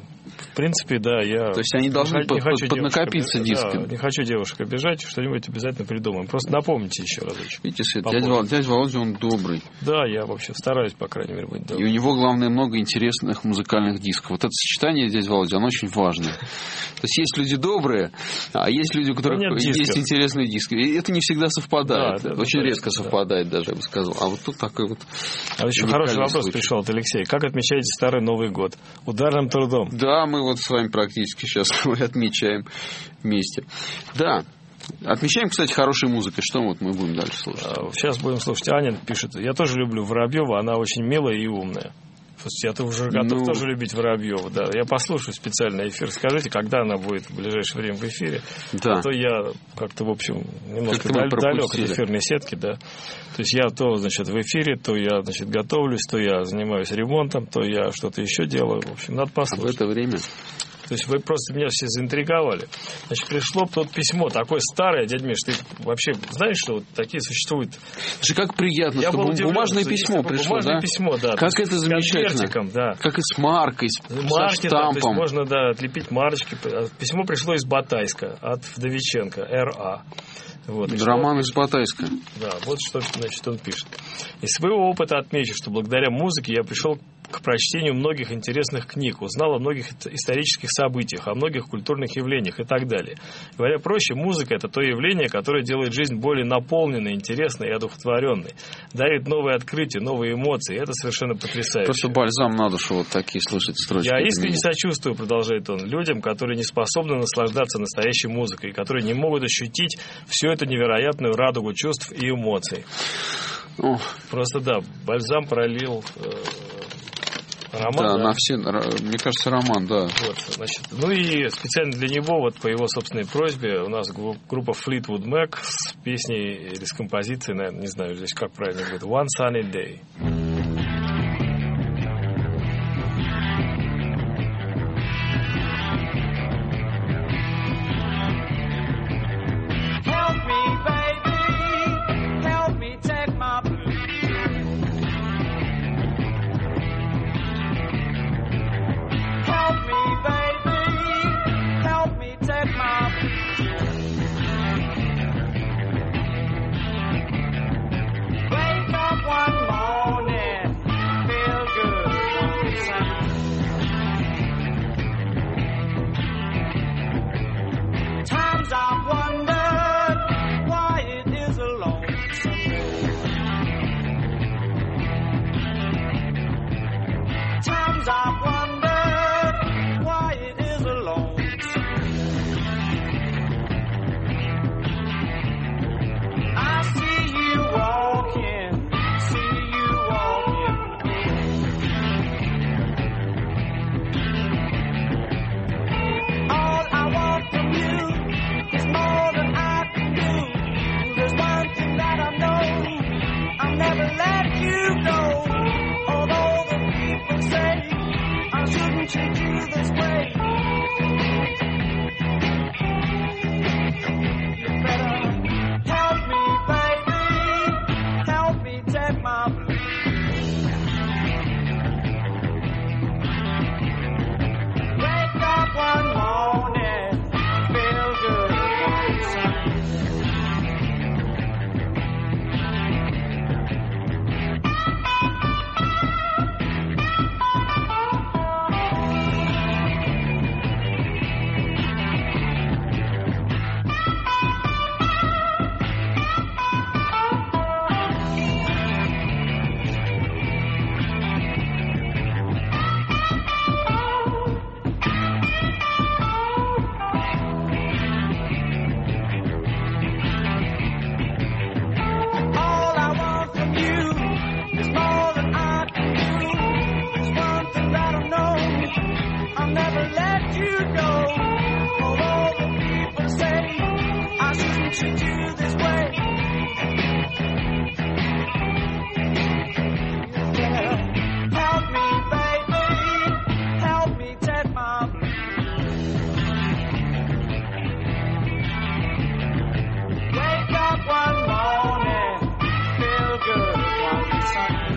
в принципе, да, я... То есть они должны под, под, поднакопиться дисками. Да, не хочу девушек обижать, что-нибудь обязательно придумаем. Просто напомните еще разочек. Видите, Свет, дядя, Вол... дядя Володя, он добрый. Да, я вообще стараюсь, по крайней мере, быть добрым. И у него, главное, много интересных музыкальных дисков. Вот это сочетание, дядя Володя, оно очень важное. То есть есть люди добрые, а есть люди, у которых есть интересные диски. И это не всегда совпадает. Да, очень редко совпадает даже, я бы сказал. А вот тут такой вот... А еще хороший вопрос пришел от Алексея. Как отмечаете Старый Новый год? Ударным трудом. Да, мы вот с вами практически сейчас отмечаем вместе. Да. Отмечаем, кстати, хорошей музыкой. Что вот мы будем дальше слушать? Сейчас будем слушать. Аня пишет. Я тоже люблю Воробьева. Она очень милая и умная. Я-то уже готов ну... тоже любить Воробьева. Да. Я послушаю специальный эфир. Скажите, когда она будет в ближайшее время в эфире. Да. А то я как-то, в общем, немножко дал- далек от эфирной сетки. Да. То есть я то, значит, в эфире, то я, значит, готовлюсь, то я занимаюсь ремонтом, то я что-то еще делаю. В общем, надо послушать. А в это время... То есть вы просто меня все заинтриговали. Значит, пришло тут письмо такое старое, дядя Миш, ты вообще знаешь, что вот такие существуют? Слушай, как приятно, я что удивлен, бумажное что письмо пришло, бумажное да? письмо, да. Как это замечательно. Да. Как и с маркой, с, марки, со штампом. Да, то есть можно, да, отлепить марочки. Письмо пришло из Батайска от Вдовиченко, Эр А. Вот, Роман из Батайска. Да, вот что, значит, он пишет. Из своего опыта отмечу, что благодаря музыке я пришел к прочтению многих интересных книг, узнал о многих исторических событиях, о многих культурных явлениях и так далее. Говоря проще, музыка – это то явление, которое делает жизнь более наполненной, интересной и одухотворенной, дарит новые открытия, новые эмоции. Это совершенно потрясающе. Просто бальзам на душу вот такие слышать строчки. Я искренне сочувствую, продолжает он, людям, которые не способны наслаждаться настоящей музыкой, которые не могут ощутить всю эту невероятную радугу чувств и эмоций. Ох. Просто да, бальзам пролил... Э- Роман, да, да, на все, мне кажется, роман, да. Вот, значит, ну и специально для него, вот по его собственной просьбе, у нас группа Fleetwood Mac с песней или с композицией, наверное, не знаю здесь как правильно будет, One Sunny Day. Wake up one morning. treat you this way. You better help me, baby. Help me take my wake up one morning, feel good one Sunday. All I want from you is more than I can do. There's one thing that I know, I'll never let you go. Although the people say I shouldn't treat you this way. Yeah, help me, baby. Help me take my wake up one morning, feel good one Sunday.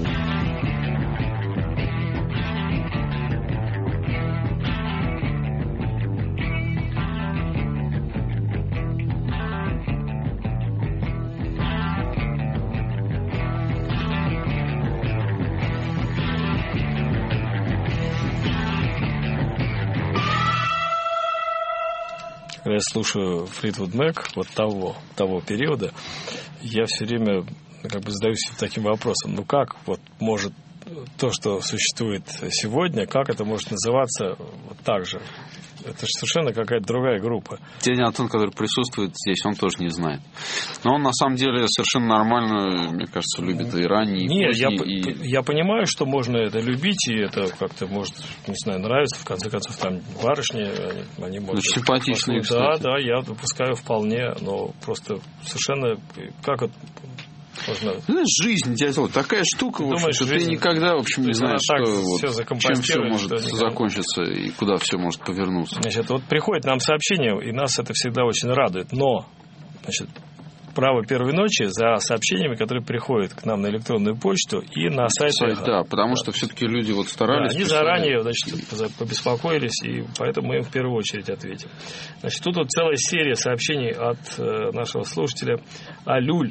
Когда я слушаю Флитвуд Мэк вот того, того периода, я все время как бы задаюсь таким вопросом, ну как вот может то, что существует сегодня, как это может называться вот так же? Это же совершенно какая-то другая группа. Дядя Антон, который присутствует здесь, он тоже не знает. Но он на самом деле совершенно нормально, мне кажется, любит и ранние, и Нет, я, поздние, и... я понимаю, что можно это любить, и это как-то может, не знаю, нравится. В конце концов, там барышни, они, они могут... Очень симпатичные, Да, кстати. да, я допускаю вполне, но просто совершенно... Как это... Можно... Знаешь, жизнь, дядя, вот такая штука, в общем, что ты никогда, в общем, не знаешь, что, вот, чем все может что закончиться и куда все может повернуться. Значит, вот приходит нам сообщение, и нас это всегда очень радует, но, значит, право первой ночи за сообщениями, которые приходят к нам на электронную почту и на сайт. Сайт, да, потому да. что все-таки люди вот старались. Да, они заранее, значит, побеспокоились, и поэтому мы им в первую очередь ответим. Значит, тут вот целая серия сообщений от э, нашего слушателя Алюль.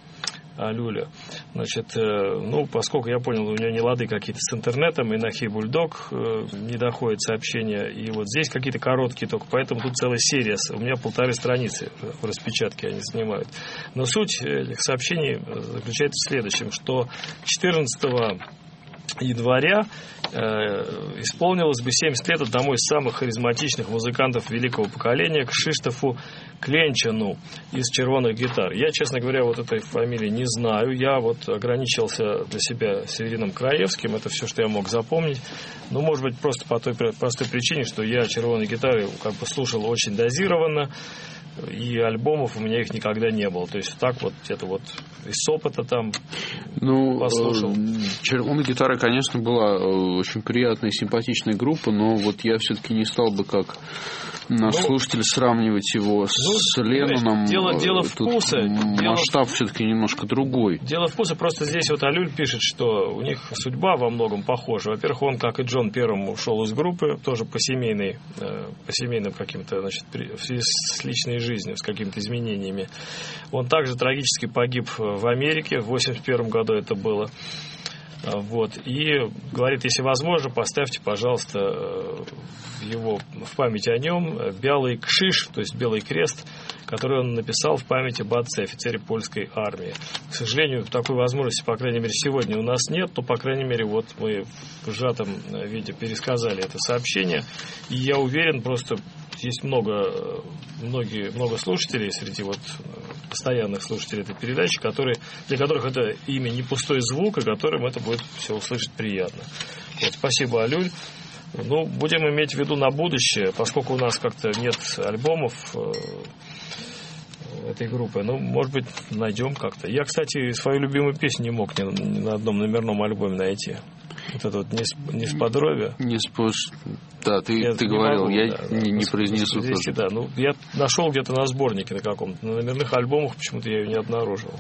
Алюля. Значит, ну, поскольку я понял, у нее не лады какие-то с интернетом, и на Хей Бульдог не доходит сообщения, и вот здесь какие-то короткие только, поэтому тут целая серия, у меня полторы страницы в распечатке они занимают. Но суть этих сообщений заключается в следующем, что четырнадцатого января э, исполнилось бы семьдесят лет одному из самых харизматичных музыкантов великого поколения, Кшиштофу Кленчану из «Червоных гитар». Я, честно говоря, вот этой фамилии не знаю. Я вот ограничился для себя Северином Краевским. Это все, что я мог запомнить. Ну, может быть, просто по той простой причине, что я «Червоные гитары» как бы слушал очень дозированно. И альбомов у меня их никогда не было. То есть так вот где-то вот из опыта там ну, послушал. «Червоные гитары», конечно, была очень приятная и симпатичная группа, но вот я все-таки не стал бы как наш ну, слушатель сравнивать его с, ну, с Ленноном. Дело, дело вкуса. Масштаб дело, все-таки немножко другой. Дело вкуса. Просто здесь вот Алюль пишет, что у них судьба во многом похожа. Во-первых, он, как и Джон Первым, ушел из группы, тоже по семейной, по семейным каким-то, значит, в связи с личной жизнью, с какими-то изменениями. Он также трагически погиб в Америке. В восемьдесят первом году это было. Вот. И говорит, если возможно, поставьте, пожалуйста, его в память о нем белый кшиш, то есть белый крест, который он написал в память об отце, офицере польской армии. К сожалению, такой возможности, по крайней мере, сегодня у нас нет, но, по крайней мере, вот мы в сжатом виде пересказали это сообщение. И я уверен, просто есть много, многие, много слушателей среди вот постоянных слушателей этой передачи, которые, для которых это имя не пустой звук, и которым это будет все услышать приятно. Вот, спасибо, Алюль. Ну, будем иметь в виду на будущее, поскольку у нас как-то нет альбомов этой группы. Ну, может быть, найдем как-то. Я, кстати, свою любимую песню не мог ни на одном номерном альбоме найти. Вот это вот несподробие. Неспош... Да, ты, я ты говорил, могу, я да, не, да, не произнесу тоже. Да. Ну, я нашел где-то на сборнике на каком-то, на номерных альбомах, почему-то я ее не обнаружил.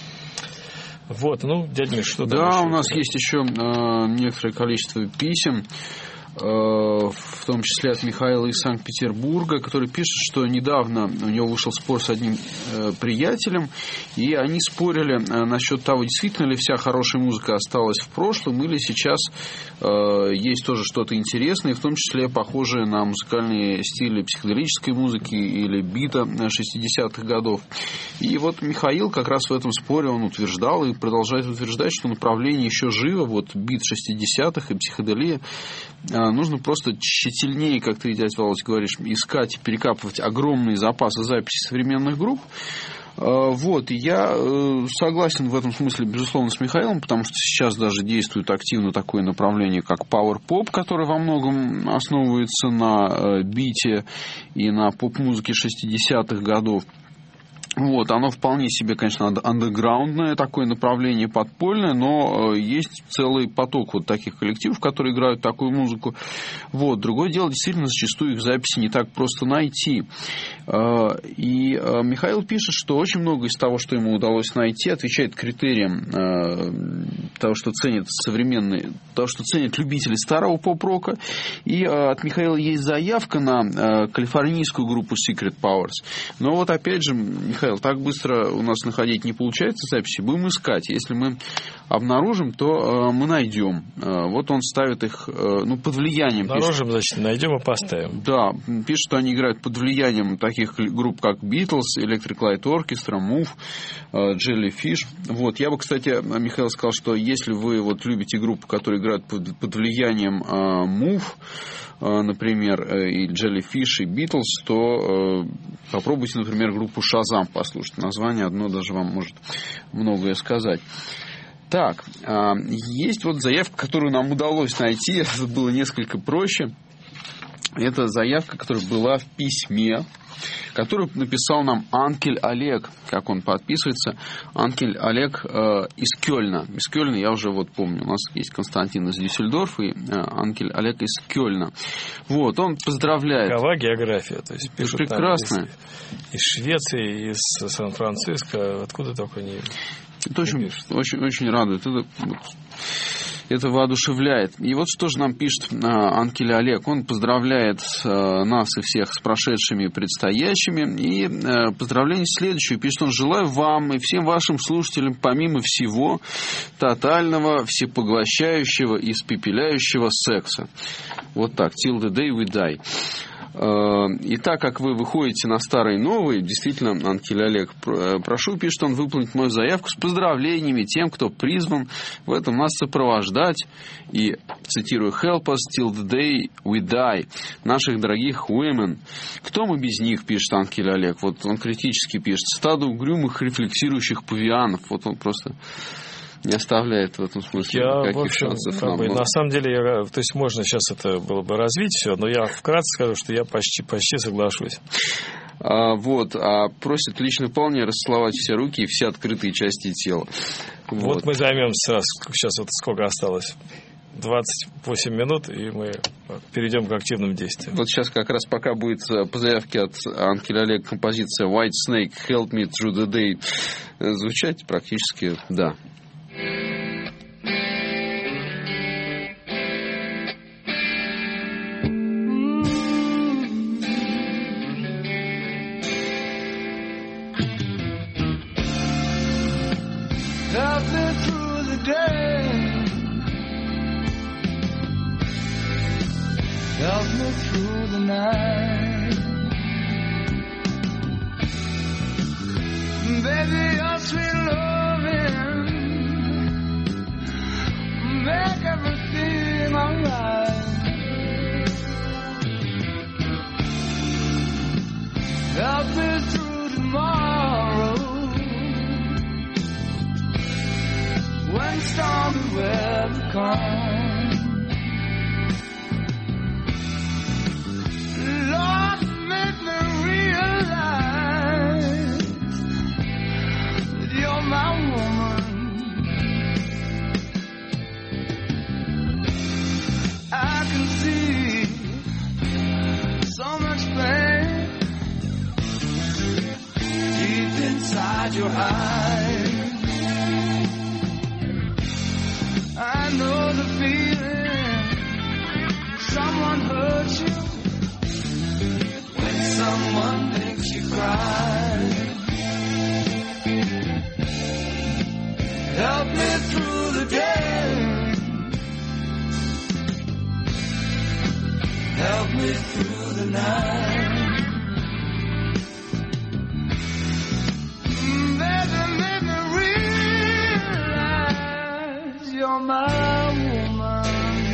Вот, ну, дядя Миш, что там? Да, еще? у нас есть еще э, некоторое количество писем, э, в том числе от Михаила из Санкт-Петербурга, который пишет, что недавно у него вышел спор с одним э, приятелем, и они спорили э, насчет того, действительно ли вся хорошая музыка осталась в прошлом, или сейчас э, есть тоже что-то интересное, в том числе похожее на музыкальные стили психоделической музыки или бита шестидесятых годов. И вот Михаил как раз в этом споре он утверждал и продолжает утверждать, что направление еще живо, вот бит шестидесятых и психоделия. Нужно просто тщательнее, как ты, дядя Володь, говоришь, искать и перекапывать огромные запасы записей современных групп. Вот, и я согласен в этом смысле, безусловно, с Михаилом, потому что сейчас даже действует активно такое направление, как пауэр-поп, которое во многом основывается на бите и на поп-музыке шестидесятых годов. Вот, оно вполне себе, конечно, андеграундное такое направление, подпольное, но есть целый поток вот таких коллективов, которые играют такую музыку. Вот. Другое дело, действительно, зачастую их записи не так просто найти. И Михаил пишет, что очень много из того, что ему удалось найти, отвечает критериям того, что ценят современные, того, что ценят любители старого поп-рока. И от Михаила есть заявка на калифорнийскую группу Secret Powers. Но вот опять же, Михаил, так быстро у нас находить не получается записи, будем искать. Если мы обнаружим, то э, мы найдем. Э, вот он ставит их э, ну, под влиянием. Обнаружим, пишет, значит, найдем и поставим. Да, пишет, что они играют под влиянием таких групп, как Beatles, Electric Light Orchestra, Move, э, Jellyfish. Вот. Я бы, кстати, Михаил сказал, что если вы вот любите группы, которые играют под, под влиянием э, Move, например, и Jellyfish, и Beatles, то э, попробуйте, например, группу Shazam послушать. Название одно даже вам может многое сказать. Так, э, есть вот заявка, которую нам удалось найти. Это было несколько проще. Это заявка, которая была в письме, которую написал нам Анкель Олег, как он подписывается. Анкель Олег э, из Кёльна. Из Кёльна я уже вот помню. У нас есть Константин из Дюссельдорфа и э, Анкель Олег из Кёльна. Вот, он поздравляет. Какова география? То есть пишут прекрасная. Из, из Швеции, из Сан-Франциско, откуда только не... Это очень, очень, очень радует. Это, это воодушевляет. И вот что же нам пишет а, Анкель Олег. Он поздравляет а, нас и всех с прошедшими и предстоящими. И а, поздравление следующее. Пишет он: желаю вам и всем вашим слушателям, помимо всего, тотального, всепоглощающего и испепеляющего секса. Вот так. Till the day we die. И так как вы выходите на старые и новые, действительно, Анкель Олег, прошу, пишет он, выполнить мою заявку с поздравлениями тем, кто призван в этом нас сопровождать. И, цитирую, help us till the day we die, наших дорогих women. Кто мы без них, пишет Анкель Олег. Вот он критически пишет: стадо угрюмых рефлексирующих павианов. Вот он просто... не оставляет в этом смысле я, никаких в общем, шансов как нам. бы, на самом деле, я, то есть можно сейчас это было бы развить все, но я вкратце скажу, что я почти, почти соглашусь. А, вот, а просит лично вполне расцеловать все руки и все открытые части тела. Вот, вот мы займемся, сейчас вот сколько осталось? двадцать восемь минут, и мы перейдем к активным действиям. Вот сейчас как раз пока будет по заявке от Анкеля Олега композиция White Snake, Help Me Through the Day звучать, практически да. Help me through the day. Help me through the night. Baby, your sweet loving make everything alright. Help me through tomorrow when stormy weather comes. Lord, make me realize that you're my woman. hide your eyes. I know the feeling. Someone hurts you when someone makes you cry. Help me through the day. Help me through the night. Baby, make me realize you're my woman.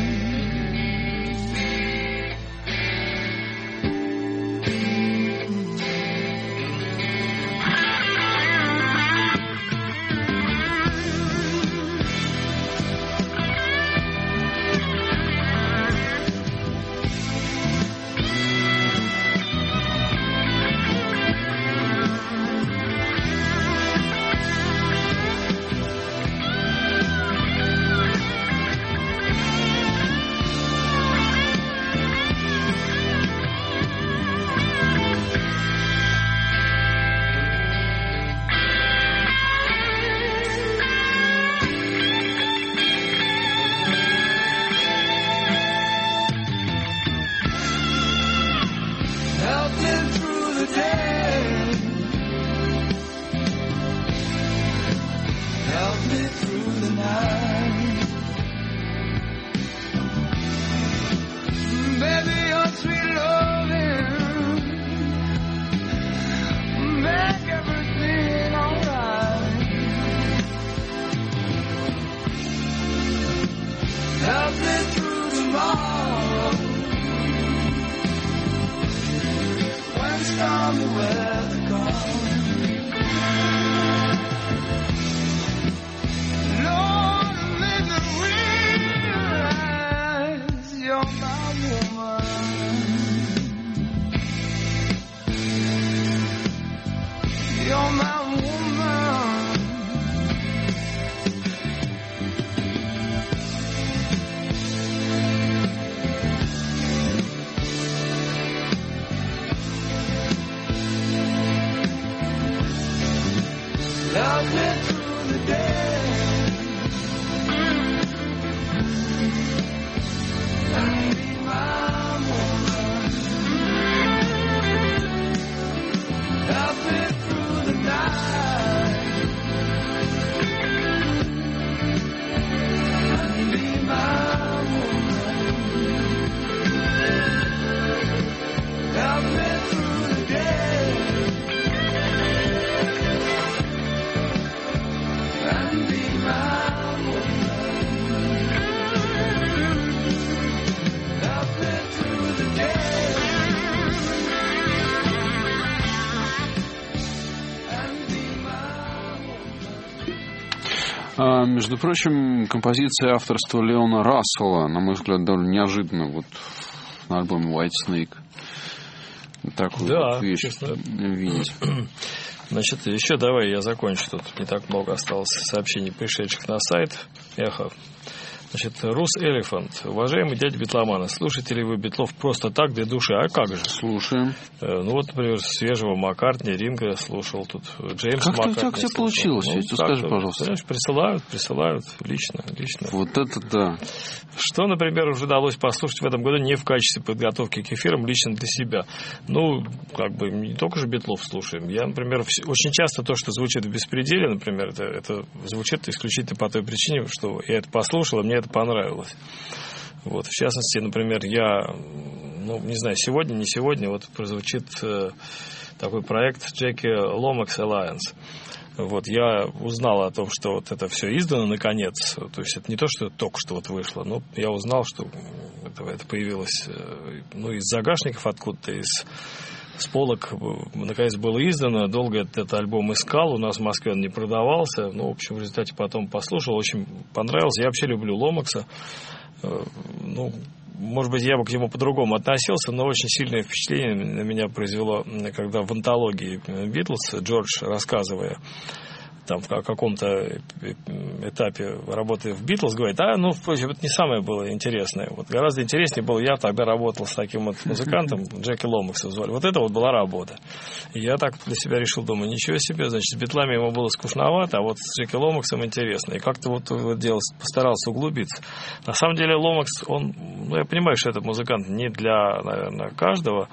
Между прочим, композиция авторства Леона Рассела, на мой взгляд, довольно неожиданно вот на альбоме White Snake. Такую да, вот вещь честно. Видеть. Значит, еще давай я закончу. Тут не так много осталось сообщений, пришедших на сайт Эхо. Значит, Рус Элефант. Уважаемый дядя Битломана, слушаете ли вы Битлов просто так, для души? А как же? Слушаем. Э, ну вот, например, свежего Маккартни, Ринга слушал, тут Джеймс как Маккартни. Как тебе получилось? Ну, скажи, пожалуйста. Понимаешь, присылают, присылают лично, лично. Вот это да. Что, например, уже удалось послушать в этом году не в качестве подготовки к эфирам, лично для себя? Ну, как бы, не только же Битлов слушаем. Я, например, очень часто то, что звучит в «Беспределе», например, это, это звучит исключительно по той причине, что я это послушал, и мне это понравилось. Вот, в частности, например, я, ну, не знаю, сегодня, не сегодня, вот прозвучит э, такой проект Jackie Lomax Alliance. Вот, я узнал о том, что вот это все издано наконец. То есть это не то, что только что вот вышло, но я узнал, что это, это появилось э, ну, из загашников откуда-то, из с полок, наконец, было издано. Долго этот альбом искал. У нас в Москве он не продавался. Ну, в общем, в результате потом послушал. Очень понравился. Я вообще люблю Ломакса. Ну, может быть, я бы к нему по-другому относился, но очень сильное впечатление на меня произвело, когда в антологии «Битлз» Джордж, рассказывая там в каком-то этапе работы в Битлз, говорит, а, ну, впрочем, это не самое было интересное. Вот гораздо интереснее было, я тогда работал с таким вот музыкантом, Джеки Ломакса звали. Вот это вот была работа. И я так для себя решил, думаю, ничего себе, значит, с Битлами ему было скучновато, а вот с Джеки Ломаксом интересно. И как-то вот это дело постарался углубиться. На самом деле Ломакс, он, ну, я понимаю, что этот музыкант не для, наверное, каждого,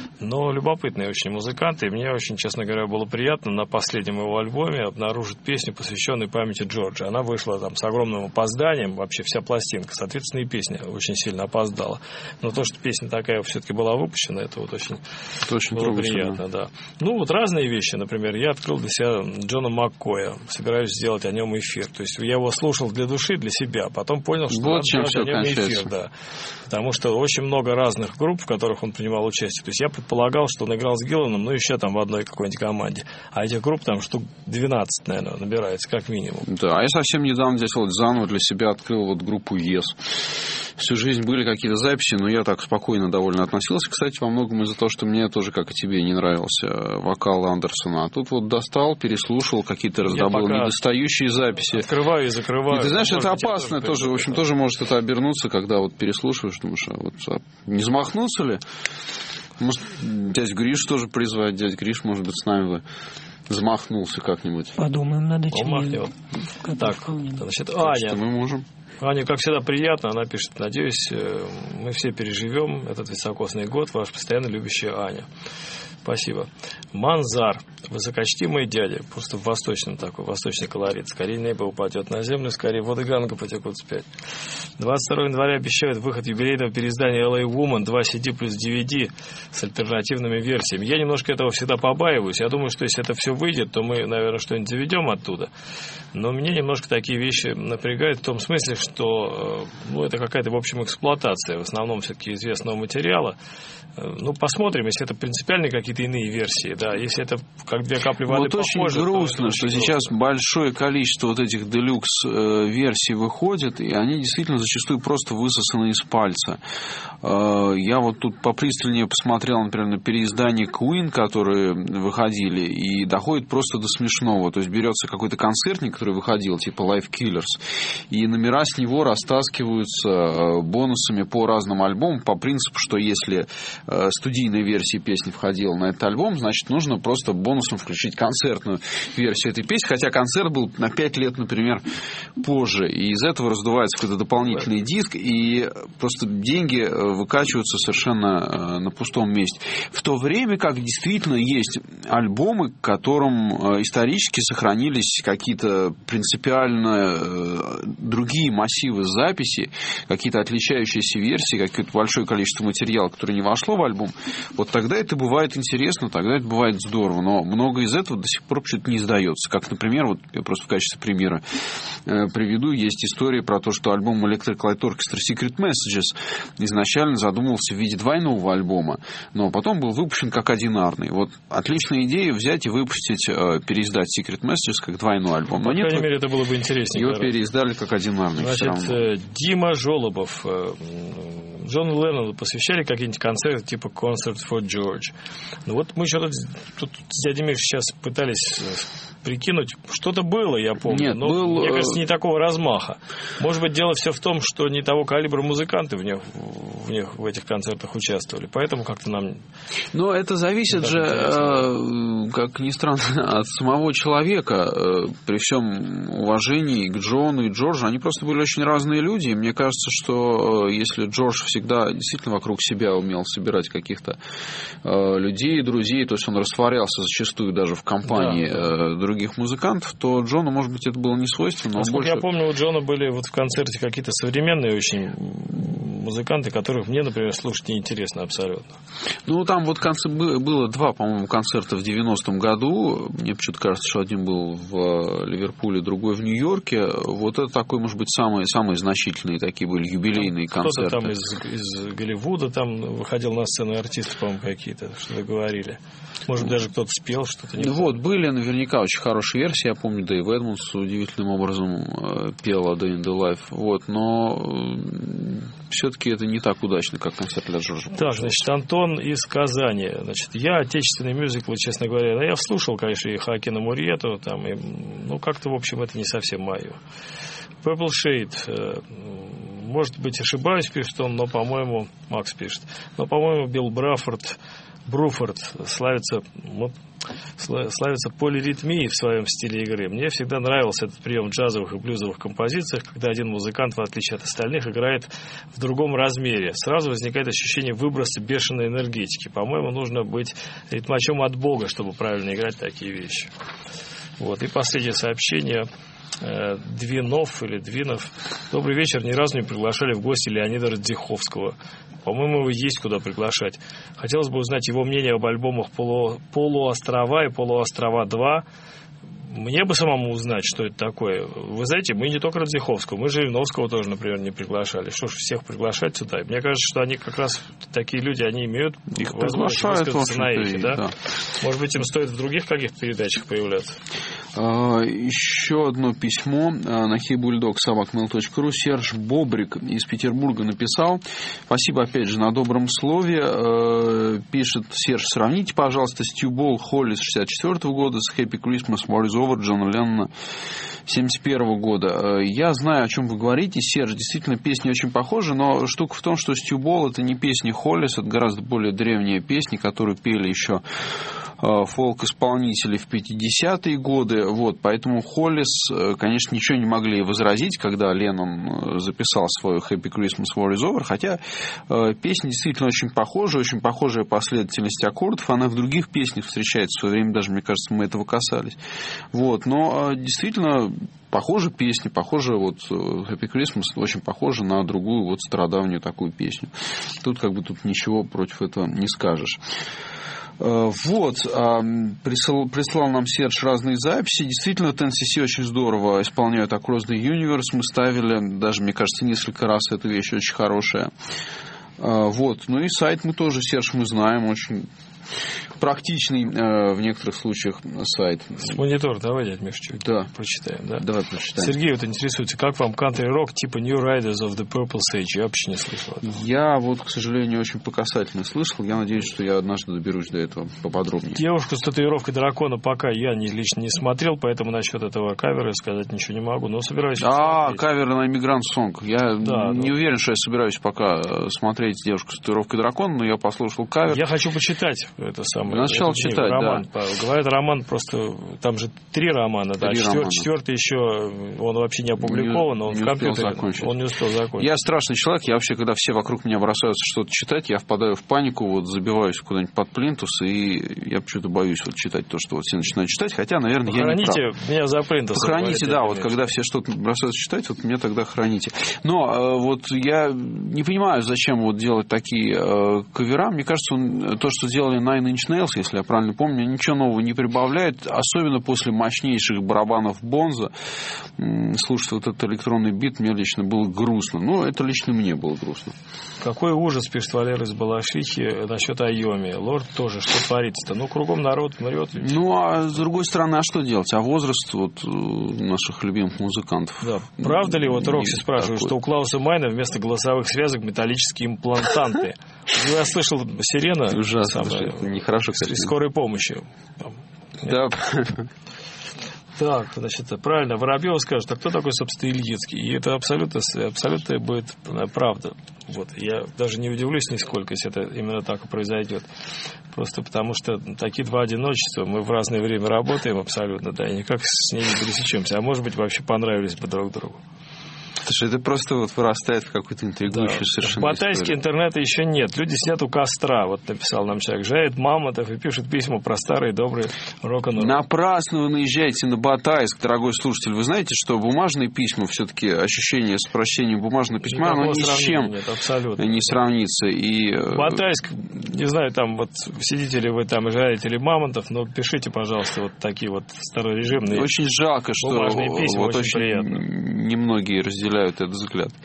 но любопытный очень музыкант, и мне очень, честно говоря, было приятно на последнем его альбоме обнаружить песню, посвященную памяти Джорджа. Она вышла там с огромным опозданием, вообще вся пластинка, соответственно, и песня очень сильно опоздала. Но то, что песня такая все-таки была выпущена, это вот очень, это очень было приятно, да. Ну, вот разные вещи, например, я открыл для себя Джона Маккоя, собираюсь сделать о нем эфир. То есть я его слушал для души, для себя, потом понял, что вот надо делать о нем эфир, да. Потому что очень много разных групп, в которых он принимал участие. То есть я предполагал, что он играл с Гилланом, ну, еще там в одной какой-нибудь команде. А этих групп там штук двенадцать, наверное, набирается, как минимум. Да, а я совсем недавно здесь вот заново для себя открыл вот группу Yes. Всю жизнь были какие-то записи, но я так спокойно довольно относился. Кстати, во многом из-за того, что мне тоже, как и тебе, не нравился вокал Андерсона. А тут вот достал, переслушал, какие-то раздобыл недостающие записи. Открываю и закрываю. И ты знаешь, это опасно тоже, тоже в общем, тоже может это обернуться, когда вот переслушиваешь, думаешь, а вот а не замахнуться ли? Может, дядь Гриш тоже призвать, дядь Гриш, может быть, с нами бы замахнулся как-нибудь. Подумаем над этим. Помахнет. Так, значит, Аня. Мы можем. Аня, как всегда, приятно. Она пишет, надеюсь, мы все переживем этот високосный год. Ваша постоянно любящая Аня. Спасибо. Манзар. Высокочтимый дядя. Просто в восточном такой, восточный колорит. Скорее небо упадет на землю, скорее воды Ганга потекут вспять. двадцать второго января обещают выход юбилейного переиздания эл эй Woman, два си ди плюс ди ви ди с альтернативными версиями. Я немножко этого всегда побаиваюсь. Я думаю, что если это все выйдет, то мы, наверное, что-нибудь заведем оттуда. Но мне немножко такие вещи напрягают в том смысле, что ну, это какая-то, в общем, эксплуатация в основном все-таки известного материала. Ну, посмотрим, если это принципиально какие-то иные версии, да, если это как две капли воды вот похоже. Вот очень грустно, что грустно. Сейчас большое количество вот этих делюкс-версий выходит, и они действительно зачастую просто высосаны из пальца. Я вот тут попристальнее посмотрел, например, на переиздания Queen, которые выходили, и доходит просто до смешного. То есть берется какой-то концертник, который выходил, типа Live Killers, и номера с него растаскиваются бонусами по разным альбомам, по принципу, что если студийная версия песни входила на этот альбом, значит, нужно просто бонусом включить концертную версию этой песни, хотя концерт был на пять лет, например, позже, и из этого раздувается какой-то дополнительный диск, и просто деньги выкачиваются совершенно на пустом месте. В то время как действительно есть альбомы, к которым исторически сохранились какие-то принципиально другие массивы записей, какие-то отличающиеся версии, какое-то большое количество материала, которое не вошло в альбом, вот тогда это бывает интересно, тогда это бывает здорово, но много из этого до сих пор почему-то не издается. Как, например, вот я просто в качестве примера э, приведу, есть история про то, что альбом Electric Light Orchestra Secret Messages изначально задумывался в виде двойного альбома, но потом был выпущен как одинарный. Вот отличная идея взять и выпустить, э, переиздать Secret Messages как двойной альбом. Но по крайней нет, мере, это было бы интереснее. Его переиздали как одинарный. Значит, э, Дима Жолобов. Э, Джону Леннону посвящали какие-нибудь концерты типа Concert for George. Ну вот мы еще тут, тут с дядей Мишей сейчас пытались прикинуть. Что-то было, я помню. Нет, но, был... мне кажется, не такого размаха. Может быть, дело все в том, что не того калибра музыканты в них, в, них, в этих концертах участвовали. Поэтому как-то нам... Но это зависит же, э, как ни странно, от самого человека. Э, при всем уважении к Джону и Джорджу, они просто были очень разные люди. И мне кажется, что э, если Джордж всегда действительно вокруг себя умел собирать каких-то э, людей, друзей, то есть он растворялся зачастую даже в компании да, да. Э, других музыкантов, то Джону, может быть, это было не свойственно. Насколько больше... я помню, у Джона были вот в концерте какие-то современные очень музыканты, которых мне, например, слушать неинтересно абсолютно. Ну, там вот концерт... было два, по-моему, концерта в девяностом году. Мне почему-то кажется, что один был в Ливерпуле, другой в Нью-Йорке. Вот это такой, может быть, самые, самые значительные такие были юбилейные там концерты. Кто-то там из, из Голливуда там выходил на сцену, артисты, по-моему, какие-то, что-то говорили. Может, даже кто-то спел что-то. Не вот, помню. Были наверняка очень хорошие версии. Я помню, Дэйв Эдмондс удивительным образом пел «A Day in the Life». Вот, но все все-таки это не так удачно, как концерт для Джорджа. Так, значит, Антон из Казани. Значит, я отечественные мюзиклы, честно говоря, ну, я слушал, конечно, и Хоакина Мурьету, там, и, ну, как-то, в общем, это не совсем мое. Purple Shade, может быть, ошибаюсь, пишет он, но, по-моему, Макс пишет, но, по-моему, Билл Брафорд, Бруфорд славится, вот, славится полиритмией в своем стиле игры. Мне всегда нравился этот прием в джазовых и блюзовых композициях, когда один музыкант, в отличие от остальных, играет в другом размере. Сразу возникает ощущение выброса бешеной энергетики. По-моему, нужно быть ритмачом от Бога, чтобы правильно играть такие вещи. Вот. И последнее сообщение. Двинов или Двинов. Добрый вечер. Ни разу не приглашали в гости Леонида Радзиховского. По-моему, его есть куда приглашать. Хотелось бы узнать его мнение об альбомах Полу... «Полуострова» и «Полуострова два». Мне бы самому узнать, что это такое. Вы знаете, мы не только Радзиховского, мы Жириновского тоже, например, не приглашали. Что ж, всех приглашать сюда? Мне кажется, что они как раз, такие люди, они имеют их приглашают на эхе, и, да? да. Может быть, им стоит в других каких-то передачах появляться? А, еще одно письмо на хейбульдог собака мейл точка ру. Серж Бобрик из Петербурга написал. Спасибо, опять же, на добром слове. Пишет Серж, сравните, пожалуйста, Стью Болл Холли с шестьдесят четвёртого года с Happy Christmas, War is Over Джона Леннона семьдесят первого года. Я знаю, о чем вы говорите, Серж. Действительно, песни очень похожи, но штука в том, что Стью Болл — это не песни Холлис, это гораздо более древние песни, которые пели еще фолк-исполнители в пятидесятые годы. Вот, поэтому Холлис, конечно, ничего не могли возразить, когда Леннон записал свою Happy Christmas, War is Over, хотя песни действительно очень похожи, очень похожая последовательность аккордов. Она в других песнях встречается в свое время, даже, мне кажется, мы этого касались. Вот, но действительно похожи песни, похожи вот Happy Christmas, очень похожа на другую вот стародавнюю такую песню. Тут как бы тут ничего против этого не скажешь. Вот, прислал, прислал нам Серж разные записи. Действительно, эн си си очень здорово исполняют Across the Universe. Мы ставили, даже, мне кажется, несколько раз. Эта вещь очень хорошая. Вот, ну и сайт мы тоже, Серж, мы знаем, очень практичный э, в некоторых случаях сайт. Монитор, давай, дядь Миша, чуть да. прочитаем, да? Давай прочитаем. Сергей вот интересуется, как вам кантри-рок типа New Riders of the Purple Sage? Я вообще не слышал этого. Я вот, к сожалению, очень по касательно слышал. Я надеюсь, что я однажды доберусь до этого поподробнее. Девушку с татуировкой дракона пока я не, лично не смотрел, поэтому насчет этого кавера сказать ничего не могу, но собираюсь А, кавер на Immigrant Song. Я да, не да. уверен, что я собираюсь пока смотреть девушку с татуировкой дракона, но я послушал кавер. Я хочу почитать это самое. Начал читать, роман. да. Говорят, роман просто... Там же три романа, три да. Четвер... романа. Четвертый еще, он вообще не опубликован, не, он не в компьютере. Закончить. Он не успел закончить. Я страшный человек, я вообще, когда все вокруг меня бросаются что-то читать, я впадаю в панику, вот забиваюсь куда-нибудь под плинтус, и я почему-то боюсь вот читать то, что вот все начинают читать, хотя, наверное, Похороните я не прав. меня за плинтус. Похороните, да, вот когда все что-то бросаются читать, вот меня тогда храните. Но вот я не понимаю, зачем вот делать такие э, кавера. Мне кажется, он, то, что сделали Nine Inch Nails, если я правильно помню, ничего нового не прибавляет, особенно после мощнейших барабанов Бонза. Слушать вот этот электронный бит мне лично было грустно. Ну, это лично мне было грустно. Какой ужас, пишет Валера из Балашихи, насчет Айоми. Лорд тоже, что творится-то? Ну, кругом народ мрет. Ведь. Ну, а с другой стороны, а что делать? А возраст вот наших любимых музыкантов. Да. Правда ли, вот Рокси спрашивает, что у Клауса Майна вместо голосовых связок металлические имплантанты? Я слышал, сирена. Ужасно. Нехорошо, кстати. Скорой помощи. Да. Так, значит, правильно, Воробьев скажет, а кто такой, собственно, Ильицкий? И это абсолютно, абсолютно будет правда. Вот. Я даже не удивлюсь нисколько, если это именно так и произойдет. Просто потому что такие два одиночества, мы в разное время работаем абсолютно, да, и никак с ней не пересечемся. А может быть, вообще понравились бы друг другу. Слушай, это просто вот вырастает в какую-то интригующую да. совершенно В Батайске историю. Интернета еще нет. Люди сидят у костра, вот написал нам человек. Жарят мамонтов и пишут письма про старый добрый рок-н-ролл. Напрасно вы наезжаете на Батайск, дорогой слушатель. Вы знаете, что бумажные письма, все-таки ощущение с прощением бумажного письма, оно ни с чем нет, абсолютно. не сравнится. И... Батайск, не знаю, там вот сидите ли вы там и жарите ли мамонтов, но пишите, пожалуйста, вот такие вот старорежимные. Очень жалко, что бумажные письма, вот очень, очень приятно. Немногие разделяют этот взгляд.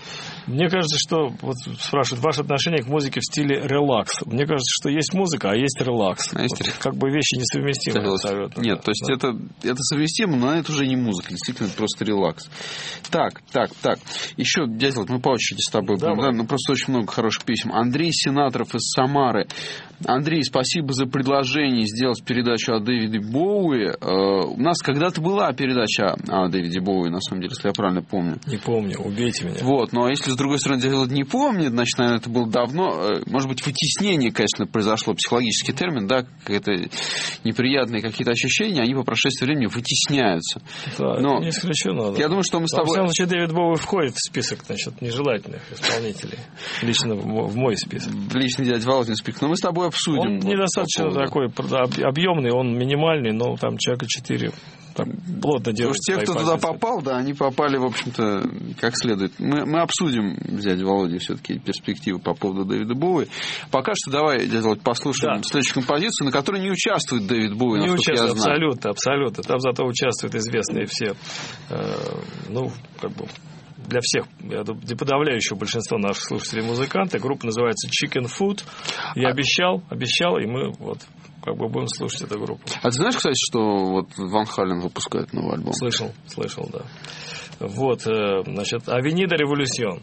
Мне кажется, что, вот спрашивают, ваше отношение к музыке в стиле релакс. Мне кажется, что есть музыка, а есть релакс. А есть... Вот, как бы вещи несовместимы абсолютно. Нет, да, то есть да. это, это совместимо, но это уже не музыка, действительно, это просто релакс. Так, так, так. Еще, дядя, мы по очереди с тобой будем, да? Ну, просто очень много хороших писем. Андрей Сенаторов из Самары. Андрей, спасибо за предложение сделать передачу о Дэвиде Боуи. У нас когда-то была передача о Дэвиде Боуи, на самом деле, если я правильно помню. Не помню, убейте меня. Вот, но если, с другой стороны, дело не помнит, значит, наверное, это было давно. Может быть, вытеснение, конечно, произошло, психологический термин, да, какие-то неприятные какие-то ощущения, они по прошествии времени вытесняются. Да, но это не исключено. Да. Я думаю, что мы с тобой... Во всяком случае, Дэвид Боуи входит в список, значит, нежелательных исполнителей. Лично в мой список. Личный дядя Володин список. Но мы с тобой обсудим. Он вот, недостаточно по такой объемный, он минимальный, но там человека четыре. Там плотно делают. Те, кто туда попал, да, они попали, в общем-то, как следует. Мы, мы обсудим, дядя Володя, все-таки перспективы по поводу Дэвида Боуи. Пока что давай, дядя Володя, послушаем да. следующую композицию, на которой не участвует Дэвид Боуи, не насколько участвует, я знаю. Абсолютно, абсолютно. Там зато участвуют известные все, э, ну, как бы, для всех, я думаю, для подавляющего большинства наших слушателей музыканты. Группа называется Chicken Food. Я а... обещал, обещал, и мы вот как бы будем слушать эту группу. А ты знаешь, кстати, что вот Ван Хален выпускает новый альбом? Слышал, слышал, да. Вот, значит, Авенида Революцион.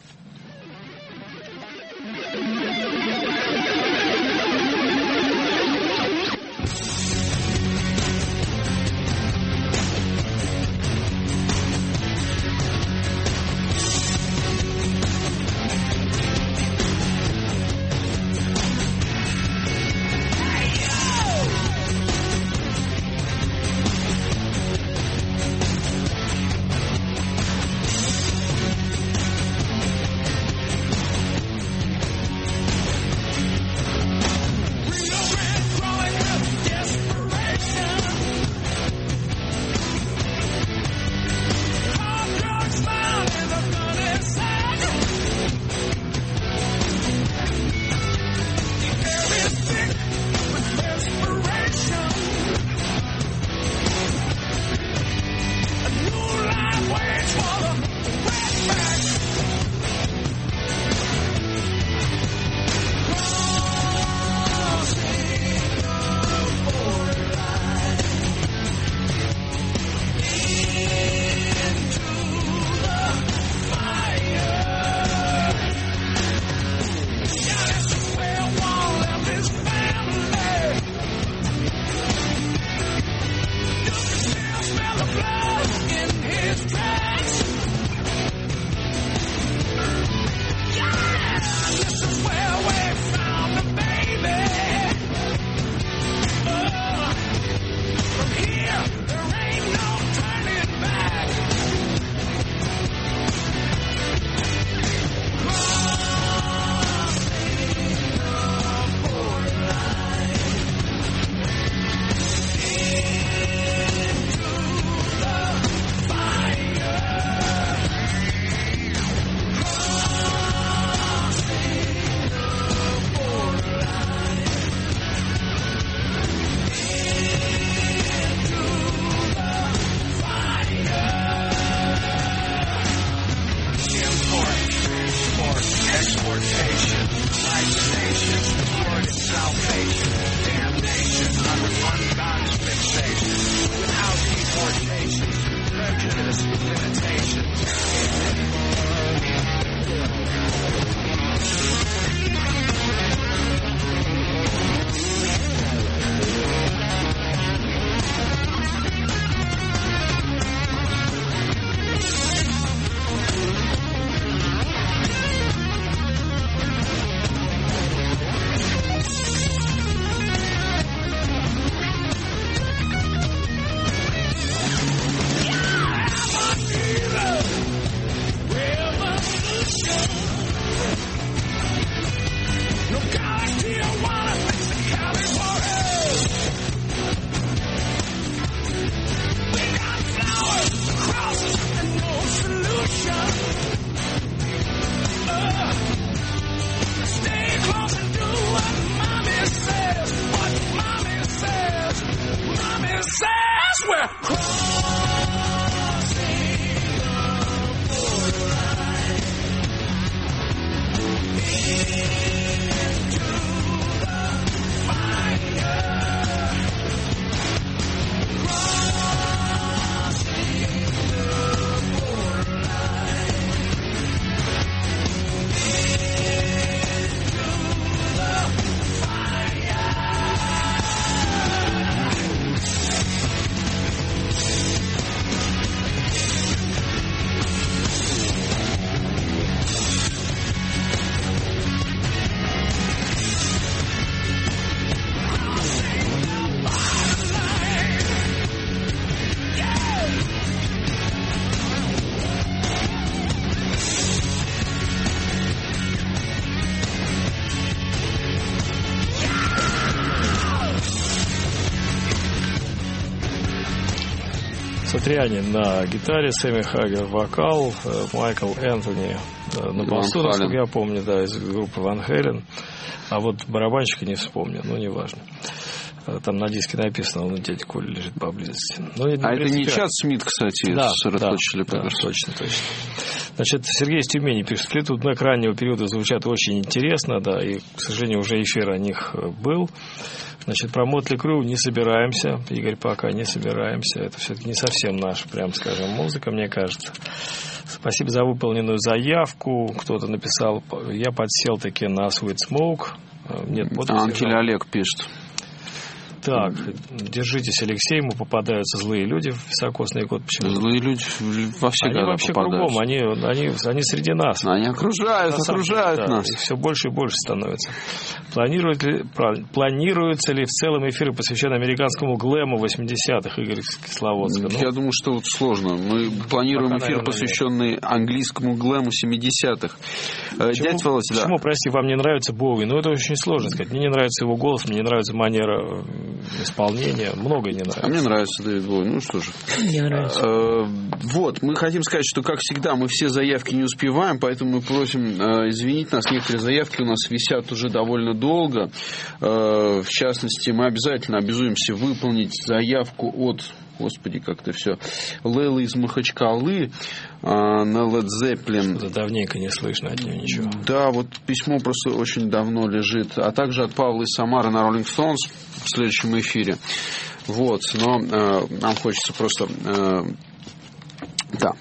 Сатриани на гитаре, Сэмми Хаггер вокал, Майкл Энтони на басу, насколько я помню, да, из группы Ван Хелен. А вот барабанщика не вспомню, ну, неважно. Там на диске написано, он у дяди Коли лежит поблизости. Ну, это а это не Чад Смит, кстати, да, из Red Hot Chili Peppers. Да, точно, точно. Значит, Сергей из Тюмени пишет, Флитвуд Мэк раннего периода звучат очень интересно, да, и, к сожалению, уже эфир о них был. Значит, про Мотли Крю не собираемся, Игорь, пока не собираемся. Это все-таки не совсем наша, прям скажем, музыка, мне кажется. Спасибо за выполненную заявку. Кто-то написал, я подсел таки на Sweet Smoke. Нет, Анкель Олег пишет. Так, держитесь, Алексей, ему попадаются злые люди в високосный год. Почему? Злые люди во все они годы вообще попадаются. Кругом, они, они, они среди нас. Они окружают, на окружают самом, нас. Да, их все больше и больше становится. Планируют ли, планируются ли в целом эфиры, посвященные американскому глэму восьмидесятых, Игорь Кисловодска? Я ну, думаю, что вот сложно. Мы планируем пока, эфир, наверное, посвященный нет. английскому глэму семидесятых. Дядь Володь, да. Почему, прости, вам не нравится Боуи? Ну, это очень сложно сказать. Мне не нравится его голос, мне не нравится манера исполнения, многое не нравится. А мне нравится Дэвид Боуи, ну что же. Мне нравится. Э, вот, мы хотим сказать, что, как всегда, мы все заявки не успеваем, поэтому мы просим э, извинить нас. Некоторые заявки у нас висят уже довольно долго. Э, в частности, мы обязательно обязуемся выполнить заявку от... Господи, как-то все. Лейлы из Махачкалы э, на Led Zeppelin. Что-то давненько не слышно от нее ничего. Да, вот письмо просто очень давно лежит. А также от Павла из Самары на Rolling Stones в следующем эфире. Вот, но э, нам хочется просто... Э, да.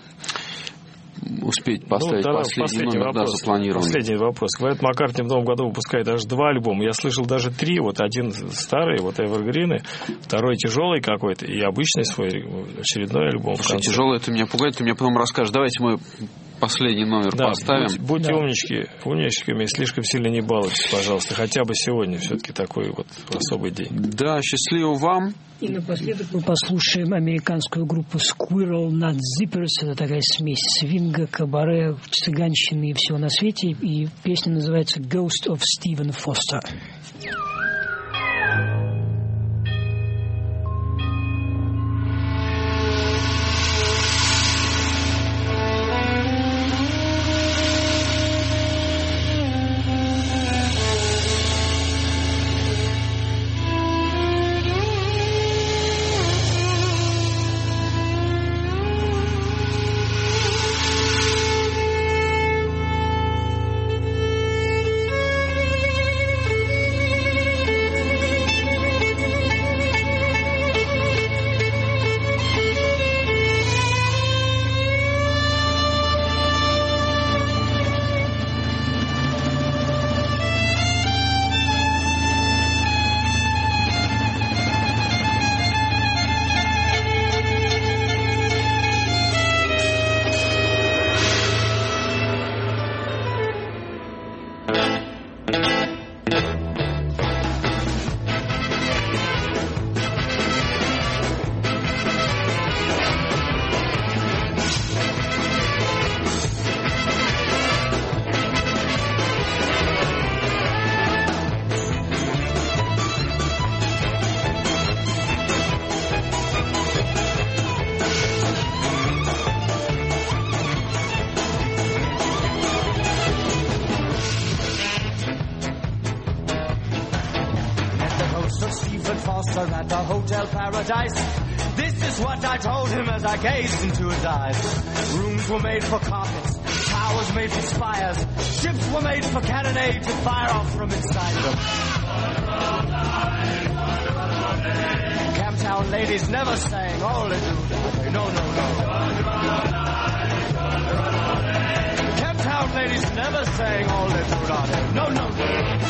Успеть поставить ну, последний, последний номер, вопрос, да, запланированный. Последний вопрос. Говорят, Маккартни в новом году выпускает даже два альбома. Я слышал даже три. Вот один старый, вот Эвергрины, второй тяжелый какой-то и обычный свой очередной альбом. Слушай, тяжелый, это меня пугает, ты мне потом расскажешь. Давайте мы последний номер да, поставим. Будь, будьте да. умнички, умничками, слишком сильно не балуйтесь, пожалуйста. Хотя бы сегодня все-таки такой вот особый день. Да, счастливо вам. И напоследок мы послушаем американскую группу Squirrel Nut Zippers. Это такая смесь свинга, кабаре, цыганщины и всего на свете. И песня называется Ghost of Stephen Foster. At the Hotel Paradise. This is what I told him as I gazed into his eyes. Rooms were made for carpets, towers made for spires, ships were made for cannonade to fire off from inside them. Camptown ladies never sang all they do. No, no, no. Camptown ladies never sang all they do. No, no, no.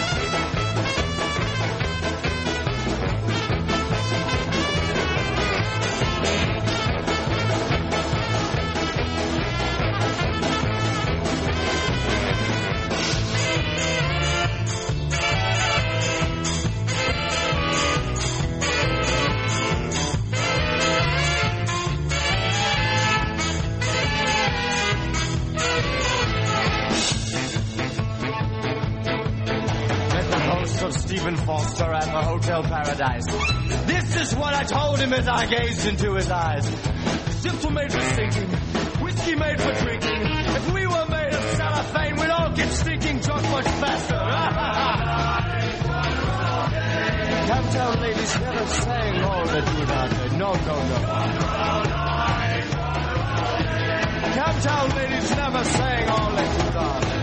Stephen Foster at the Hotel Paradise. This is what I told him as I gazed into his eyes. Dimple made for sinking, whiskey made for drinking. If we were made of cellophane, we'd all get stinking drunk much faster. Camptown ladies never sang all that you done. No, no, no. Camptown ladies never sang all that you done.